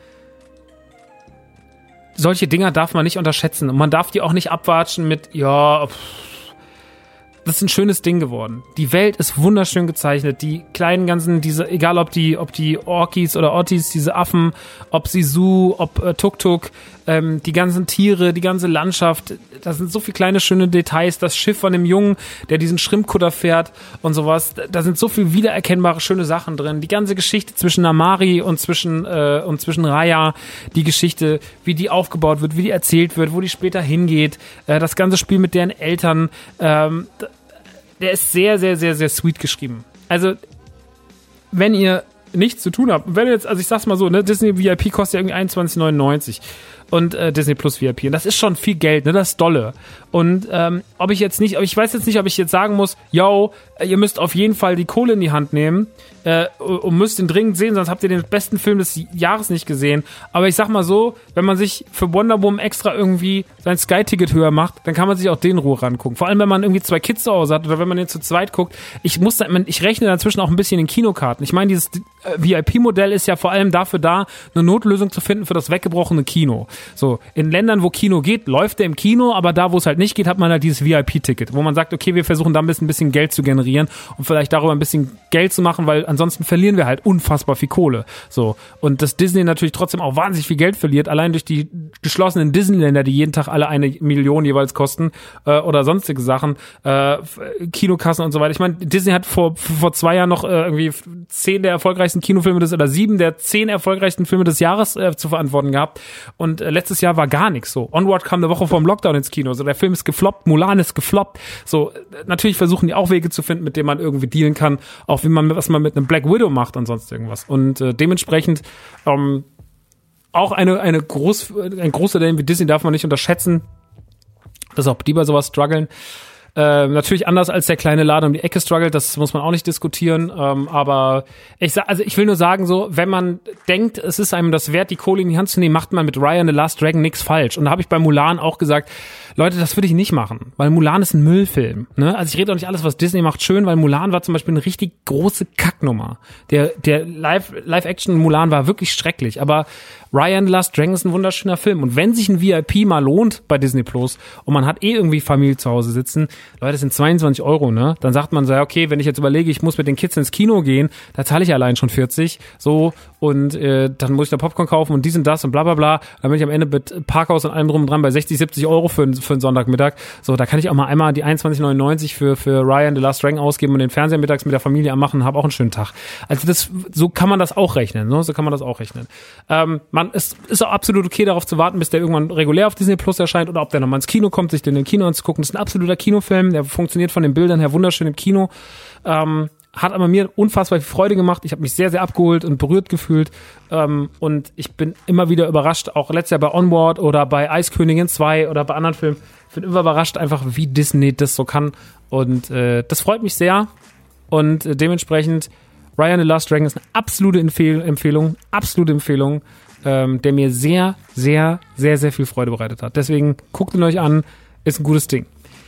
solche Dinger darf man nicht unterschätzen und man darf die auch nicht abwatschen mit, ja, pff, das ist ein schönes Ding geworden. Die Welt ist wunderschön gezeichnet. Die kleinen ganzen, diese, egal ob die, ob die Orkis oder Ottis, diese Affen, ob Sisu, ob äh, Tuk-Tuk, ähm, die ganzen Tiere, die ganze Landschaft, da sind so viele kleine schöne Details. Das Schiff von dem Jungen, der diesen Schrimpkutter fährt und sowas. Da sind so viele wiedererkennbare schöne Sachen drin. Die ganze Geschichte zwischen Namari und zwischen äh, und zwischen Raya, die Geschichte, wie die aufgebaut wird, wie die erzählt wird, wo die später hingeht. Äh, das ganze Spiel mit deren Eltern. Ähm, Der ist sehr, sehr, sehr, sehr sweet geschrieben. Also, wenn ihr nichts zu tun habt, wenn ihr jetzt, also ich sag's mal so, ne, Disney V I P kostet ja irgendwie einundzwanzig neunundneunzig und äh, Disney Plus V I P. Und das ist schon viel Geld, ne, das ist dolle. Und ähm, ob ich jetzt nicht, ich weiß jetzt nicht, ob ich jetzt sagen muss, yo, ihr müsst auf jeden Fall die Kohle in die Hand nehmen äh, und müsst den dringend sehen, sonst habt ihr den besten Film des Jahres nicht gesehen. Aber ich sag mal so, wenn man sich für Wonder Woman extra irgendwie sein Sky-Ticket höher macht, dann kann man sich auch den in Ruhe rangucken. Vor allem, wenn man irgendwie zwei Kids zu Hause hat oder wenn man den zu zweit guckt. Ich muss da, ich rechne dazwischen auch ein bisschen in Kinokarten. Ich meine, dieses äh, V I P-Modell ist ja vor allem dafür da, eine Notlösung zu finden für das weggebrochene Kino. So, in Ländern, wo Kino geht, läuft der im Kino, aber da, wo es halt nicht geht, hat man halt dieses V I P-Ticket, wo man sagt, okay, wir versuchen da ein bisschen, ein bisschen Geld zu generieren und vielleicht darüber ein bisschen Geld zu machen, weil ansonsten verlieren wir halt unfassbar viel Kohle. So, und dass Disney natürlich trotzdem auch wahnsinnig viel Geld verliert, allein durch die geschlossenen Disneyländer, die jeden Tag alle eine Million jeweils kosten äh, oder sonstige Sachen, äh, Kinokassen und so weiter. Ich meine, Disney hat vor vor zwei Jahren noch äh, irgendwie zehn der erfolgreichsten Kinofilme des oder sieben der zehn erfolgreichsten Filme des Jahres äh, zu verantworten gehabt und äh, letztes Jahr war gar nichts so. Onward kam eine Woche vorm Lockdown ins Kino, so der Film ist gefloppt, Mulan ist gefloppt. So, natürlich versuchen die auch Wege zu finden, mit denen man irgendwie dealen kann, auch wie man, was man mit einem Black Widow macht und sonst irgendwas. Und äh, dementsprechend ähm, auch eine eine groß ein großer Unternehmen wie Disney darf man nicht unterschätzen, dass auch die bei sowas strugglen. Äh, natürlich anders als der kleine Laden um die Ecke struggelt, das muss man auch nicht diskutieren, ähm, aber ich sag, also ich will nur sagen so, wenn man denkt, es ist einem das wert, die Kohle in die Hand zu nehmen, macht man mit Raya and the Last Dragon nichts falsch. Und da habe ich bei Mulan auch gesagt, Leute, das würde ich nicht machen, weil Mulan ist ein Müllfilm, ne? Also ich rede auch nicht alles, was Disney macht, schön, weil Mulan war zum Beispiel eine richtig große Kacknummer. Der der Live Live-Action Mulan war wirklich schrecklich, aber Raya and the Last Dragon ist ein wunderschöner Film. Und wenn sich ein V I P mal lohnt bei Disney Plus und man hat eh irgendwie Familie zu Hause sitzen, Leute, das sind zweiundzwanzig Euro, ne? Dann sagt man so, ja, okay, wenn ich jetzt überlege, ich muss mit den Kids ins Kino gehen, da zahle ich allein schon vierzig, so, und äh, dann muss ich da Popcorn kaufen und dies und das und bla bla bla. Dann bin ich am Ende mit Parkhaus und allem drum und dran bei sechzig, siebzig Euro für, für einen Sonntagmittag. So, da kann ich auch mal einmal die einundzwanzig neunundneunzig für, für Raya and the Last Dragon ausgeben und den Fernseher mittags mit der Familie anmachen und habe auch einen schönen Tag. Also das, so kann man das auch rechnen, ne? So kann man das auch rechnen. Ähm, man, es ist auch absolut okay, darauf zu warten, bis der irgendwann regulär auf Disney Plus erscheint oder ob der nochmal ins Kino kommt, sich den im Kino anzugucken. Das ist ein absoluter Kinofilm, der funktioniert von den Bildern her wunderschön im Kino. Ähm, hat aber mir unfassbar viel Freude gemacht. Ich habe mich sehr, sehr abgeholt und berührt gefühlt. Ähm, und ich bin immer wieder überrascht, auch letztes Jahr bei Onward oder bei Eiskönigin zwei oder bei anderen Filmen. Ich bin immer überrascht einfach, wie Disney das so kann. Und äh, das freut mich sehr. Und äh, dementsprechend, Raya and the Last Dragon ist eine absolute Empfehl- Empfehlung, absolute Empfehlung, ähm, der mir sehr, sehr, sehr, sehr viel Freude bereitet hat. Deswegen guckt ihn euch an, ist ein gutes Ding.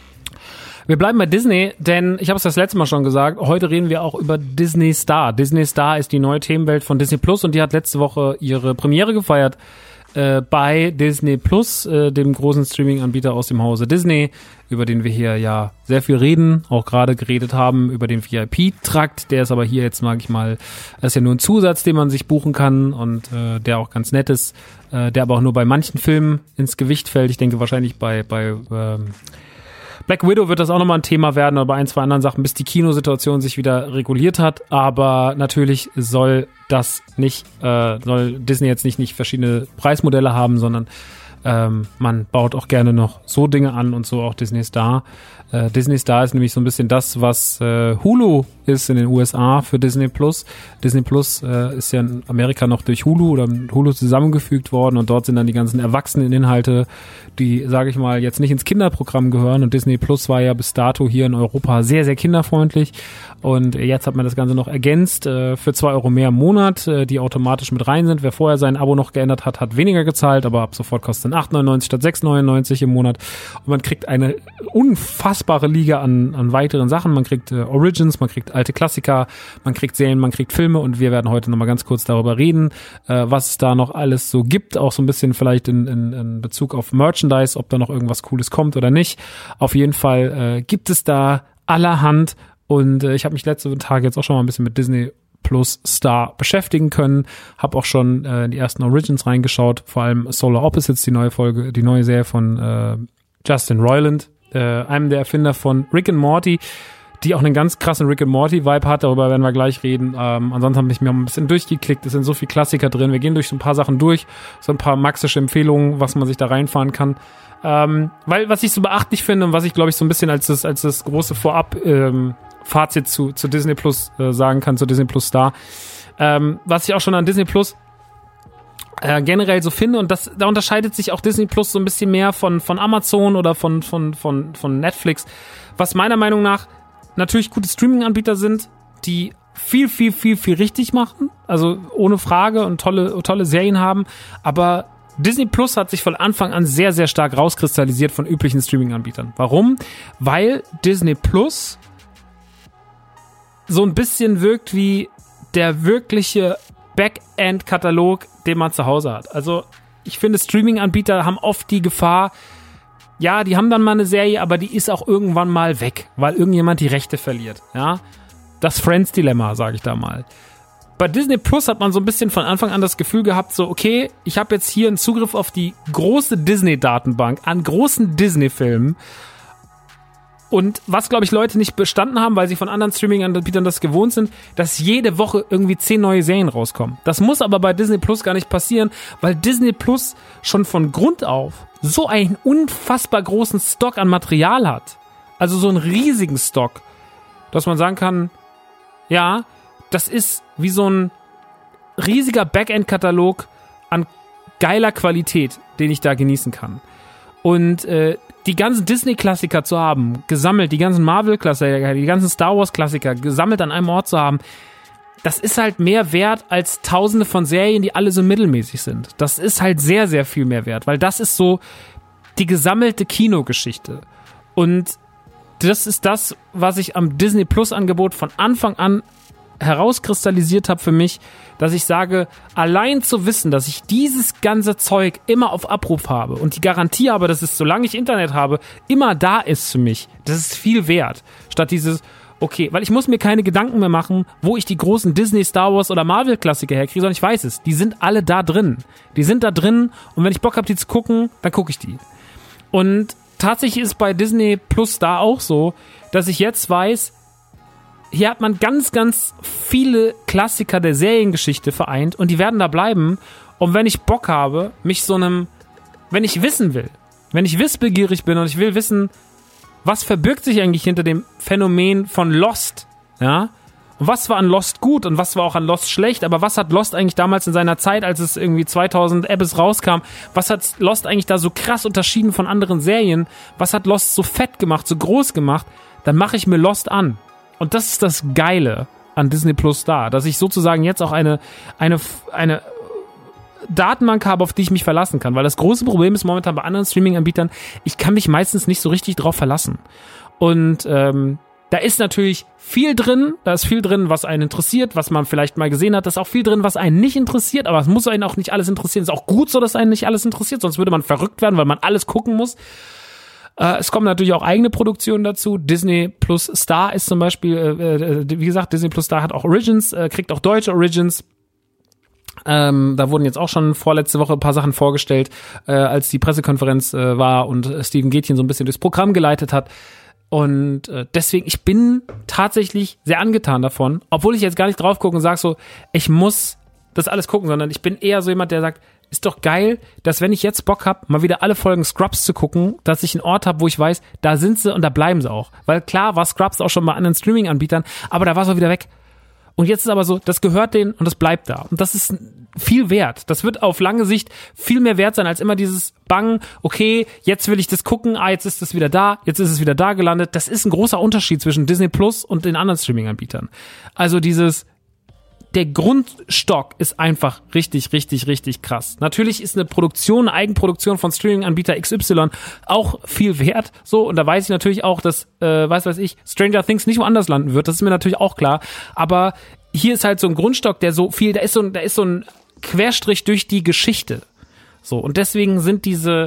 Wir bleiben bei Disney, denn ich habe es das letzte Mal schon gesagt, heute reden wir auch über Disney Star. Disney Star ist die neue Themenwelt von Disney Plus und die hat letzte Woche ihre Premiere gefeiert äh, bei Disney Plus, äh, dem großen Streaming-Anbieter aus dem Hause Disney, über den wir hier ja sehr viel reden, auch gerade geredet haben über den V I P-Trakt. Der ist aber hier jetzt, mag ich mal, das ist ja nur ein Zusatz, den man sich buchen kann und äh, der auch ganz nett ist, äh, der aber auch nur bei manchen Filmen ins Gewicht fällt. Ich denke wahrscheinlich bei bei ähm, Black Widow wird das auch nochmal ein Thema werden, oder bei ein, zwei anderen Sachen, bis die Kinosituation sich wieder reguliert hat. Aber natürlich soll das nicht, äh, soll Disney jetzt nicht, nicht verschiedene Preismodelle haben, sondern ähm, man baut auch gerne noch so Dinge an und so auch Disney Star. Äh, Disney Star ist nämlich so ein bisschen das, was äh, Hulu ist in den U S A für Disney Plus. Disney Plus äh, ist ja in Amerika noch durch Hulu oder Hulu zusammengefügt worden und dort sind dann die ganzen Erwachseneninhalte, die, sage ich mal, jetzt nicht ins Kinderprogramm gehören, und Disney Plus war ja bis dato hier in Europa sehr, sehr kinderfreundlich, und jetzt hat man das Ganze noch ergänzt äh, für zwei Euro mehr im Monat, äh, die automatisch mit rein sind. Wer vorher sein Abo noch geändert hat, hat weniger gezahlt, aber ab sofort kostet es acht neunundneunzig statt sechs neunundneunzig im Monat, und man kriegt eine unfassbare Liga an, an weiteren Sachen. Man kriegt äh, Origins, man kriegt alte Klassiker, man kriegt Serien, man kriegt Filme, und wir werden heute nochmal ganz kurz darüber reden, äh, was es da noch alles so gibt, auch so ein bisschen vielleicht in, in, in Bezug auf Merchandise, ob da noch irgendwas Cooles kommt oder nicht. Auf jeden Fall äh, gibt es da allerhand. Und äh, ich habe mich letzte Tage jetzt auch schon mal ein bisschen mit Disney Plus Star beschäftigen können. Habe auch schon äh, in die ersten Origins reingeschaut, vor allem Solar Opposites, die neue Folge, die neue Serie von äh, Justin Roiland, äh, einem der Erfinder von Rick and Morty, die auch einen ganz krassen Rick and Morty Vibe hat, darüber werden wir gleich reden. Ähm, ansonsten habe ich mir ein bisschen durchgeklickt, es sind so viele Klassiker drin. Wir gehen durch so ein paar Sachen durch, so ein paar maxische Empfehlungen, was man sich da reinfahren kann. Ähm, weil, was ich so beachtlich finde und was ich, glaube ich, so ein bisschen als das, als das große Vorab ähm, Fazit zu, zu Disney Plus äh, sagen kann, zu Disney Plus Star, ähm, was ich auch schon an Disney Plus äh, generell so finde, und das, da unterscheidet sich auch Disney Plus so ein bisschen mehr von, von Amazon oder von, von, von, von Netflix, was meiner Meinung nach natürlich gute Streaming-Anbieter sind, die viel, viel, viel, viel richtig machen, also ohne Frage, und tolle, tolle Serien haben, aber Disney Plus hat sich von Anfang an sehr, sehr stark rauskristallisiert von üblichen Streaming-Anbietern. Warum? Weil Disney Plus so ein bisschen wirkt wie der wirkliche Backend-Katalog, den man zu Hause hat. Also ich finde, Streaming-Anbieter haben oft die Gefahr, ja, die haben dann mal eine Serie, aber die ist auch irgendwann mal weg, weil irgendjemand die Rechte verliert. Ja, das Friends-Dilemma, sage ich da mal. Bei Disney Plus hat man so ein bisschen von Anfang an das Gefühl gehabt, so, okay, ich habe jetzt hier einen Zugriff auf die große Disney-Datenbank an großen Disney-Filmen. Und was, glaube ich, Leute nicht bestanden haben, weil sie von anderen Streaming-Anbietern das gewohnt sind, dass jede Woche irgendwie zehn neue Serien rauskommen. Das muss aber bei Disney Plus gar nicht passieren, weil Disney Plus schon von Grund auf so einen unfassbar großen Stock an Material hat. Also so einen riesigen Stock, dass man sagen kann, ja, das ist wie so ein riesiger Backend-Katalog an geiler Qualität, den ich da genießen kann. Und äh, die ganzen Disney-Klassiker zu haben, gesammelt, die ganzen Marvel-Klassiker, die ganzen Star Wars-Klassiker gesammelt an einem Ort zu haben, das ist halt mehr wert als tausende von Serien, die alle so mittelmäßig sind. Das ist halt sehr, sehr viel mehr wert, weil das ist so die gesammelte Kinogeschichte. Und das ist das, was ich am Disney Plus-Angebot von Anfang an herauskristallisiert habe für mich, dass ich sage, allein zu wissen, dass ich dieses ganze Zeug immer auf Abruf habe und die Garantie habe, dass es, solange ich Internet habe, immer da ist für mich, das ist viel wert. Statt dieses, okay, weil ich muss mir keine Gedanken mehr machen, wo ich die großen Disney, Star Wars oder Marvel-Klassiker herkriege, sondern ich weiß es, die sind alle da drin. Die sind da drin, und wenn ich Bock habe, die zu gucken, dann gucke ich die. Und tatsächlich ist bei Disney Plus da auch so, dass ich jetzt weiß, hier hat man ganz, ganz viele Klassiker der Seriengeschichte vereint, und die werden da bleiben. Und wenn ich Bock habe, mich so einem, wenn ich wissen will, wenn ich wissbegierig bin und ich will wissen, was verbirgt sich eigentlich hinter dem Phänomen von Lost, ja? Und was war an Lost gut und was war auch an Lost schlecht, aber was hat Lost eigentlich damals in seiner Zeit, als es irgendwie zweitausend Abyss rauskam, was hat Lost eigentlich da so krass unterschieden von anderen Serien? Was hat Lost so fett gemacht, so groß gemacht? Dann mache ich mir Lost an. Und das ist das Geile an Disney Plus Star, dass ich sozusagen jetzt auch eine, eine, eine Datenbank habe, auf die ich mich verlassen kann. Weil das große Problem ist momentan bei anderen Streaming-Anbietern, ich kann mich meistens nicht so richtig drauf verlassen. Und ähm, da ist natürlich viel drin, da ist viel drin, was einen interessiert, was man vielleicht mal gesehen hat. Da ist auch viel drin, was einen nicht interessiert, aber es muss einen auch nicht alles interessieren. Es ist auch gut so, dass einen nicht alles interessiert, sonst würde man verrückt werden, weil man alles gucken muss. Äh, es kommen natürlich auch eigene Produktionen dazu. Disney Plus Star ist zum Beispiel, äh, wie gesagt, Disney Plus Star hat auch Origins, äh, kriegt auch deutsche Origins. Ähm, da wurden jetzt auch schon vorletzte Woche ein paar Sachen vorgestellt, äh, als die Pressekonferenz äh, war und äh, Steven Gätchen so ein bisschen durchs Programm geleitet hat. Und äh, deswegen, ich bin tatsächlich sehr angetan davon, obwohl ich jetzt gar nicht drauf gucke und sage so, ich muss das alles gucken, sondern ich bin eher so jemand, der sagt, ist doch geil, dass wenn ich jetzt Bock habe, mal wieder alle Folgen Scrubs zu gucken, dass ich einen Ort habe, wo ich weiß, da sind sie und da bleiben sie auch. Weil klar war Scrubs auch schon bei anderen Streaming-Anbietern, aber da war es auch wieder weg. Und jetzt ist aber so, das gehört denen und das bleibt da. Und das ist viel wert. Das wird auf lange Sicht viel mehr wert sein, als immer dieses Bang, okay, jetzt will ich das gucken, ah, jetzt ist es wieder da, jetzt ist es wieder da gelandet. Das ist ein großer Unterschied zwischen Disney Plus und den anderen Streaming-Anbietern. Also dieses, der Grundstock ist einfach richtig, richtig, richtig krass. Natürlich ist eine Produktion, eine Eigenproduktion von Streaming-Anbieter X Y auch viel wert. So, und da weiß ich natürlich auch, dass, äh, weiß weiß ich, Stranger Things nicht woanders landen wird. Das ist mir natürlich auch klar. Aber hier ist halt so ein Grundstock, der so viel, da ist so ein, da ist so ein Querstrich durch die Geschichte. So, und deswegen sind diese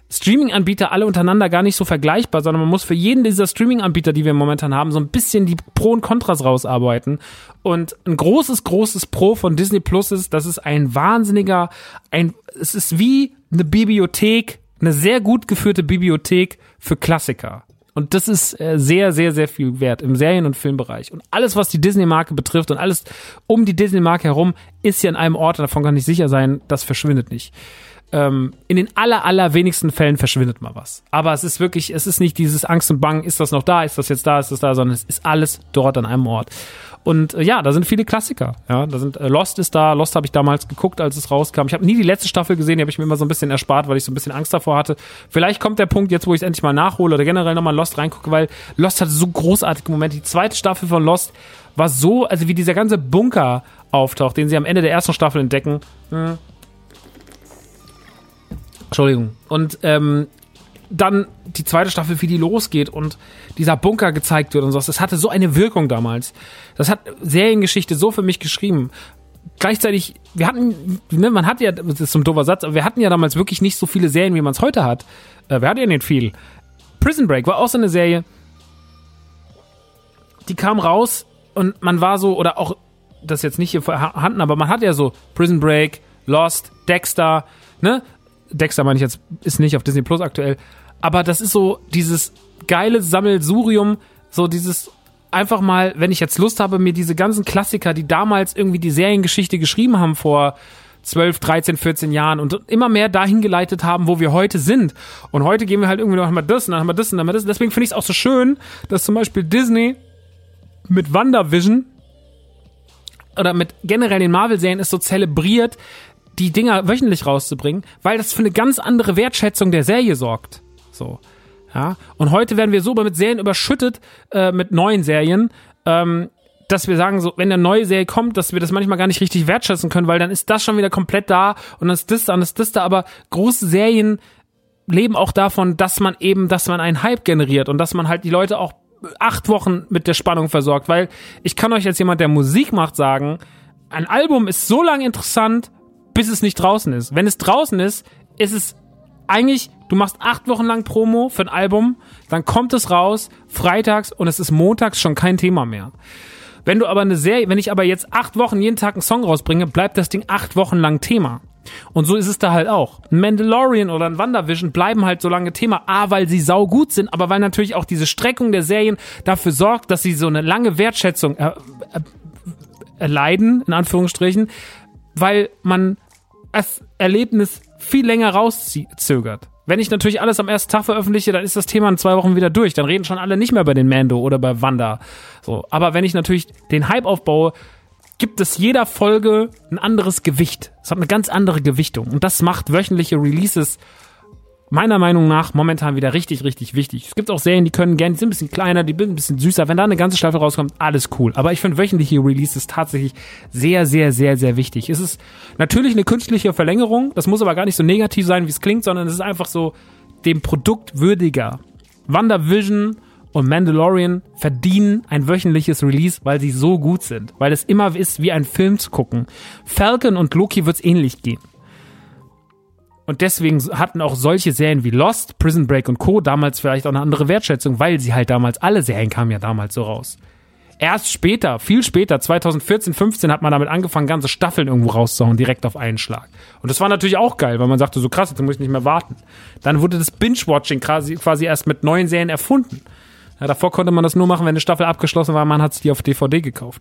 Streaming-Anbieter alle untereinander gar nicht so vergleichbar, sondern man muss für jeden dieser Streaming-Anbieter, die wir momentan haben, so ein bisschen die Pro und Kontras rausarbeiten. Und ein großes, großes Pro von Disney Plus ist, das ist ein wahnsinniger, ein, es ist wie eine Bibliothek, eine sehr gut geführte Bibliothek für Klassiker. Und das ist äh, sehr, sehr, sehr viel wert im Serien- und Filmbereich. Und alles, was die Disney-Marke betrifft und alles um die Disney-Marke herum, ist ja an einem Ort, davon kann ich sicher sein, das verschwindet nicht. Ähm, in den aller, aller wenigsten Fällen verschwindet mal was. Aber es ist wirklich, es ist nicht dieses Angst und Bang, ist das noch da, ist das jetzt da, ist das da, sondern es ist alles dort an einem Ort. Und äh, ja, da sind viele Klassiker. Ja, da sind äh, Lost ist da. Lost habe ich damals geguckt, als es rauskam. Ich habe nie die letzte Staffel gesehen, die habe ich mir immer so ein bisschen erspart, weil ich so ein bisschen Angst davor hatte. Vielleicht kommt der Punkt jetzt, wo ich es endlich mal nachhole oder generell nochmal Lost reingucke, weil Lost hatte so großartige Momente. Die zweite Staffel von Lost war so, also wie dieser ganze Bunker auftaucht, den sie am Ende der ersten Staffel entdecken. Hm. Entschuldigung. Und ähm, dann die zweite Staffel, wie die losgeht und dieser Bunker gezeigt wird und so. Das hatte so eine Wirkung damals. Das hat Seriengeschichte so für mich geschrieben. Gleichzeitig, wir hatten, ne, man hat ja, das ist so ein doofer Satz, aber wir hatten ja damals wirklich nicht so viele Serien, wie man es heute hat. Äh, wir hatten ja nicht viel. Prison Break war auch so eine Serie, die kam raus und man war so, oder auch, das ist jetzt nicht hier vorhanden, aber man hat ja so Prison Break, Lost, Dexter, ne? Dexter meine ich jetzt, ist nicht auf Disney Plus aktuell, aber das ist so dieses geile Sammelsurium, so dieses einfach mal, wenn ich jetzt Lust habe, mir diese ganzen Klassiker, die damals irgendwie die Seriengeschichte geschrieben haben vor zwölf, dreizehn, vierzehn Jahren und immer mehr dahin geleitet haben, wo wir heute sind. Und heute gehen wir halt irgendwie noch einmal das und dann haben wir das und dann haben wir das. Deswegen finde ich es auch so schön, dass zum Beispiel Disney mit WandaVision oder mit generell den Marvel-Serien es so zelebriert, die Dinger wöchentlich rauszubringen, weil das für eine ganz andere Wertschätzung der Serie sorgt. So, ja. Und heute werden wir so mit Serien überschüttet, äh, mit neuen Serien, ähm, dass wir sagen, so, wenn eine neue Serie kommt, dass wir das manchmal gar nicht richtig wertschätzen können, weil dann ist das schon wieder komplett da und dann ist das da und dann ist das da, aber große Serien leben auch davon, dass man eben, dass man einen Hype generiert und dass man halt die Leute auch acht Wochen mit der Spannung versorgt, weil ich kann euch als jemand, der Musik macht, sagen, ein Album ist so lange interessant, bis es nicht draußen ist. Wenn es draußen ist, ist es eigentlich, du machst acht Wochen lang Promo für ein Album, dann kommt es raus, freitags und es ist montags schon kein Thema mehr. Wenn du aber eine Serie, wenn ich aber jetzt acht Wochen jeden Tag einen Song rausbringe, bleibt das Ding acht Wochen lang Thema. Und so ist es da halt auch. Ein Mandalorian oder ein WandaVision bleiben halt so lange Thema. A, weil sie saugut sind, aber weil natürlich auch diese Streckung der Serien dafür sorgt, dass sie so eine lange Wertschätzung er, er, erleiden, in Anführungsstrichen, weil man das Erlebnis viel länger rauszögert. Wenn ich natürlich alles am ersten Tag veröffentliche, dann ist das Thema in zwei Wochen wieder durch. Dann reden schon alle nicht mehr bei den Mando oder bei Wanda. So, aber wenn ich natürlich den Hype aufbaue, gibt es jeder Folge ein anderes Gewicht. Es hat eine ganz andere Gewichtung. Und das macht wöchentliche Releases meiner Meinung nach momentan wieder richtig, richtig wichtig. Es gibt auch Serien, die können gerne, die sind ein bisschen kleiner, die sind ein bisschen süßer. Wenn da eine ganze Staffel rauskommt, alles cool. Aber ich finde wöchentliche Releases tatsächlich sehr, sehr, sehr, sehr wichtig. Es ist natürlich eine künstliche Verlängerung. Das muss aber gar nicht so negativ sein, wie es klingt, sondern es ist einfach so dem Produkt würdiger. WandaVision und Mandalorian verdienen ein wöchentliches Release, weil sie so gut sind. Weil es immer ist, wie ein Film zu gucken. Falcon und Loki wird's ähnlich gehen. Und deswegen hatten auch solche Serien wie Lost, Prison Break und Co. damals vielleicht auch eine andere Wertschätzung, weil sie halt damals, alle Serien kamen ja damals so raus. Erst später, viel später, zwanzig vierzehn, fünfzehn hat man damit angefangen, ganze Staffeln irgendwo rauszuhauen, direkt auf einen Schlag. Und das war natürlich auch geil, weil man sagte, so krass, jetzt muss ich nicht mehr warten. Dann wurde das Binge-Watching quasi, quasi erst mit neuen Serien erfunden. Ja, davor konnte man das nur machen, wenn eine Staffel abgeschlossen war, man hat sich die auf D V D gekauft.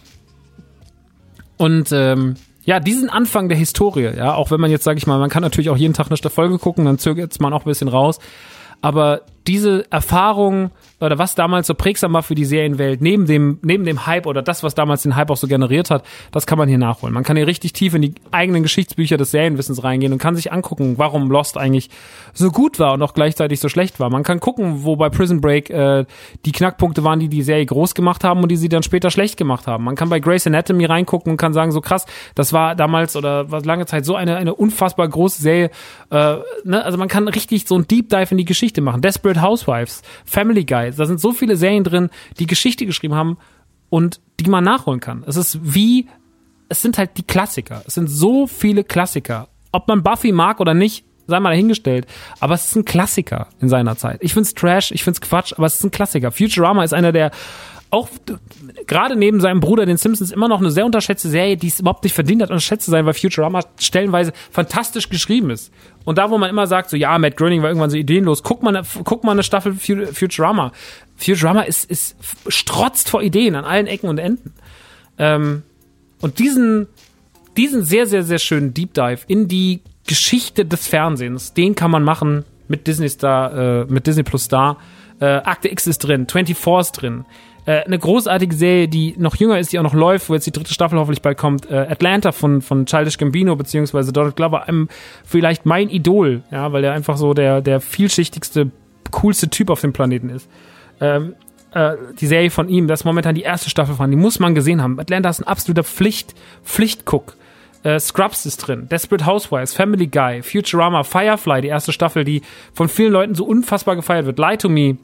Und ähm, ja, diesen Anfang der Historie, ja, auch wenn man jetzt, sag ich mal, man kann natürlich auch jeden Tag eine Folge gucken, dann zögert man auch ein bisschen raus, aber diese Erfahrung oder was damals so prägsam war für die Serienwelt, neben dem neben dem Hype oder das, was damals den Hype auch so generiert hat, das kann man hier nachholen. Man kann hier richtig tief in die eigenen Geschichtsbücher des Serienwissens reingehen und kann sich angucken, warum Lost eigentlich so gut war und auch gleichzeitig so schlecht war. Man kann gucken, wo bei Prison Break äh, die Knackpunkte waren, die die Serie groß gemacht haben und die sie dann später schlecht gemacht haben. Man kann bei Grey's Anatomy reingucken und kann sagen, so krass, das war damals oder war lange Zeit so eine eine unfassbar große Serie. Äh, ne? Also man kann richtig so ein Deep Dive in die Geschichte machen. Desperate Housewives, Family Guy, da sind so viele Serien drin, die Geschichte geschrieben haben und die man nachholen kann. Es ist wie, es sind halt die Klassiker. Es sind so viele Klassiker. Ob man Buffy mag oder nicht, sei mal dahingestellt. Aber es ist ein Klassiker in seiner Zeit. Ich find's Trash, ich find's Quatsch, aber es ist ein Klassiker. Futurama ist einer der auch gerade neben seinem Bruder, den Simpsons, immer noch eine sehr unterschätzte Serie, die es überhaupt nicht verdient hat, unterschätzt zu sein, weil Futurama stellenweise fantastisch geschrieben ist. Und da, wo man immer sagt, so, ja, Matt Groening war irgendwann so ideenlos, guck mal, guck mal eine Staffel Futurama. Futurama ist, ist strotzt vor Ideen an allen Ecken und Enden. Ähm, und diesen, diesen sehr, sehr, sehr schönen Deep Dive in die Geschichte des Fernsehens, den kann man machen mit Disney Star, äh, mit Disney Plus Star. Äh, Akte X ist drin, vierundzwanzig ist drin. Äh, eine großartige Serie, die noch jünger ist, die auch noch läuft, wo jetzt die dritte Staffel hoffentlich bald kommt. Äh, Atlanta von, von Childish Gambino, beziehungsweise Donald Glover, einem, vielleicht mein Idol, ja, weil er einfach so der, der vielschichtigste, coolste Typ auf dem Planeten ist. Ähm, äh, die Serie von ihm, das ist momentan die erste Staffel von, die muss man gesehen haben. Atlanta ist ein absoluter Pflicht, Pflichtguck. Äh, Scrubs ist drin, Desperate Housewives, Family Guy, Futurama, Firefly, die erste Staffel, die von vielen Leuten so unfassbar gefeiert wird. Lie to Me.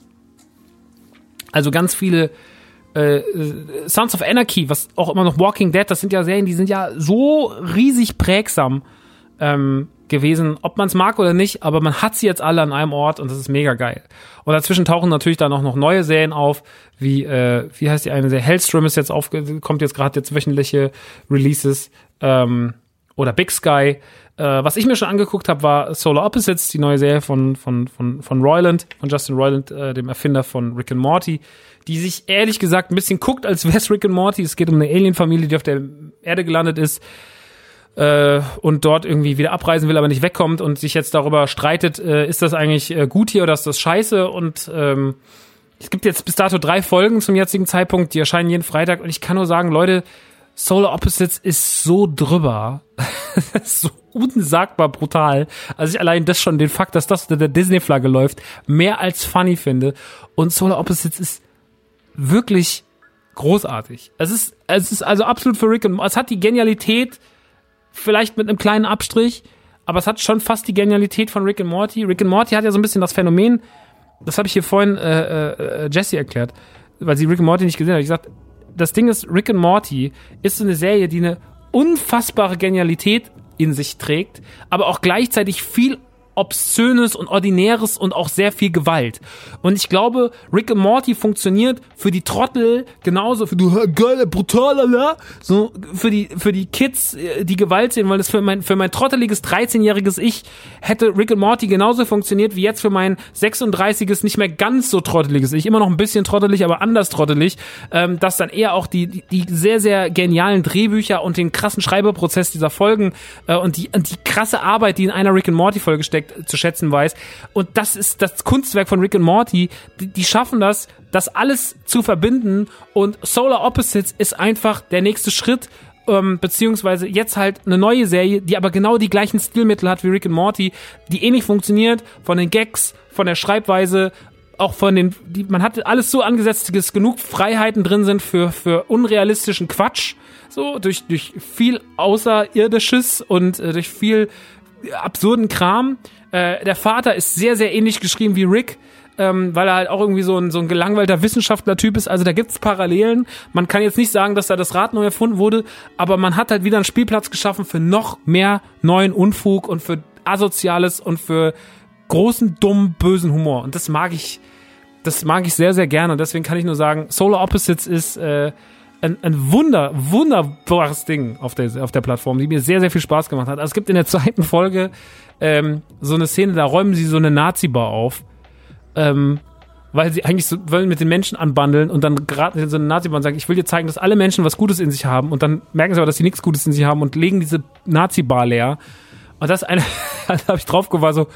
Also ganz viele äh, Sons of Anarchy, was auch immer noch Walking Dead, das sind ja Serien, die sind ja so riesig prägsam ähm, gewesen, ob man es mag oder nicht, aber man hat sie jetzt alle an einem Ort und das ist mega geil. Und dazwischen tauchen natürlich dann auch noch neue Serien auf, wie, äh, wie heißt die eine Serie? Hellstrom ist jetzt auf, kommt jetzt gerade jetzt wöchentliche Releases, ähm, oder Big Sky. Äh, was ich mir schon angeguckt habe, war Solar Opposites, die neue Serie von von von von Roiland, von Justin Roiland, äh, dem Erfinder von Rick and Morty, die sich ehrlich gesagt ein bisschen guckt, als wäre es Rick and Morty. Es geht um eine Alien-Familie, die auf der Erde gelandet ist äh, und dort irgendwie wieder abreisen will, aber nicht wegkommt und sich jetzt darüber streitet, äh, ist das eigentlich äh, gut hier oder ist das scheiße? Und ähm, es gibt jetzt bis dato drei Folgen zum jetzigen Zeitpunkt, die erscheinen jeden Freitag und ich kann nur sagen, Leute, Solar Opposites ist so drüber. So unsagbar brutal. Also ich allein das schon, den Fakt, dass das unter der Disney-Flagge läuft, mehr als funny finde. Und Solar Opposites ist wirklich großartig. Es ist, es ist also absolut für Rick und Morty. Es hat die Genialität, vielleicht mit einem kleinen Abstrich, aber es hat schon fast die Genialität von Rick and Morty. Rick and Morty hat ja so ein bisschen das Phänomen, das habe ich hier vorhin äh, äh, Jessie erklärt, weil sie Rick and Morty nicht gesehen hat. Ich gesagt, das Ding ist, Rick and Morty ist so eine Serie, die eine unfassbare Genialität in sich trägt, aber auch gleichzeitig viel Obszönes und Ordinäres und auch sehr viel Gewalt. Und ich glaube, Rick and Morty funktioniert für die Trottel genauso, für du geile, brutaler, so für die für die Kids, die Gewalt sehen, weil das für mein für mein trotteliges dreizehnjähriges Ich hätte Rick and Morty genauso funktioniert wie jetzt für mein sechsunddreißiges, nicht mehr ganz so trotteliges Ich, immer noch ein bisschen trottelig, aber anders trottelig, ähm, dass dann eher auch die, die die sehr sehr genialen Drehbücher und den krassen Schreiberprozess dieser Folgen äh, und die und die krasse Arbeit, die in einer Rick and Morty Folge steckt, zu schätzen weiß. Und das ist das Kunstwerk von Rick and Morty. Die, die schaffen das, das alles zu verbinden. Und Solar Opposites ist einfach der nächste Schritt, ähm, beziehungsweise jetzt halt eine neue Serie, die aber genau die gleichen Stilmittel hat wie Rick and Morty, die ähnlich funktioniert, von den Gags, von der Schreibweise, auch von den, die, man hat alles so angesetzt, dass genug Freiheiten drin sind für, für unrealistischen Quatsch, so, durch, durch viel Außerirdisches und äh, durch viel absurden Kram. Äh, der Vater ist sehr, sehr ähnlich geschrieben wie Rick, ähm, weil er halt auch irgendwie so ein, so ein gelangweilter Wissenschaftler-Typ ist. Also da gibt's Parallelen. Man kann jetzt nicht sagen, dass da das Rad neu erfunden wurde, aber man hat halt wieder einen Spielplatz geschaffen für noch mehr neuen Unfug und für Asoziales und für großen, dummen, bösen Humor. Und das mag ich, das mag ich sehr, sehr gerne. Und deswegen kann ich nur sagen, Solar Opposites ist äh, Ein, ein wunder, wunderbares Ding auf der, auf der Plattform, die mir sehr, sehr viel Spaß gemacht hat. Also es gibt in der zweiten Folge ähm, so eine Szene, da räumen sie so eine Nazi-Bar auf, ähm, weil sie eigentlich so wollen mit den Menschen anbandeln und dann gerade in so eine Nazi-Bar und sagen, ich will dir zeigen, dass alle Menschen was Gutes in sich haben und dann merken sie aber, dass sie nichts Gutes in sich haben und legen diese Nazi-Bar leer. Und das eine, da habe ich drauf gewartet, so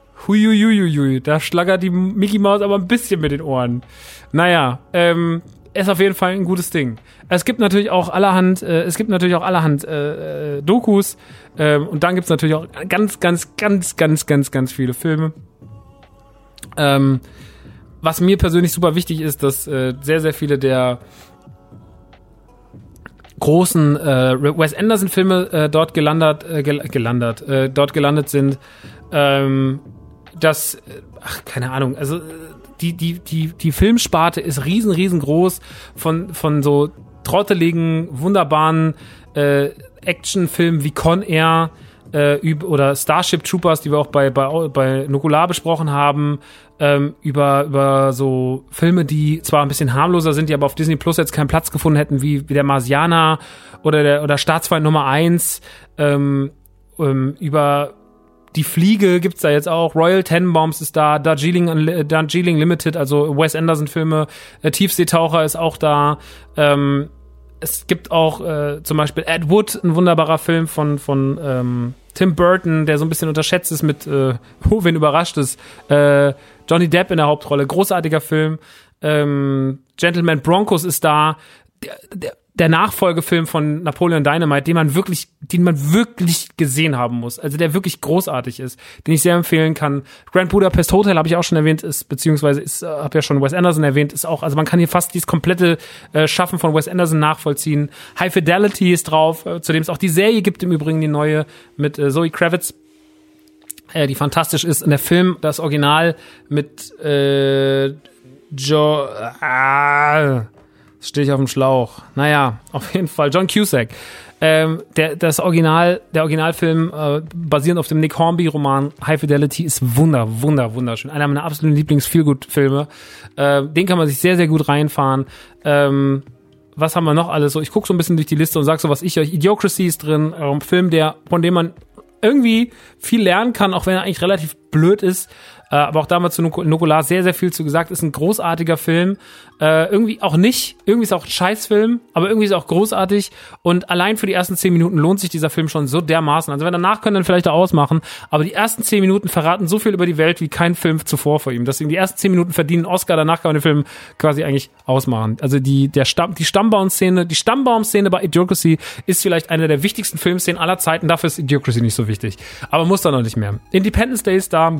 huiuiuiui, da schlagert die Mickey Mouse aber ein bisschen mit den Ohren. Naja, ähm, ist auf jeden Fall ein gutes Ding. Es gibt natürlich auch allerhand, äh, es gibt natürlich auch allerhand äh, Dokus äh, und dann gibt's natürlich auch ganz, ganz, ganz, ganz, ganz, ganz viele Filme. Ähm, was mir persönlich super wichtig ist, dass äh, sehr, sehr viele der großen äh, Wes Anderson Filme äh, dort gelandet, äh, gel- gelandet, äh, dort gelandet sind. Ähm, das, ach, keine Ahnung, also die, die, die, die Filmsparte ist riesen, riesengroß von, von so trotteligen, wunderbaren äh, Actionfilmen wie Con Air, äh, üb- oder Starship Troopers, die wir auch bei bei bei Nukular besprochen haben, ähm, über über so Filme, die zwar ein bisschen harmloser sind, die aber auf Disney Plus jetzt keinen Platz gefunden hätten, wie, wie der Marsianer oder der oder Staatsfeind Nummer eins, ähm, ähm, über Die Fliege gibt's da jetzt auch, Royal Tenenbaums ist da, Darjeeling, Darjeeling Limited, also Wes Anderson-Filme, äh, Tiefseetaucher ist auch da. Ähm, es gibt auch äh, zum Beispiel Ed Wood, ein wunderbarer Film von von ähm, Tim Burton, der so ein bisschen unterschätzt ist mit, äh, oh, wen überrascht ist, äh, Johnny Depp in der Hauptrolle, großartiger Film. Ähm, Gentleman Broncos ist da. Der, der, der Nachfolgefilm von Napoleon Dynamite, den man wirklich, den man wirklich gesehen haben muss, also der wirklich großartig ist, den ich sehr empfehlen kann. Grand Budapest Hotel habe ich auch schon erwähnt, ist beziehungsweise ist, äh, habe ja schon Wes Anderson erwähnt, ist auch, also man kann hier fast dieses komplette äh, Schaffen von Wes Anderson nachvollziehen. High Fidelity ist drauf, äh, zu dem es auch die Serie gibt, im Übrigen die neue mit äh, Zoe Kravitz, äh, die fantastisch ist. Und der Film, das Original mit äh, Joe, ah, stehe ich auf dem Schlauch. Naja, auf jeden Fall. John Cusack. Ähm, der, das Original, der Originalfilm, äh, basierend auf dem Nick Hornby-Roman High Fidelity, ist wunder, wunder, wunderschön. Einer meiner absoluten Lieblings-Feelgood-Filme. Äh, den kann man sich sehr, sehr gut reinfahren. Ähm, was haben wir noch alles so? Ich gucke so ein bisschen durch die Liste und sag so, was ich euch. Idiocracy ist drin, äh, ein Film, der, von dem man irgendwie viel lernen kann, auch wenn er eigentlich relativ blöd ist. Äh, aber auch damals zu Nukular sehr, sehr viel zu gesagt. Ist ein großartiger Film. Äh, irgendwie auch nicht. Irgendwie ist auch ein Scheißfilm, aber irgendwie ist er auch großartig. Und allein für die ersten zehn Minuten lohnt sich dieser Film schon so dermaßen. Also wenn danach können, dann vielleicht auch ausmachen. Aber die ersten zehn Minuten verraten so viel über die Welt wie kein Film zuvor vor ihm. Deswegen die ersten zehn Minuten verdienen Oscar. Danach kann man den Film quasi eigentlich ausmachen. Also die, der Stamm, die Stammbaum-Szene, die Stammbaum-Szene bei Idiocracy ist vielleicht eine der wichtigsten Filmszenen aller Zeiten. Dafür ist Idiocracy nicht so wichtig. Aber muss dann noch nicht mehr. Independence Day ist da.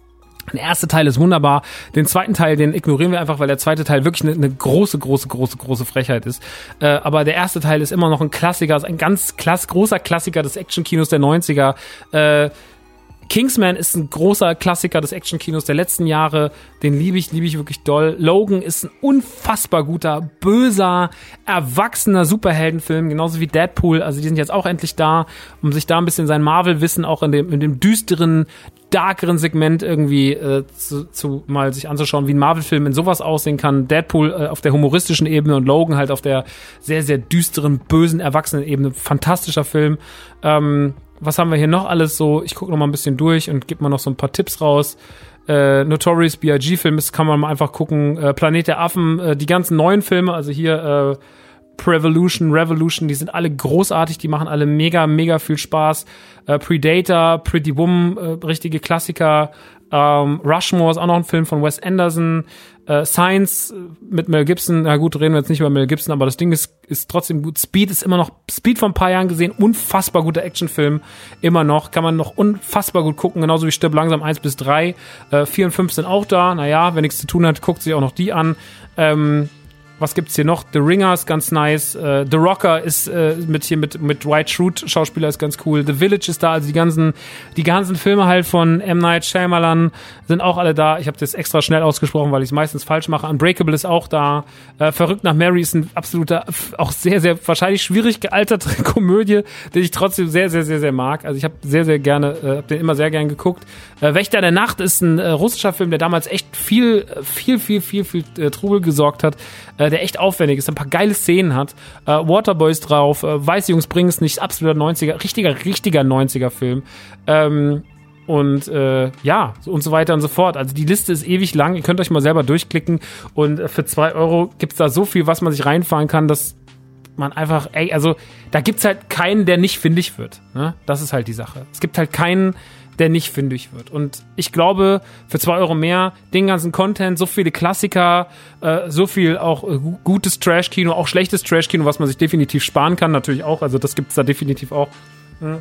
Der erste Teil ist wunderbar. Den zweiten Teil, den ignorieren wir einfach, weil der zweite Teil wirklich eine, eine große, große, große, große Frechheit ist. Äh, aber der erste Teil ist immer noch ein Klassiker, ist ein ganz klass, großer Klassiker des Actionkinos der neunziger. Äh, Kingsman ist ein großer Klassiker des Actionkinos der letzten Jahre. Den liebe ich, liebe ich wirklich doll. Logan ist ein unfassbar guter, böser, erwachsener Superheldenfilm, genauso wie Deadpool. Also die sind jetzt auch endlich da, um sich da ein bisschen sein Marvel-Wissen auch in dem, in dem düsteren, darkeren Segment irgendwie äh, zu, zu mal sich anzuschauen, wie ein Marvel-Film in sowas aussehen kann. Deadpool äh, auf der humoristischen Ebene und Logan halt auf der sehr, sehr düsteren, bösen, erwachsenen Ebene. Fantastischer Film. Ähm, was haben wir hier noch alles so? Ich gucke noch mal ein bisschen durch und gebe mal noch so ein paar Tipps raus. Äh, Notorious B I G-Film ist, kann man mal einfach gucken. Äh, Planet der Affen, äh, die ganzen neuen Filme, also hier äh, Prevolution, Revolution, die sind alle großartig, die machen alle mega, mega viel Spaß. Äh, Predator, Pretty Woman, äh, richtige Klassiker. Ähm, Rushmore ist auch noch ein Film von Wes Anderson. Äh, Science mit Mel Gibson, na gut, reden wir jetzt nicht über Mel Gibson, aber das Ding ist, ist trotzdem gut. Speed ist immer noch, Speed vor ein paar Jahren gesehen, unfassbar guter Actionfilm, immer noch, kann man noch unfassbar gut gucken, genauso wie Stirb langsam eins bis drei. Äh, vier und fünf sind auch da, naja, wer nichts zu tun hat, guckt sich auch noch die an. Ähm, Was gibt's hier noch? The Ringer ist ganz nice. Uh, The Rocker ist uh, mit hier mit mit Dwight Schrute, Schauspieler, ist ganz cool. The Village ist da, also die ganzen die ganzen Filme halt von M. Night Shyamalan sind auch alle da. Ich habe das extra schnell ausgesprochen, weil ich es meistens falsch mache. Unbreakable ist auch da. Uh, Verrückt nach Mary ist ein absoluter, auch sehr sehr wahrscheinlich schwierig gealterte Komödie, die ich trotzdem sehr sehr sehr sehr mag. Also ich habe sehr sehr gerne, äh, habe den immer sehr gern geguckt. Uh, Wächter der Nacht ist ein äh, russischer Film, der damals echt viel viel viel viel viel äh, Trubel gesorgt hat. Äh, der echt aufwendig ist, ein paar geile Szenen hat. Äh, Waterboys drauf, äh, Weiße Jungs bringen es nicht, absoluter neunziger, richtiger, richtiger neunziger Film. Ähm, und äh, ja, und so weiter und so fort. Also die Liste ist ewig lang, ihr könnt euch mal selber durchklicken und äh, für zwei Euro gibt's da so viel, was man sich reinfahren kann, dass man einfach, ey, also da gibt's halt keinen, der nicht findig wird. Ne? Das ist halt die Sache. Es gibt halt keinen, der nicht fündig wird. Und ich glaube, für zwei Euro mehr, den ganzen Content, so viele Klassiker, äh, so viel auch äh, gutes Trash-Kino, auch schlechtes Trash-Kino, was man sich definitiv sparen kann, natürlich auch, also das gibt's da definitiv auch. Ja.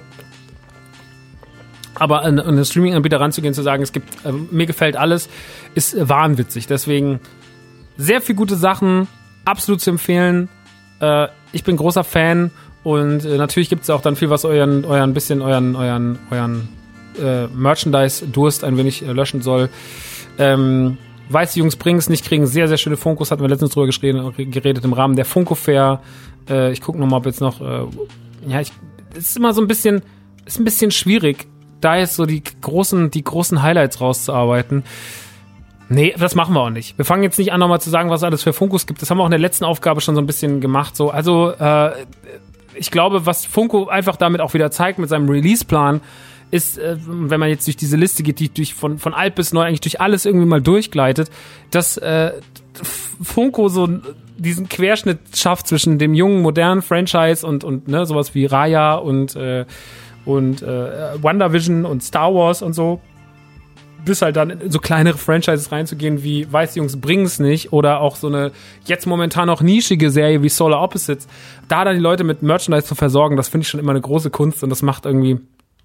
Aber an, an den Streaming-Anbieter ranzugehen, zu sagen, es gibt, äh, mir gefällt alles, ist äh, wahnwitzig. Deswegen sehr viel gute Sachen, absolut zu empfehlen. Äh, ich bin großer Fan und äh, natürlich gibt's auch dann viel, was euren, euren bisschen, euren, euren, euren Äh, Merchandise-Durst ein wenig äh, löschen soll. Ähm, Weiße Jungs bringen es nicht, kriegen sehr, sehr schöne Funkos, hatten wir letztens drüber geredet, geredet im Rahmen der Funko Fair. Äh, ich gucke nochmal, ob jetzt noch, äh, ja, ich, es ist immer so ein bisschen, ist ein bisschen schwierig, da jetzt so die großen, die großen Highlights rauszuarbeiten. Nee, das machen wir auch nicht. Wir fangen jetzt nicht an, nochmal zu sagen, was es alles für Funkos gibt. Das haben wir auch in der letzten Aufgabe schon so ein bisschen gemacht. So, also, äh, ich glaube, was Funko einfach damit auch wieder zeigt mit seinem Release-Plan, ist, äh, wenn man jetzt durch diese Liste geht, die durch von, von alt bis neu eigentlich durch alles irgendwie mal durchgleitet, dass äh, Funko so diesen Querschnitt schafft zwischen dem jungen, modernen Franchise und, und ne, sowas wie Raya und, äh, und äh, WandaVision und Star Wars und so, bis halt dann in so kleinere Franchises reinzugehen wie Weiße Jungs bringen's nicht oder auch so eine jetzt momentan auch nischige Serie wie Solar Opposites, da dann die Leute mit Merchandise zu versorgen, das finde ich schon immer eine große Kunst und das macht irgendwie,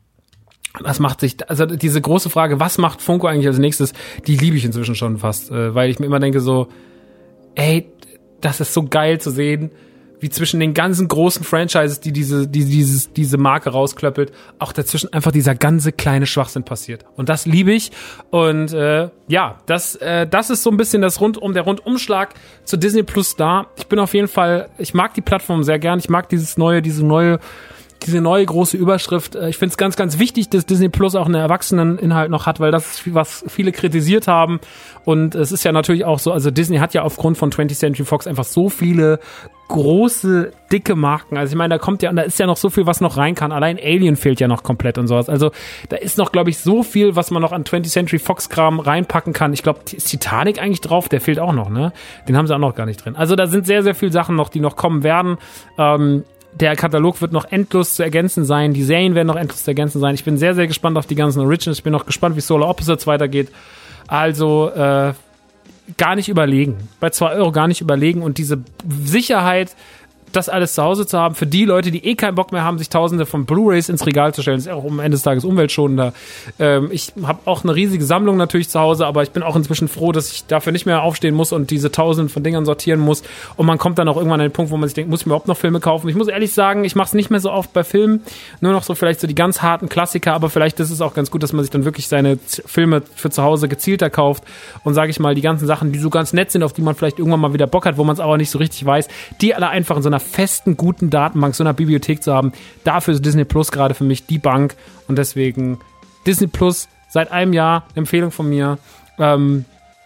das macht sich, also diese große Frage, was macht Funko eigentlich als nächstes, die liebe ich inzwischen schon fast, äh, weil ich mir immer denke so, ey, das ist so geil zu sehen, wie zwischen den ganzen großen Franchises, die diese, die dieses, diese Marke rausklöppelt, auch dazwischen einfach dieser ganze kleine Schwachsinn passiert. Und das liebe ich. Und äh, ja, das, äh, das ist so ein bisschen das Rundum, der Rundumschlag zu Disney Plus da. Ich bin auf jeden Fall, ich mag die Plattform sehr gern. Ich mag dieses neue, diese neue, diese neue große Überschrift. Ich finde es ganz, ganz wichtig, dass Disney Plus auch einen Erwachseneninhalt noch hat, weil das ist, was viele kritisiert haben. Und es ist ja natürlich auch so, also Disney hat ja aufgrund von twentieth Century Fox einfach so viele große, dicke Marken. Also ich meine, da kommt ja, und da ist ja noch so viel, was noch rein kann. Allein Alien fehlt ja noch komplett und sowas. Also da ist noch, glaube ich, so viel, was man noch an twentieth Century Fox Kram reinpacken kann. Ich glaube, ist Titanic eigentlich drauf? Der fehlt auch noch, ne? Den haben sie auch noch gar nicht drin. Also da sind sehr, sehr viele Sachen noch, die noch kommen werden. Ähm, Der Katalog wird noch endlos zu ergänzen sein. Die Serien werden noch endlos zu ergänzen sein. Ich bin sehr, sehr gespannt auf die ganzen Originals. Ich bin noch gespannt, wie Solar Opposites weitergeht. Also, äh, gar nicht überlegen. Bei zwei Euro gar nicht überlegen. Und diese Sicherheit, das alles zu Hause zu haben, für die Leute, die eh keinen Bock mehr haben, sich tausende von Blu-Rays ins Regal zu stellen, ist auch am Ende des Tages umweltschonender. Ähm, ich habe auch eine riesige Sammlung natürlich zu Hause, aber ich bin auch inzwischen froh, dass ich dafür nicht mehr aufstehen muss und diese tausenden von Dingern sortieren muss. Und man kommt dann auch irgendwann an den Punkt, wo man sich denkt, muss ich mir überhaupt noch Filme kaufen? Ich muss ehrlich sagen, ich mache es nicht mehr so oft bei Filmen, nur noch so vielleicht so die ganz harten Klassiker, aber vielleicht ist es auch ganz gut, dass man sich dann wirklich seine Z- Filme für zu Hause gezielter kauft und sage ich mal, die ganzen Sachen, die so ganz nett sind, auf die man vielleicht irgendwann mal wieder Bock hat, wo man es aber nicht so richtig weiß, die alle einfach in so einer festen, guten Datenbank, so einer Bibliothek zu haben. Dafür ist Disney Plus gerade für mich die Bank und deswegen Disney Plus seit einem Jahr, Empfehlung von mir. Ähm,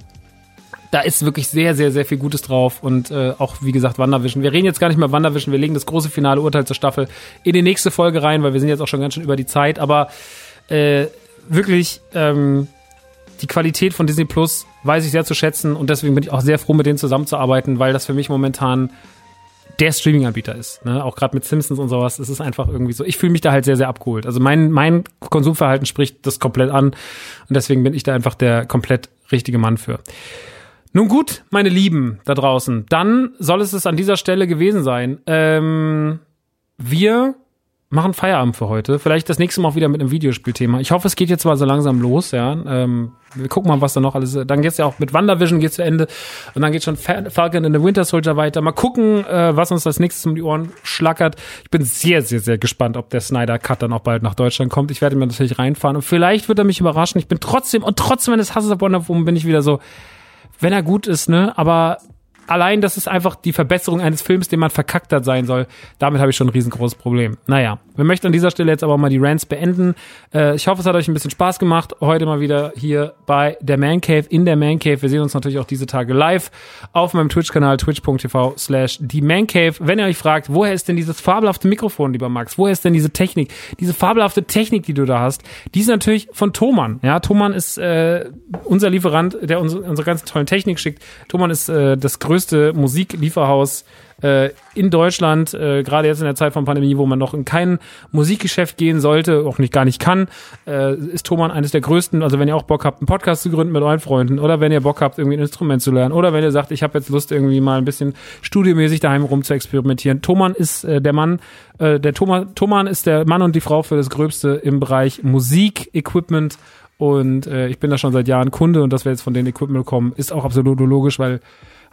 da ist wirklich sehr, sehr, sehr viel Gutes drauf und äh, auch, wie gesagt, WandaVision. Wir reden jetzt gar nicht mehr WandaVision, wir legen das große finale Urteil zur Staffel in die nächste Folge rein, weil wir sind jetzt auch schon ganz schön über die Zeit, aber äh, wirklich ähm, die Qualität von Disney Plus weiß ich sehr zu schätzen und deswegen bin ich auch sehr froh, mit denen zusammenzuarbeiten, weil das für mich momentan der Streaming-Anbieter ist, ne? Auch gerade mit Simpsons und sowas, es ist einfach irgendwie so, ich fühle mich da halt sehr, sehr abgeholt. Also mein, mein Konsumverhalten spricht das komplett an und deswegen bin ich da einfach der komplett richtige Mann für. Nun gut, meine Lieben da draußen, dann soll es es an dieser Stelle gewesen sein. Ähm, wir machen Feierabend für heute. Vielleicht das nächste Mal auch wieder mit einem Videospielthema. Ich hoffe, es geht jetzt mal so langsam los, ja. Ähm, wir gucken mal, was da noch alles ist. Dann geht's ja auch mit WandaVision geht's zu Ende. Und dann geht schon Falcon and the Winter Soldier weiter. Mal gucken, äh, was uns als nächstes um die Ohren schlackert. Ich bin sehr, sehr, sehr gespannt, ob der Snyder Cut dann auch bald nach Deutschland kommt. Ich werde mir natürlich reinfahren. Und vielleicht wird er mich überraschen. Ich bin trotzdem, und trotzdem eines Hasses auf Wonder Woman bin ich wieder so, wenn er gut ist, ne, aber allein, dass es einfach die Verbesserung eines Films, den man verkackt hat, sein soll, damit habe ich schon ein riesengroßes Problem. Naja, wir möchten an dieser Stelle jetzt aber mal die Rants beenden. Äh, ich hoffe, es hat euch ein bisschen Spaß gemacht. Heute mal wieder hier bei der Man Cave, in der Man Cave. Wir sehen uns natürlich auch diese Tage live auf meinem Twitch-Kanal, twitch.tv slash die Man Cave. Wenn ihr euch fragt, woher ist denn dieses fabelhafte Mikrofon, lieber Max? Woher ist denn diese Technik? Diese fabelhafte Technik, die du da hast, die ist natürlich von Thomann. Ja, Thomann ist äh, unser Lieferant, der uns unsere ganzen tollen Technik schickt. Thomann ist äh, das größte größte Musiklieferhaus äh, in Deutschland, äh, gerade jetzt in der Zeit von Pandemie, wo man noch in kein Musikgeschäft gehen sollte, auch nicht gar nicht kann, äh, ist Thomann eines der größten. Also wenn ihr auch Bock habt, einen Podcast zu gründen mit euren Freunden oder wenn ihr Bock habt, irgendwie ein Instrument zu lernen oder wenn ihr sagt, ich habe jetzt Lust, irgendwie mal ein bisschen studiomäßig daheim rum zu experimentieren. Thomann ist äh, der Mann, äh, der Thomann, Thomann ist der Mann und die Frau für das Gröbste im Bereich Musik-Equipment. Und äh, ich bin da schon seit Jahren Kunde und dass wir jetzt von den Equipment kommen, ist auch absolut logisch, weil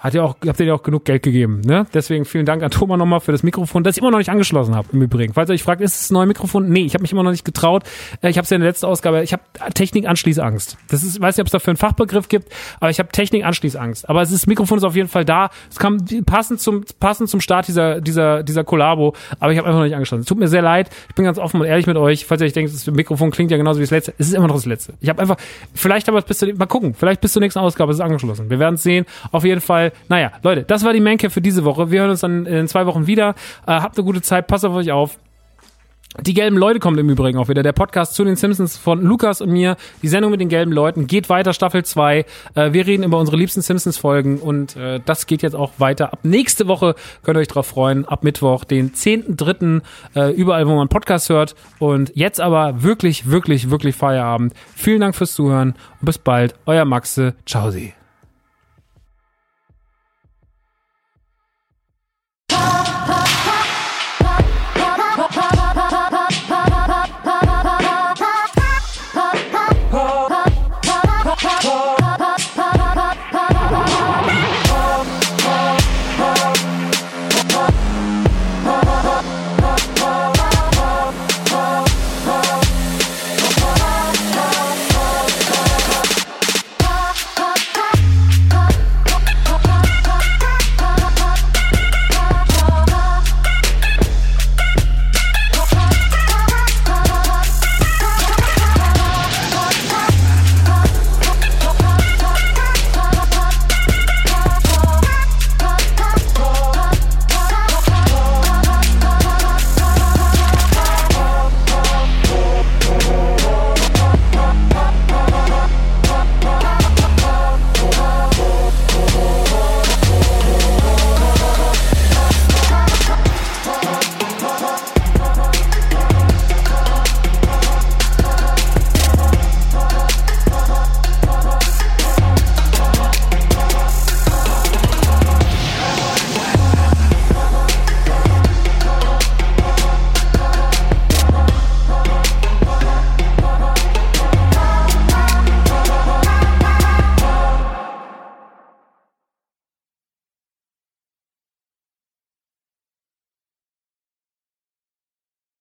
hat ja auch, habt ihr ja auch genug Geld gegeben, ne? Deswegen vielen Dank an Thomas nochmal für das Mikrofon, das ich immer noch nicht angeschlossen habe, im Übrigen. Falls ihr euch fragt, ist es ein neues Mikrofon? Nee, ich habe mich immer noch nicht getraut. Ich habe es ja in der letzten Ausgabe, ich habe Technik-Anschließangst. Das ist, ich weiß nicht, ob es dafür einen Fachbegriff gibt, aber ich habe Technik-Anschließangst. Aber es ist, das Mikrofon ist auf jeden Fall da. Es kam passend zum, passend zum Start dieser, dieser, dieser Kollabo, aber ich habe einfach noch nicht angeschlossen. Es tut mir sehr leid. Ich bin ganz offen und ehrlich mit euch. Falls ihr euch denkt, das Mikrofon klingt ja genauso wie das letzte. Es ist immer noch das letzte. Ich habe einfach, vielleicht aber bis zu, mal gucken, vielleicht bis zur nächsten Ausgabe ist es angeschlossen. Wir werden es sehen. Auf jeden Fall, naja, Leute, das war die Mancave für diese Woche. Wir hören uns dann in zwei Wochen wieder. Äh, habt eine gute Zeit, passt auf euch auf. Die gelben Leute kommt im Übrigen auch wieder. Der Podcast zu den Simpsons von Lukas und mir. Die Sendung mit den gelben Leuten geht weiter, Staffel zwei. Äh, wir reden über unsere liebsten Simpsons-Folgen und äh, das geht jetzt auch weiter. Ab nächste Woche könnt ihr euch drauf freuen. Ab Mittwoch, den zehnten dritten Äh, überall, wo man Podcast hört. Und jetzt aber wirklich, wirklich, wirklich Feierabend. Vielen Dank fürs Zuhören und bis bald. Euer Maxe. Ciao, Sie.